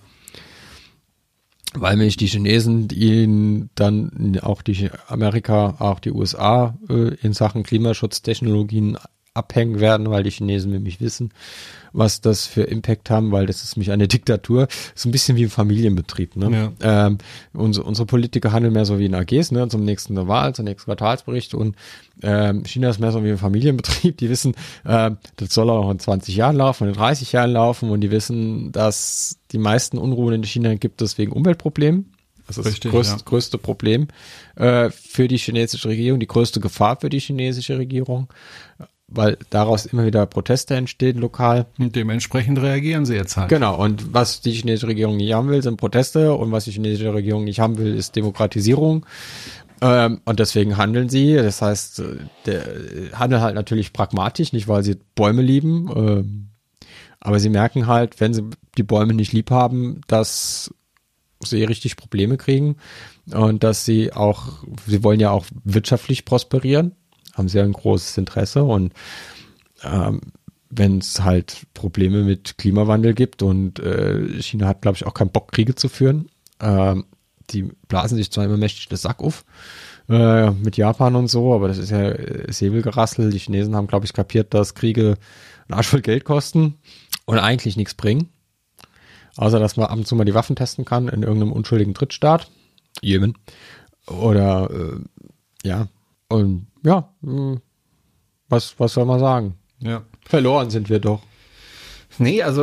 Weil nämlich die Chinesen, die ihn dann auch die Amerika, auch die U S A äh, in Sachen Klimaschutztechnologien abhängen werden, weil die Chinesen nämlich wissen, was das für Impact haben, weil das ist nämlich eine Diktatur. So ein bisschen wie ein Familienbetrieb. Ne? Ja. Ähm, unsere, unsere Politiker handeln mehr so wie in A Gs, ne? Zum nächsten Wahl, zum nächsten Quartalsbericht, und ähm, China ist mehr so wie ein Familienbetrieb. Die wissen, äh, das soll auch noch in zwanzig Jahren laufen, in dreißig Jahren laufen, und die wissen, dass die meisten Unruhen in China gibt es wegen Umweltproblemen. Das ist Richtig, das größte, ja. größte Problem äh, für die chinesische Regierung, die größte Gefahr für die chinesische Regierung, weil daraus immer wieder Proteste entstehen lokal. Und dementsprechend reagieren sie jetzt halt. Genau, und was die chinesische Regierung nicht haben will, sind Proteste, und was die chinesische Regierung nicht haben will, ist Demokratisierung. Ähm, und deswegen handeln sie. Das heißt, der handeln halt natürlich pragmatisch, nicht weil sie Bäume lieben, ähm, aber sie merken halt, wenn sie die Bäume nicht lieb haben, dass sie richtig Probleme kriegen, und dass sie auch, sie wollen ja auch wirtschaftlich prosperieren, haben sehr ein großes Interesse, und ähm, wenn es halt Probleme mit Klimawandel gibt, und äh, China hat, glaube ich, auch keinen Bock, Kriege zu führen, ähm, die blasen sich zwar immer mächtig den Sack auf, äh, mit Japan und so, aber das ist ja äh, Säbelgerassel. Die Chinesen haben, glaube ich, kapiert, dass Kriege einen Arsch voll Geld kosten und eigentlich nichts bringen. Außer, dass man ab und zu mal die Waffen testen kann in irgendeinem unschuldigen Drittstaat. Jemen. Oder, äh, ja. Und, ja, mh, was, was soll man sagen? Ja. Verloren sind wir doch. Nee, also,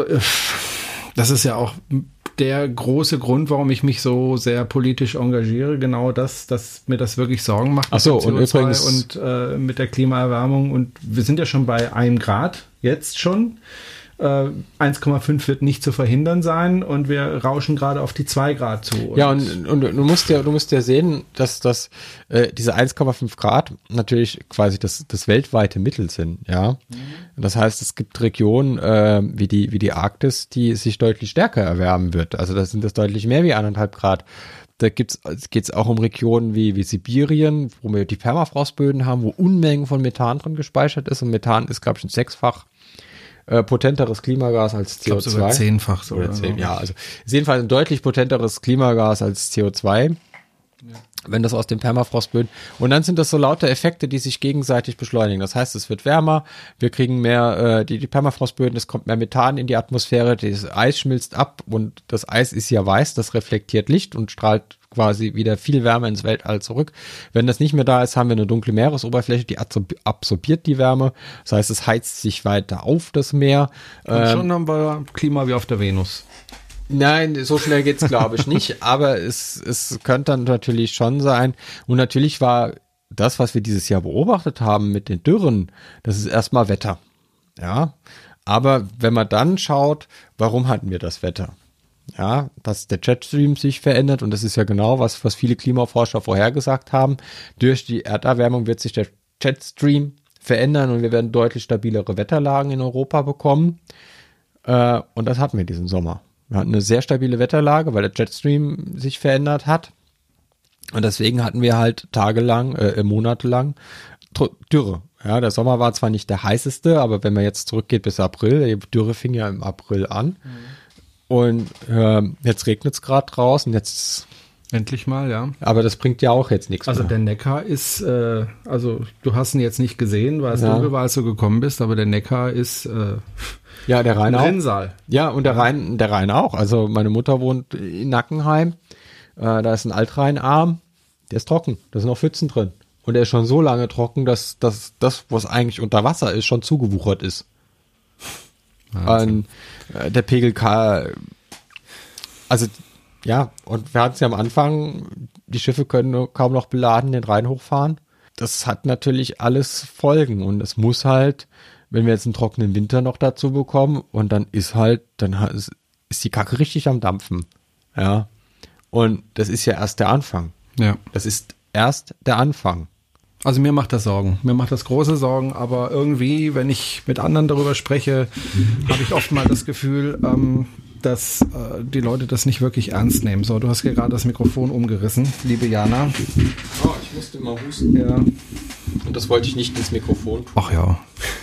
das ist ja auch der große Grund, warum ich mich so sehr politisch engagiere. Genau das, dass mir das wirklich Sorgen macht. Ach so, und übrigens. Und äh, mit der Klimaerwärmung. Und wir sind ja schon bei einem Grad, jetzt schon. eins Komma fünf wird nicht zu verhindern sein, und wir rauschen gerade auf die zwei Grad zu. Und ja, und, und du musst ja, du musst ja sehen, dass das äh, diese eins Komma fünf Grad natürlich quasi das, das weltweite Mittel sind, ja. Mhm. Das heißt, es gibt Regionen äh, wie die wie die Arktis, die sich deutlich stärker erwärmen wird. Also da sind das deutlich mehr wie eineinhalb Grad. Da gibt's geht's auch um Regionen wie wie Sibirien, wo wir die Permafrostböden haben, wo Unmengen von Methan drin gespeichert ist, und Methan ist, glaube ich, ein sechsfach Äh, potenteres Klimagas als C O zwei. Ich glaube sogar zehnfach so. Oder zehn, ja, also ist jedenfalls ein deutlich potenteres Klimagas als C O zwei, ja. Wenn das aus dem Permafrostböden. Und dann sind das so lauter Effekte, die sich gegenseitig beschleunigen. Das heißt, es wird wärmer, wir kriegen mehr, äh, die, die Permafrostböden, es kommt mehr Methan in die Atmosphäre, das Eis schmilzt ab, und das Eis ist ja weiß, das reflektiert Licht und strahlt quasi wieder viel Wärme ins Weltall zurück. Wenn das nicht mehr da ist, haben wir eine dunkle Meeresoberfläche, die absorbiert die Wärme. Das heißt, es heizt sich weiter auf, das Meer. Und ähm, schon haben wir Klima wie auf der Venus. Nein, so schnell geht's, glaube ich, nicht. Aber es, es könnte dann natürlich schon sein. Und natürlich war das, was wir dieses Jahr beobachtet haben mit den Dürren, das ist erstmal Wetter. Ja. Aber wenn man dann schaut, warum hatten wir das Wetter? Ja, dass der Jetstream sich verändert, und das ist ja genau was, was viele Klimaforscher vorhergesagt haben. Durch die Erderwärmung wird sich der Jetstream verändern, und wir werden deutlich stabilere Wetterlagen in Europa bekommen. Äh, und das hatten wir diesen Sommer. Wir hatten eine sehr stabile Wetterlage, weil der Jetstream sich verändert hat. Und deswegen hatten wir halt tagelang, äh, monatelang Dürre. Ja, der Sommer war zwar nicht der heißeste, aber wenn man jetzt zurückgeht bis April, die Dürre fing ja im April an. Mhm. Und äh, jetzt regnet es gerade draußen, jetzt endlich mal, ja. Aber das bringt ja auch jetzt nichts Also mehr. Der Neckar ist, äh, also du hast ihn jetzt nicht gesehen, weil es ja. dunkel war, als du gekommen bist, aber der Neckar ist äh, ja, der Rhein ein auch. Rinnsal. Ja, und der Rhein, der Rhein auch. Also meine Mutter wohnt in Nackenheim, äh, da ist ein Altrheinarm, der ist trocken, da sind noch Pfützen drin. Und der ist schon so lange trocken, dass, dass das, was eigentlich unter Wasser ist, schon zugewuchert ist. Und, äh, der Pegel K, also ja, und wir hatten es ja am Anfang, die Schiffe können kaum noch beladen den Rhein hochfahren. Das hat natürlich alles Folgen, und es muss halt, wenn wir jetzt einen trockenen Winter noch dazu bekommen, und dann ist halt, dann ist, ist die Kacke richtig am Dampfen. Ja. Und das ist ja erst der Anfang. Ja. Das ist erst der Anfang. Also mir macht das Sorgen. Mir macht das große Sorgen, aber irgendwie, wenn ich mit anderen darüber spreche, habe ich oft mal das Gefühl, ähm, dass äh, die Leute das nicht wirklich ernst nehmen. So, du hast hier gerade das Mikrofon umgerissen, liebe Jana. Oh, ich musste mal husten. Ja. Und das wollte ich nicht ins Mikrofon tun. Ach ja.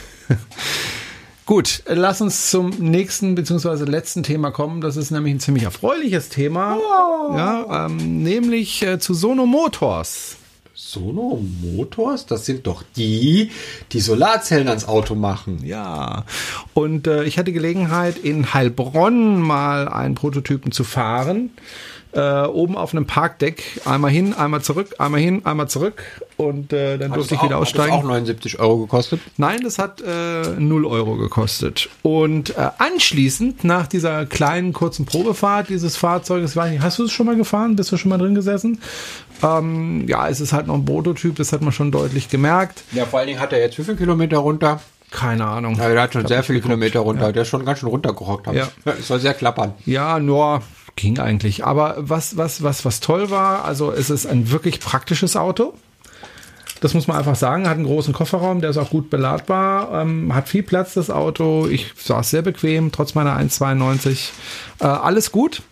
Gut, lass uns zum nächsten bzw. letzten Thema kommen. Das ist nämlich ein ziemlich erfreuliches Thema. Wow. Ja, ähm, nämlich äh, zu Sono Motors. Sono Motors, das sind doch die, die Solarzellen ans Auto machen. Ja, und äh, ich hatte Gelegenheit, in Heilbronn mal einen Prototypen zu fahren. Äh, oben auf einem Parkdeck, einmal hin, einmal zurück, einmal hin, einmal zurück und äh, dann Hat durfte ich auch, wieder aussteigen. Hat das auch neunundsiebzig Euro gekostet? Nein, das hat äh, null Euro gekostet. Und äh, anschließend, nach dieser kleinen, kurzen Probefahrt dieses Fahrzeuges, weiß nicht, hast du es schon mal gefahren? Bist du schon mal drin gesessen? Ähm, ja, es ist halt noch ein Prototyp, das hat man schon deutlich gemerkt. Ja, vor allen Dingen hat er jetzt wie viele Kilometer runter? Keine Ahnung. Ja, der hat schon sehr viele geguckt. Kilometer runter. Ja. Der ist schon ganz schön runtergerockt. Ja. Es soll sehr klappern. Ja, nur ging eigentlich. Aber was, was, was, was toll war, also es ist ein wirklich praktisches Auto. Das muss man einfach sagen. Hat einen großen Kofferraum, der ist auch gut beladbar. Ähm, hat viel Platz, das Auto. Ich saß sehr bequem, trotz meiner eins Komma zweiundneunzig. Äh, alles gut.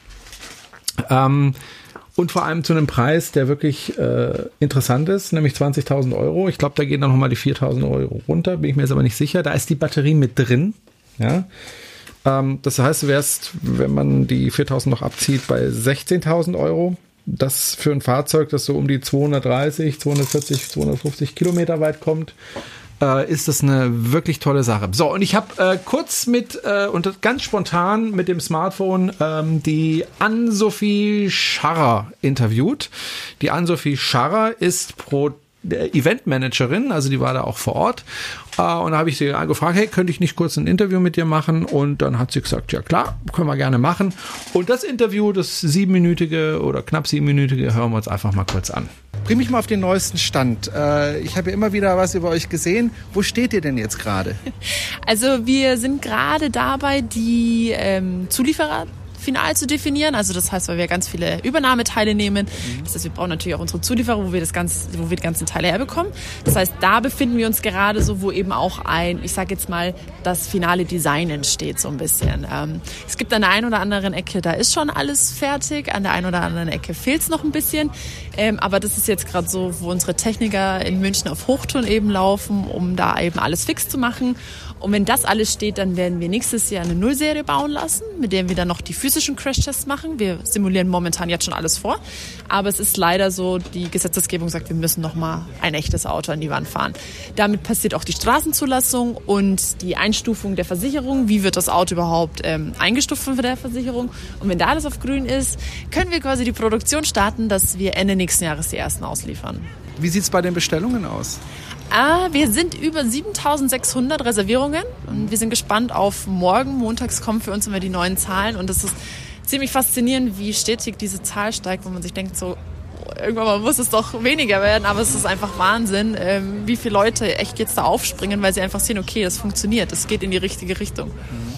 Ähm, und vor allem zu einem Preis, der wirklich äh, interessant ist, nämlich zwanzigtausend Euro. Ich glaube, da gehen dann nochmal die viertausend Euro runter, bin ich mir jetzt aber nicht sicher. Da ist die Batterie mit drin. Ja. Ähm, das heißt, du wärst, wenn man die viertausend noch abzieht, bei sechzehntausend Euro. Das für ein Fahrzeug, das so um die zweihundertdreißig, zweihundertvierzig, zweihundertfünfzig Kilometer weit kommt, äh, ist das eine wirklich tolle Sache. So, und ich habe äh, kurz mit äh, und ganz spontan mit dem Smartphone ähm, die Ann-Sophie Scharrer interviewt. Die Ann-Sophie Scharrer ist pro Eventmanagerin, also die war da auch vor Ort. Äh, und da habe ich sie gefragt, hey, könnte ich nicht kurz ein Interview mit dir machen? Und dann hat sie gesagt, ja klar, können wir gerne machen. Und das Interview, das siebenminütige oder knapp siebenminütige, hören wir uns einfach mal kurz an. Bring mich mal auf den neuesten Stand. Äh, ich habe ja immer wieder was über euch gesehen. Wo steht ihr denn jetzt gerade? Also wir sind gerade dabei, die ähm, Zulieferer final zu definieren. Also das heißt, weil wir ganz viele Übernahmeteile nehmen. Das heißt, wir brauchen natürlich auch unsere Zulieferer, wo wir das ganze, wo wir die ganzen Teile herbekommen. Das heißt, da befinden wir uns gerade so, wo eben auch ein, ich sage jetzt mal, das finale Design entsteht so ein bisschen. Ähm, es gibt an der einen oder anderen Ecke, da ist schon alles fertig. An der einen oder anderen Ecke fehlt es noch ein bisschen. Ähm, aber das ist jetzt gerade so, wo unsere Techniker in München auf Hochtouren eben laufen, um da eben alles fix zu machen. Und wenn das alles steht, dann werden wir nächstes Jahr eine Nullserie bauen lassen, mit der wir dann noch die physischen Crashtests machen. Wir simulieren momentan jetzt schon alles vor. Aber es ist leider so, die Gesetzesgebung sagt, wir müssen noch mal ein echtes Auto an die Wand fahren. Damit passiert auch die Straßenzulassung und die Einstufung der Versicherung. Wie wird das Auto überhaupt ähm, eingestuft von der Versicherung? Und wenn da alles auf grün ist, können wir quasi die Produktion starten, dass wir Ende nächsten Jahres die ersten ausliefern. Wie sieht es bei den Bestellungen aus? Ah, wir sind über siebentausendsechshundert Reservierungen und wir sind gespannt auf morgen. Montags kommen für uns immer die neuen Zahlen und es ist ziemlich faszinierend, wie stetig diese Zahl steigt, wo man sich denkt, so irgendwann mal muss es doch weniger werden, aber es ist einfach Wahnsinn, ähm, wie viele Leute echt jetzt da aufspringen, weil sie einfach sehen, okay, das funktioniert, es geht in die richtige Richtung.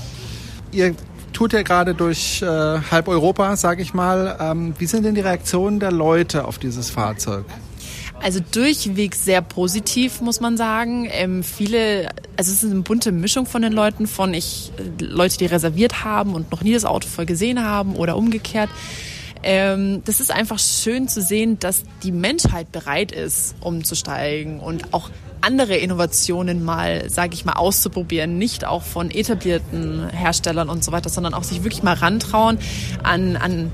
Ihr tut ja gerade durch äh, halb Europa, sage ich mal. Ähm, wie sind denn die Reaktionen der Leute auf dieses Fahrzeug? Also durchweg sehr positiv, muss man sagen. Ähm, viele, also es ist eine bunte Mischung von den Leuten, von ich Leute, die reserviert haben und noch nie das Auto voll gesehen haben oder umgekehrt. Ähm, das ist einfach schön zu sehen, dass die Menschheit bereit ist, umzusteigen und auch andere Innovationen mal, sage ich mal, auszuprobieren. Nicht auch von etablierten Herstellern und so weiter, sondern auch sich wirklich mal rantrauen an, an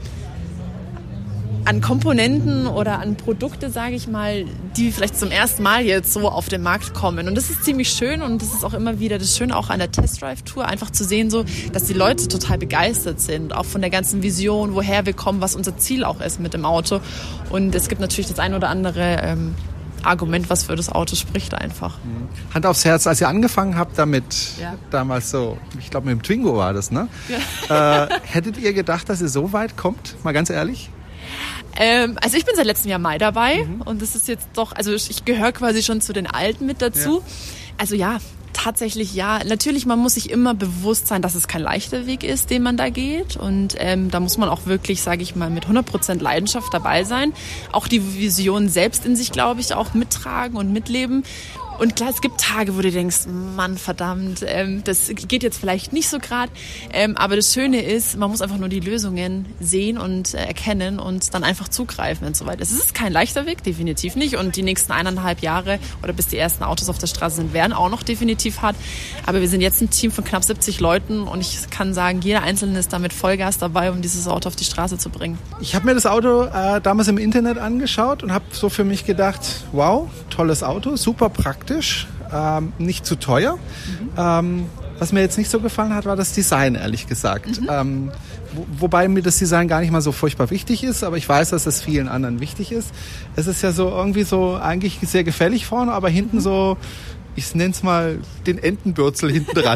an Komponenten oder an Produkte, sage ich mal, die vielleicht zum ersten Mal jetzt so auf den Markt kommen. Und das ist ziemlich schön und das ist auch immer wieder das Schöne auch an der Test-Drive-Tour, einfach zu sehen, so, dass die Leute total begeistert sind, auch von der ganzen Vision, woher wir kommen, was unser Ziel auch ist mit dem Auto. Und es gibt natürlich das ein oder andere ähm, Argument, was für das Auto spricht einfach. Hand aufs Herz, als ihr angefangen habt damit, ja. damals so, ich glaube mit dem Twingo war das, ne? Ja. Äh, hättet ihr gedacht, dass ihr so weit kommt? Mal ganz ehrlich? Ähm, also ich bin seit letztem Jahr Mai dabei mhm. und das ist jetzt doch, also ich gehöre quasi schon zu den Alten mit dazu. Ja. Also ja, tatsächlich ja. Natürlich, man muss sich immer bewusst sein, dass es kein leichter Weg ist, den man da geht und ähm, da muss man auch wirklich, sage ich mal, mit hundert Prozent Leidenschaft dabei sein. Auch die Vision selbst in sich, glaube ich, auch mittragen und mitleben. Und klar, es gibt Tage, wo du denkst, Mann, verdammt, ähm, das geht jetzt vielleicht nicht so gerade. Ähm, aber das Schöne ist, man muss einfach nur die Lösungen sehen und äh, erkennen und dann einfach zugreifen, wenn es soweit ist. Es ist kein leichter Weg, definitiv nicht. Und die nächsten eineinhalb Jahre oder bis die ersten Autos auf der Straße sind, werden auch noch definitiv hart. Aber wir sind jetzt ein Team von knapp siebzig Leuten und ich kann sagen, jeder Einzelne ist da mit Vollgas dabei, um dieses Auto auf die Straße zu bringen. Ich habe mir das Auto äh, damals im Internet angeschaut und habe so für mich gedacht, wow, tolles Auto, super praktisch. Ähm, nicht zu teuer. Mhm. Ähm, was mir jetzt nicht so gefallen hat, war das Design, ehrlich gesagt. Mhm. Ähm, wo, wobei mir das Design gar nicht mal so furchtbar wichtig ist, aber ich weiß, dass es vielen anderen wichtig ist. Es ist ja so irgendwie so eigentlich sehr gefällig vorne, aber hinten mhm. so, ich nenne es mal den Entenbürzel hinten dran.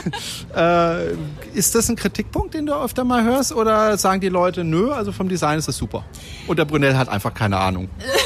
äh, ist das ein Kritikpunkt, den du öfter mal hörst? Oder sagen die Leute, nö, also vom Design ist das super? Und der Brunel hat einfach keine Ahnung.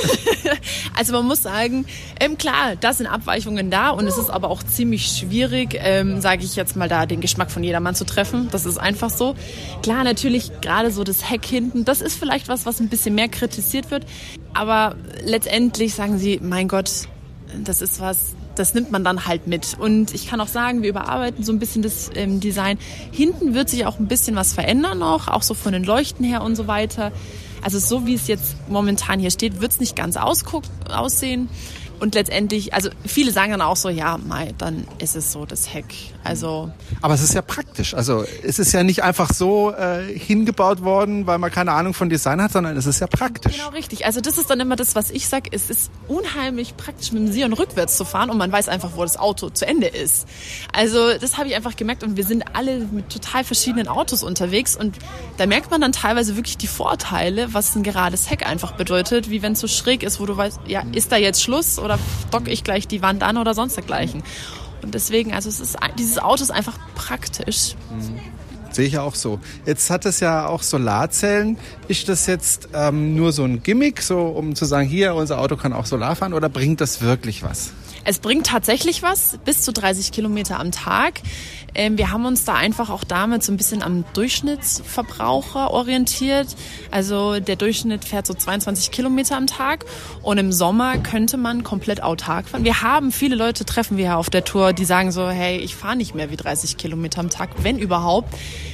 Also man muss sagen, ähm, klar, da sind Abweichungen da und es ist aber auch ziemlich schwierig, ähm, sage ich jetzt mal, da den Geschmack von jedermann zu treffen. Das ist einfach so. Klar, natürlich gerade so das Heck hinten, das ist vielleicht was, was ein bisschen mehr kritisiert wird. Aber letztendlich sagen sie, mein Gott, das ist was, das nimmt man dann halt mit. Und ich kann auch sagen, wir überarbeiten so ein bisschen das ähm, Design. Hinten wird sich auch ein bisschen was verändern noch, auch so von den Leuchten her und so weiter. Also so wie es jetzt momentan hier steht, wird es nicht ganz ausguck- aussehen. Und letztendlich, also viele sagen dann auch so, ja, mei, dann ist es so das Heck. Also. Aber es ist ja praktisch. Also es ist ja nicht einfach so äh, hingebaut worden, weil man keine Ahnung von Design hat, sondern es ist ja praktisch. Genau, richtig. Also das ist dann immer das, was ich sage. Es ist unheimlich praktisch, mit dem Sion rückwärts zu fahren und man weiß einfach, wo das Auto zu Ende ist. Also das habe ich einfach gemerkt und wir sind alle mit total verschiedenen Autos unterwegs und da merkt man dann teilweise wirklich die Vorteile, was ein gerades Heck einfach bedeutet, wie wenn es so schräg ist, wo du weißt, ja, ist da jetzt Schluss oder docke ich gleich die Wand an oder sonst dergleichen. Und deswegen, also es ist, dieses Auto ist einfach praktisch. Mhm. Sehe ich auch so. Jetzt hat es ja auch Solarzellen. Ist das jetzt ähm, nur so ein Gimmick, so um zu sagen, hier, unser Auto kann auch Solar fahren, oder bringt das wirklich was? Es bringt tatsächlich was, bis zu dreißig Kilometer am Tag. Ähm, wir haben uns da einfach auch damit so ein bisschen am Durchschnittsverbraucher orientiert. Also der Durchschnitt fährt so zweiundzwanzig Kilometer am Tag und im Sommer könnte man komplett autark fahren. Wir haben viele Leute, treffen wir ja auf der Tour, die sagen so, hey, ich fahre nicht mehr wie dreißig Kilometer am Tag, wenn überhaupt.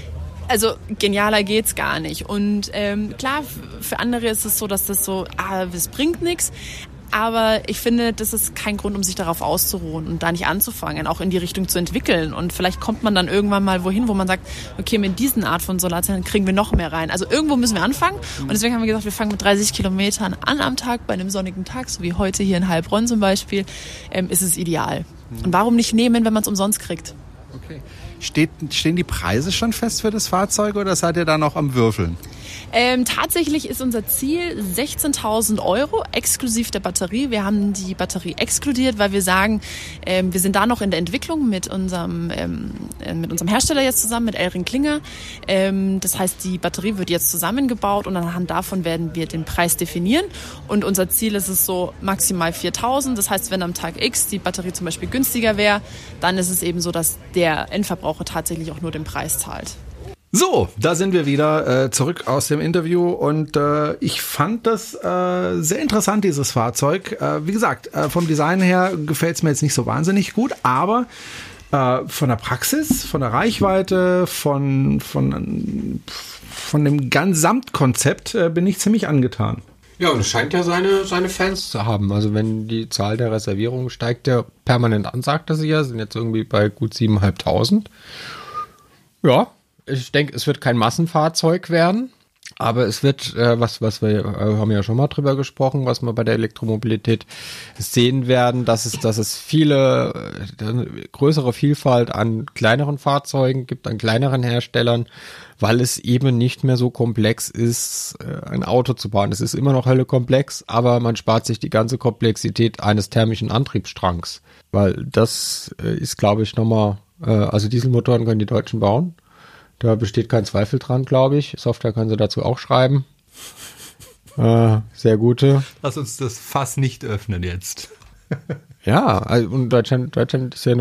Also genialer geht's gar nicht. Und ähm, klar, für andere ist es so, dass das so, ah, das bringt nichts. Aber ich finde, das ist kein Grund, um sich darauf auszuruhen und da nicht anzufangen, auch in die Richtung zu entwickeln. Und vielleicht kommt man dann irgendwann mal wohin, wo man sagt, okay, mit diesen Art von Solarzellen kriegen wir noch mehr rein. Also irgendwo müssen wir anfangen. Und deswegen haben wir gesagt, wir fangen mit dreißig Kilometern an am Tag, bei einem sonnigen Tag, so wie heute hier in Heilbronn zum Beispiel, ähm, ist es ideal. Und warum nicht nehmen, wenn man es umsonst kriegt? Okay. Steht, stehen die Preise schon fest für das Fahrzeug oder seid ihr da noch am Würfeln? Ähm, tatsächlich ist unser Ziel sechzehntausend Euro exklusiv der Batterie. Wir haben die Batterie exkludiert, weil wir sagen, ähm, wir sind da noch in der Entwicklung mit unserem, ähm, mit unserem Hersteller jetzt zusammen, mit Elring-Klinger. Ähm, das heißt, die Batterie wird jetzt zusammengebaut und anhand davon werden wir den Preis definieren. Und unser Ziel ist es so maximal viertausend. Das heißt, wenn am Tag X die Batterie zum Beispiel günstiger wäre, dann ist es eben so, dass der Endverbraucher tatsächlich auch nur den Preis zahlt. So, da sind wir wieder äh, zurück aus dem Interview und äh, ich fand das äh, sehr interessant, dieses Fahrzeug. Äh, wie gesagt, äh, vom Design her gefällt es mir jetzt nicht so wahnsinnig gut, aber äh, von der Praxis, von der Reichweite, von, von, von dem Gesamtkonzept äh, bin ich ziemlich angetan. Ja, und es scheint ja seine, seine Fans zu haben. Also wenn die Zahl der Reservierungen steigt ja permanent an, sagt er sich ja, sind jetzt irgendwie bei gut siebentausendfünfhundert. Ja. Ich denke, es wird kein Massenfahrzeug werden, aber es wird, äh, was was wir äh, haben ja schon mal drüber gesprochen, was wir bei der Elektromobilität sehen werden, dass es, dass es viele, äh, größere Vielfalt an kleineren Fahrzeugen gibt, an kleineren Herstellern, weil es eben nicht mehr so komplex ist, äh, ein Auto zu bauen. Es ist immer noch hölle komplex, aber man spart sich die ganze Komplexität eines thermischen Antriebsstrangs, weil das äh, ist, glaube ich, nochmal, äh, also Dieselmotoren können die Deutschen bauen. Da besteht kein Zweifel dran, glaube ich. Software können sie dazu auch schreiben. Äh, sehr gute. Lass uns das Fass nicht öffnen jetzt. Ja, also, und Deutschland, Deutschland ist ja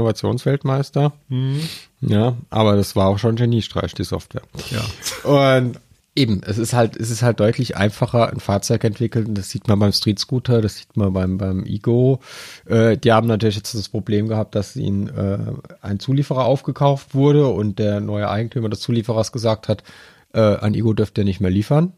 Innovationsweltmeister. Mhm. Ja, aber das war auch schon Geniestreich, die Software. Ja. Und Eben, es ist halt, es ist halt deutlich einfacher, ein Fahrzeug entwickelt, und das sieht man beim Street Scooter, das sieht man beim, beim Ego. Äh, die haben natürlich jetzt das Problem gehabt, dass ihnen äh, ein Zulieferer aufgekauft wurde und der neue Eigentümer des Zulieferers gesagt hat, äh, ein Ego dürft ihr nicht mehr liefern.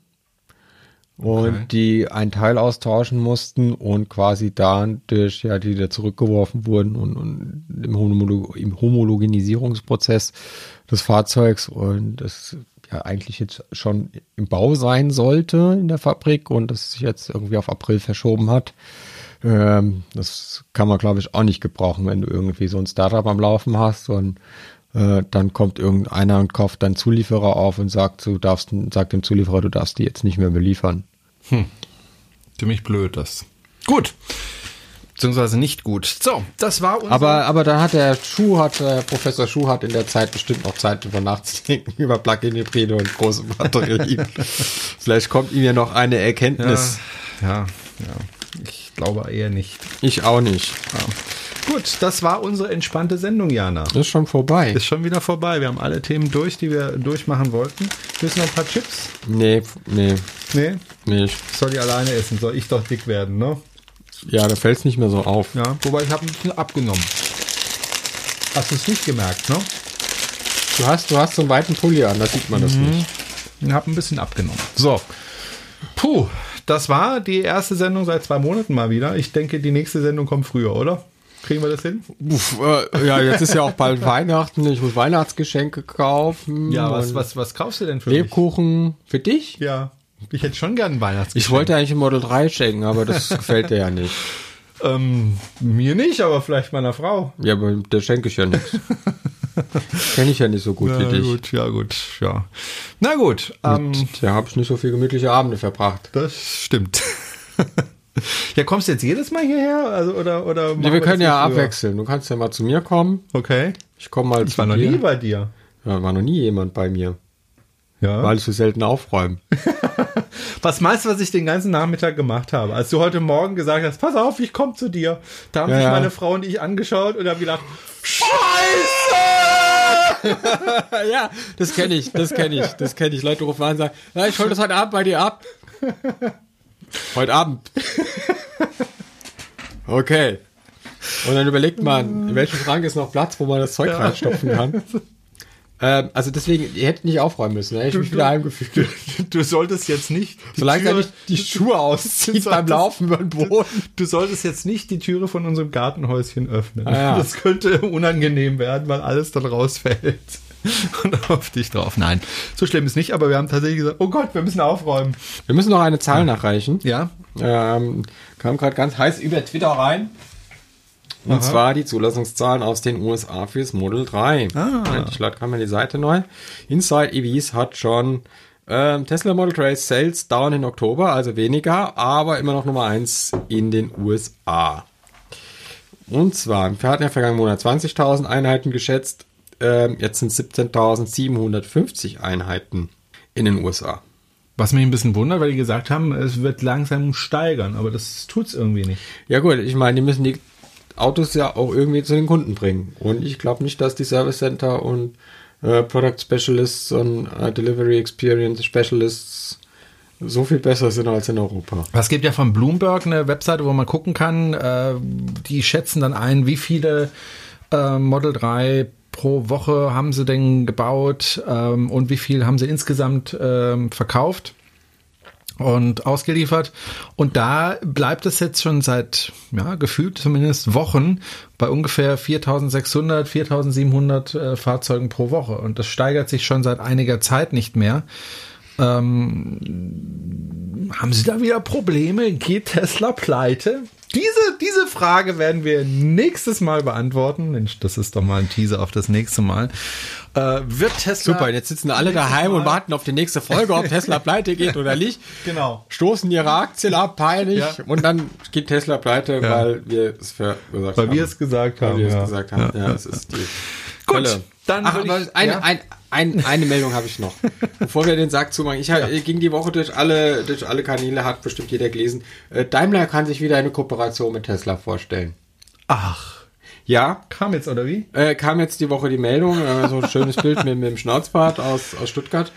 Und Okay. die einen Teil austauschen mussten und quasi dadurch, ja, die wieder zurückgeworfen wurden und, und im, Homolo- im Homologisierungsprozess des Fahrzeugs und das ja eigentlich jetzt schon im Bau sein sollte in der Fabrik und das sich jetzt irgendwie auf April verschoben hat. Ähm, das kann man, glaube ich, auch nicht gebrauchen, wenn du irgendwie so ein Startup am Laufen hast und äh, dann kommt irgendeiner und kauft deinen Zulieferer auf und sagt, du darfst, sagt dem Zulieferer, du darfst die jetzt nicht mehr beliefern. Ziemlich blöd, das. Gut. Beziehungsweise nicht gut. So, das war unser... Aber, aber dann hat der Schuh, hat, äh, Professor Schuh hat in der Zeit bestimmt noch Zeit, über nachzudenken über Plug-in-Hybride und große Batterien. Vielleicht kommt ihm ja noch eine Erkenntnis. ja, ja, ja. Ich glaube eher nicht. Ich auch nicht. Ja. Gut, das war unsere entspannte Sendung, Jana. Das ist schon vorbei. Ist schon wieder vorbei. Wir haben alle Themen durch, die wir durchmachen wollten. Willst du noch ein paar Chips? Nee, nee, Nee? nicht. Ich soll die alleine essen. Soll ich doch dick werden, ne? Ja, da fällt es nicht mehr so auf. Ja, wobei ich habe ein bisschen abgenommen. Hast du es nicht gemerkt, ne? Du hast, du hast so einen weiten Pulli an, da sieht man das nicht. Ich habe ein bisschen abgenommen. So. Puh, das war die erste Sendung seit zwei Monaten mal wieder. Ich denke, die nächste Sendung kommt früher, oder? Kriegen wir das hin? Uff, äh, ja, jetzt ist ja auch bald Weihnachten. Ich muss Weihnachtsgeschenke kaufen. Ja, was, und was, was kaufst du denn für Lebkuchen für dich? mich? Ja, ich hätte schon gern ein Weihnachtsgeschenk. Ich wollte eigentlich ein Model drei schenken, aber das gefällt dir ja nicht. Ähm, mir nicht, aber vielleicht meiner Frau. Ja, aber der schenke ich ja nichts. Kenne ich ja nicht so gut Ja, wie dich. gut, ja gut, ja. Na gut, ähm, Da habe ich nicht so viel gemütliche Abende verbracht. das stimmt. Ja, kommst du jetzt jedes Mal hierher? Also, oder, oder machen Ja, wir können das ja wie früher? abwechseln. Du kannst ja mal zu mir kommen. Okay. Ich komme mal Ich zu war noch dir. nie bei dir. Ja, war noch nie jemand bei mir, Ja. weil ich so selten aufräume. Was meinst du, was ich den ganzen Nachmittag gemacht habe? Als du heute Morgen gesagt hast, pass auf, ich komme zu dir. Da haben Ja, sich ja. meine Frau und ich angeschaut und haben gedacht, Scheiße! Ja, das kenne ich, das kenne ich, das kenne ich. Leute rufen an und sagen, ja, ich hole das heute Abend bei dir ab. Heute Abend. Okay. Und dann überlegt man, in welchem Schrank ist noch Platz, wo man das Zeug reinstopfen kann. Ähm, also deswegen, ihr hättet nicht aufräumen müssen, da hätte ich mich wieder heimgefühlt. Du solltest jetzt nicht die Solange er Türe- nicht die Schuhe auszieht Du beim solltest- Laufen über den Boden. Du solltest jetzt nicht die Türe von unserem Gartenhäuschen öffnen. Ah, ja. Das könnte unangenehm werden, weil alles dann rausfällt. Und auf dich drauf. Nein, so schlimm ist nicht, aber wir haben tatsächlich gesagt, oh Gott, wir müssen aufräumen. Wir müssen noch eine Zahl nachreichen. Ja? Ähm, kam gerade ganz heiß über Twitter rein. Und Aha. zwar die Zulassungszahlen aus den U S A fürs Model drei. Ah. Moment, ich lade gerade mal die Seite neu. Inside E Vs hat schon ähm, Tesla Model drei Sales down in Oktober, also weniger, aber immer noch Nummer eins in den U S A. Und zwar, wir hatten ja vergangenen Monat zwanzigtausend Einheiten geschätzt, ähm, jetzt sind siebzehntausendsiebenhundertfünfzig Einheiten in den U S A. Was mich ein bisschen wundert, weil die gesagt haben, es wird langsam steigern, aber das tut's irgendwie nicht. Ja gut, ich meine, die müssen die Autos ja auch irgendwie zu den Kunden bringen. Und ich glaube nicht, dass die Service Center und äh, Product Specialists und äh, Delivery Experience Specialists so viel besser sind als in Europa. Es gibt ja von Bloomberg eine Webseite, wo man gucken kann, äh, die schätzen dann ein, wie viele äh, Model drei pro Woche haben sie denn gebaut ähm, und wie viel haben sie insgesamt ähm, verkauft und ausgeliefert. Und da bleibt es jetzt schon seit, ja, gefühlt zumindest Wochen bei ungefähr viertausendsechshundert, viertausendsiebenhundert äh, Fahrzeugen pro Woche. Und das steigert sich schon seit einiger Zeit nicht mehr. Ähm, haben Sie da wieder Probleme? Geht Tesla pleite? Diese, diese Frage werden wir nächstes Mal beantworten. Mensch, das ist doch mal ein Teaser auf das nächste Mal. Äh, wird Tesla... Super, jetzt sitzen alle daheim und warten auf die nächste Folge, ob Tesla pleite geht oder nicht. Genau. Stoßen ihre Aktien ab, peinlich. Ja. Und dann geht Tesla pleite, Ja. weil wir es verursacht Weil haben. wir es gesagt Weil haben. wir es ja. gesagt haben. Ja, Ja. es ist die Gut, Hölle. dann Ach, würde aber ich- eine, ja. ein, ein, eine Meldung habe ich noch. Bevor wir den Sack zumachen. Ich ja. ging die Woche durch alle, durch alle Kanäle, hat bestimmt jeder gelesen. Äh, Daimler kann sich wieder eine Kooperation mit Tesla vorstellen. Ach, Ja, kam jetzt, oder wie? äh, kam jetzt die Woche die Meldung, äh, so ein schönes Bild mit, mit dem Schnauzbart aus, aus Stuttgart.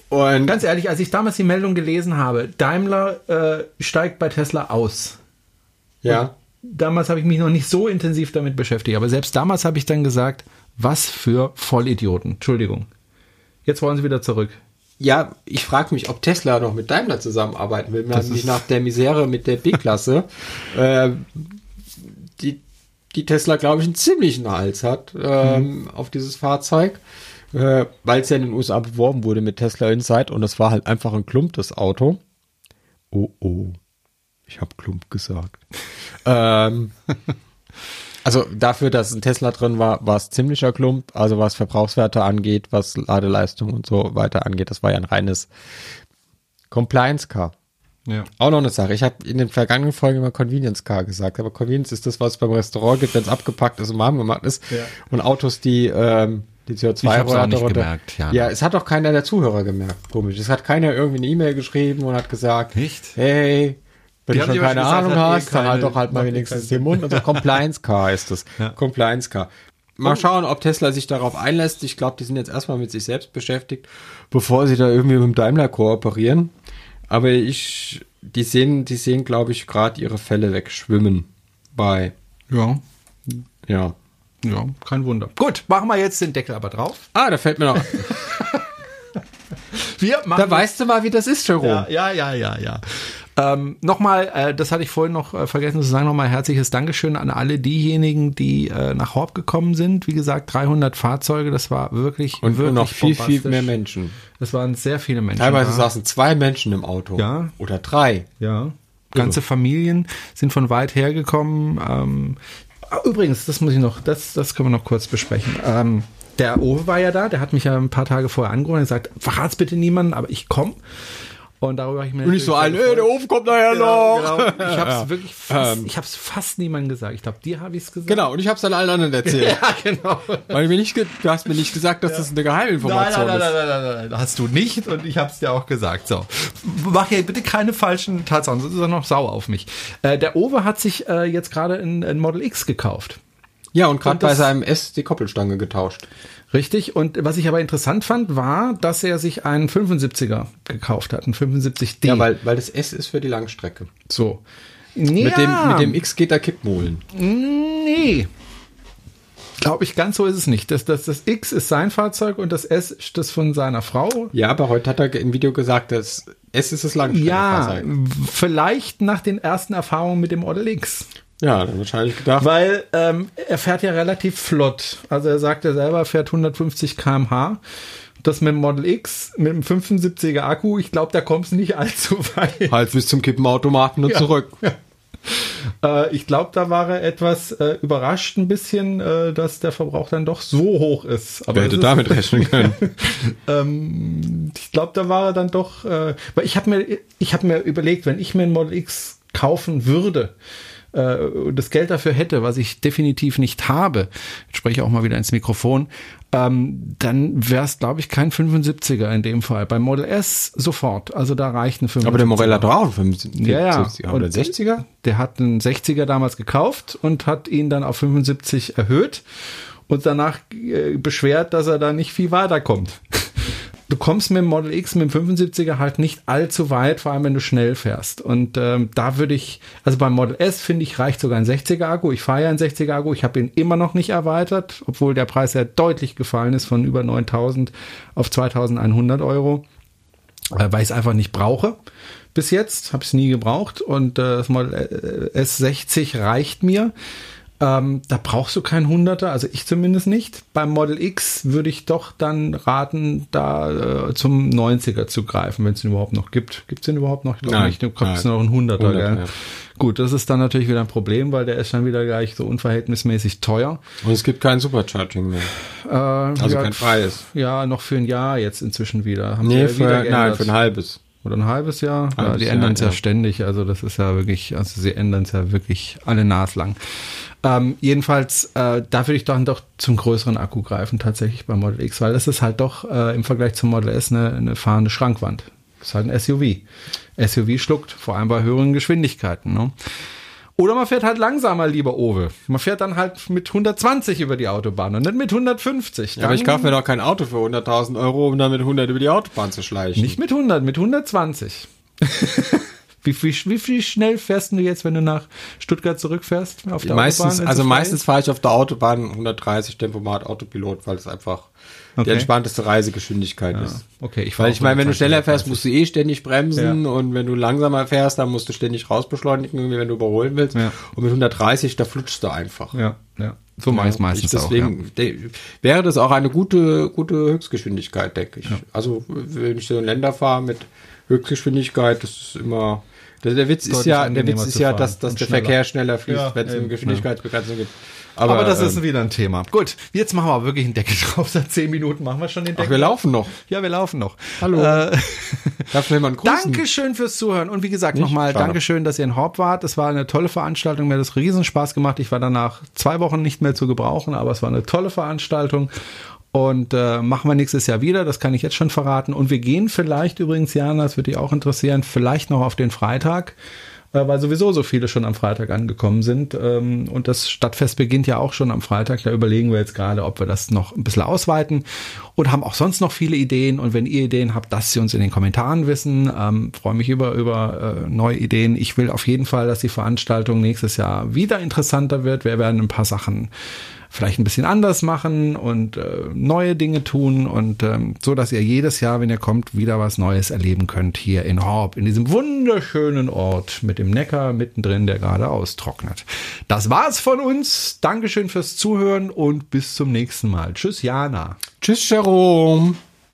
Und Ganz ehrlich, als ich damals die Meldung gelesen habe, Daimler äh, steigt bei Tesla aus. ja. Damals habe ich mich noch nicht so intensiv damit beschäftigt, aber selbst damals habe ich dann gesagt, was für Vollidioten. Entschuldigung. Jetzt wollen sie wieder zurück. Ja, ich frage mich, ob Tesla noch mit Daimler zusammenarbeiten will. Das Nämlich ist- nach der Misere mit der B-Klasse, äh, die, die Tesla, glaube ich, einen ziemlichen Hals hat ähm, Mhm. auf dieses Fahrzeug, äh, weil es ja in den U S A beworben wurde mit Tesla Inside und es war halt einfach ein Klump, das Auto. Oh, oh. Ich habe Klump gesagt. ähm, also dafür, dass ein Tesla drin war, war es ziemlicher Klump. Also was Verbrauchswerte angeht, was Ladeleistung und so weiter angeht, das war ja ein reines Compliance-Car. Ja. Auch noch eine Sache. Ich habe in den vergangenen Folgen immer Convenience-Car gesagt, aber Convenience ist das, was es beim Restaurant gibt, wenn es abgepackt ist und warm gemacht ist. Ja. Und Autos, die ähm, die C O zwei Ich hab's auch nicht runter- gemerkt, ja. Ja, es hat auch keiner der Zuhörer gemerkt. Komisch. Es hat keiner irgendwie eine E-Mail geschrieben und hat gesagt, Nicht? hey, wenn Die du haben schon dir keine wahrscheinlich Ahnung gesagt, hat hast, eh dann halt keine- doch halt mal macht wenigstens keinen den Mund. Also Compliance-Car ist das. Ja. Compliance-Car. Mal schauen, ob Tesla sich darauf einlässt. Ich glaube, die sind jetzt erstmal mit sich selbst beschäftigt, bevor sie da irgendwie mit dem Daimler kooperieren. Aber ich, die sehen, die sehen, glaube ich, gerade ihre Fälle wegschwimmen bei, Ja. ja. Ja, kein Wunder. Gut, machen wir jetzt den Deckel aber drauf. Ah, da fällt mir noch, Wir machen da weißt du mal, wie das ist, Jerome. Ja, ja, ja, ja, ja. Ähm, nochmal, äh, das hatte ich vorhin noch äh, vergessen zu sagen, nochmal herzliches Dankeschön an alle diejenigen, die äh, nach Horb gekommen sind. Wie gesagt, dreihundert Fahrzeuge, das war wirklich, Und, wirklich und noch viel, viel bombastisch. mehr Menschen. Das waren sehr viele Menschen. Teilweise da. saßen zwei Menschen im Auto. Ja. Oder drei. Ja, ganze Familien sind von weit hergekommen. Ähm, übrigens, das muss ich noch, das, das können wir noch kurz besprechen. Ähm, der Owe war ja da, der hat mich ja ein paar Tage vorher angerufen und gesagt, verrat's bitte niemanden, aber ich komme. Und darüber habe ich mir Und nicht so ein, natürlich ey, sehr der Ofen kommt nachher gefreut. noch. Genau, genau. Ich habe es Ja. wirklich fast, Ähm. ich habe es fast niemandem gesagt. Ich glaube, dir habe ich es gesagt. Genau, und ich habe es dann allen anderen erzählt. Ja, genau. Weil mir nicht, ge- du hast mir nicht gesagt, dass das eine Nein, Geheiminformation nein, nein, ist. nein, nein, nein, nein, hast du nicht und ich habe es dir auch gesagt. So, mach hier bitte keine falschen Tatsachen, sonst ist er noch sauer auf mich. Äh, der Owe hat sich äh, jetzt gerade ein, ein Model X gekauft. Ja, und gerade Und bei das- seinem S die Koppelstange getauscht. Richtig, und was ich aber interessant fand, war, dass er sich einen fünfundsiebziger gekauft hat, einen fünfundsiebzig D. Ja, weil, weil das S ist für die Langstrecke. so. Mit, dem, mit dem X geht er Kippmohlen. Nee. Glaube ich, ganz so ist es nicht. Das, das, das X ist sein Fahrzeug und das S ist das von seiner Frau. Ja, aber heute hat er im Video gesagt, das S ist das Ja, Langstreckenfahrzeug. vielleicht nach den ersten Erfahrungen mit dem Model X. Ja, dann wahrscheinlich gedacht. Weil ähm, er fährt ja relativ flott. Also er sagt, er selber fährt hundertfünfzig Kilometer pro Stunde. Das mit dem Model X, mit dem fünfundsiebziger Akku, ich glaube, da kommst du nicht allzu weit. Halt bis zum Kippenautomaten und Ja. zurück. Äh, ich glaube, da war er etwas äh, überrascht ein bisschen, äh, dass der Verbrauch dann doch so hoch ist. Aber Wer hätte es damit rechnen können? ähm, ich glaube, da war er dann doch, äh, weil ich habe mir, ich habe mir überlegt, wenn ich mir ein Model X kaufen würde, äh, und das Geld dafür hätte, was ich definitiv nicht habe, jetzt spreche ich auch mal wieder ins Mikrofon, ähm, dann wäre es, glaube ich, kein fünfundsiebziger in dem Fall. Beim Model S sofort, also da reicht ein fünfundsiebziger. Aber der Morell hat doch auch einen fünfundsiebziger. Ja, ja. Oder einen sechziger? Der hat einen sechziger damals gekauft und hat ihn dann auf fünfundsiebzig erhöht und danach äh, beschwert, dass er da nicht viel weiterkommt. Du kommst mit dem Model X, mit dem fünfundsiebziger halt nicht allzu weit, vor allem wenn du schnell fährst. Und ähm, da würde ich, also beim Model S finde ich, reicht sogar ein sechziger Akku. Ich fahre ja einen sechziger Akku, ich habe ihn immer noch nicht erweitert, obwohl der Preis ja deutlich gefallen ist von über neuntausend auf zweitausendeinhundert Euro, äh, weil ich es einfach nicht brauche. Bis jetzt habe ich es nie gebraucht und äh, das Model S sechzig reicht mir. Ähm, da brauchst du keinen Hunderter, also ich zumindest nicht. Beim Model X würde ich doch dann raten, da äh, zum neunziger zu greifen, wenn es ihn überhaupt noch gibt. Gibt es den überhaupt noch? Ich glaube Nein, nicht. Du kriegst nein. noch einen Hunderter, hundert, gell? ja. Gut, das ist dann natürlich wieder ein Problem, weil der ist dann wieder gleich so unverhältnismäßig teuer. Und es gibt kein Supercharging mehr. Äh, Also ja, kein freies. Ja, noch für ein Jahr jetzt inzwischen wieder. Haben sie Nee, ja für, wieder nein, geändert. für ein halbes. Oder ein halbes Jahr. ja, Halbes die Jahr, ändern es ja, ja. ständig. Also das ist ja wirklich, also sie ändern es ja wirklich alle naslang. Ähm, jedenfalls, äh, da würde ich dann doch zum größeren Akku greifen, tatsächlich beim Model X, weil das ist halt doch äh, im Vergleich zum Model S eine, eine fahrende Schrankwand. Das ist halt ein S U V. S U V schluckt, vor allem bei höheren Geschwindigkeiten. Ne? Oder man fährt halt langsamer, lieber Owe. Man fährt dann halt mit hundertzwanzig über die Autobahn und nicht mit hundertfünfzig. Ja, aber ich kaufe mir doch kein Auto für hunderttausend Euro, um dann mit hundert über die Autobahn zu schleichen. Nicht mit hundert, mit hundertzwanzig. wie, wie, wie viel schnell fährst du jetzt, wenn du nach Stuttgart zurückfährst? Auf der meistens, Autobahn, also frei meistens ist? fahre ich auf der Autobahn hundertdreißig Tempomat Autopilot, weil es einfach Okay. die entspannteste Reisegeschwindigkeit Ja. ist. Okay, ich Weil fahr ich meine, wenn du schneller fährst, hundertzwanzig. musst du eh ständig bremsen Ja. und wenn du langsamer fährst, dann musst du ständig rausbeschleunigen, irgendwie, wenn du überholen willst. Ja. Und mit hundertdreißig, da flutschst du einfach. Ja, ja. So mache ich es meistens ich, auch. deswegen Ja. de- wäre das auch eine gute, gute Höchstgeschwindigkeit, denke ich. Also wenn ich so in Länder fahre mit Höchstgeschwindigkeit, das ist immer. Der, der Witz ist Deutlich ja, der angenehmer Witz ist zu ja, fahren dass, dass und der schneller. Verkehr schneller fließt, Ja, wenn es eine eben, Geschwindigkeitsbegrenzung gibt. Aber, das ähm, ist wieder ein Thema. Gut, jetzt machen wir aber wirklich einen Deckel drauf. Seit zehn Minuten machen wir schon den Deckel. Ach, wir laufen noch. Ja, wir laufen noch. Hallo. Äh, Darf mir jemand grüßen? Dankeschön fürs Zuhören. Und wie gesagt, Nicht? nochmal Schade. Dankeschön, dass ihr in Horb wart. Es war eine tolle Veranstaltung. Mir hat es riesen Spaß gemacht. Ich war danach zwei Wochen nicht mehr zu gebrauchen, aber es war eine tolle Veranstaltung. Und äh, machen wir nächstes Jahr wieder, das kann ich jetzt schon verraten. Und wir gehen vielleicht übrigens, Jana, das würde dich auch interessieren, vielleicht noch auf den Freitag, äh, weil sowieso so viele schon am Freitag angekommen sind. Ähm, und das Stadtfest beginnt ja auch schon am Freitag. Da überlegen wir jetzt gerade, ob wir das noch ein bisschen ausweiten und haben auch sonst noch viele Ideen. Und wenn ihr Ideen habt, lasst sie uns in den Kommentaren wissen. Ähm, freue mich über, über äh, neue Ideen. Ich will auf jeden Fall, dass die Veranstaltung nächstes Jahr wieder interessanter wird. Wir werden ein paar Sachen vielleicht ein bisschen anders machen und äh, neue Dinge tun und ähm, so, dass ihr jedes Jahr, wenn ihr kommt, wieder was Neues erleben könnt hier in Horb, in diesem wunderschönen Ort mit dem Neckar mittendrin, der gerade austrocknet. Das war's von uns. Dankeschön fürs Zuhören und bis zum nächsten Mal. Tschüss, Jana. Tschüss, Jerome.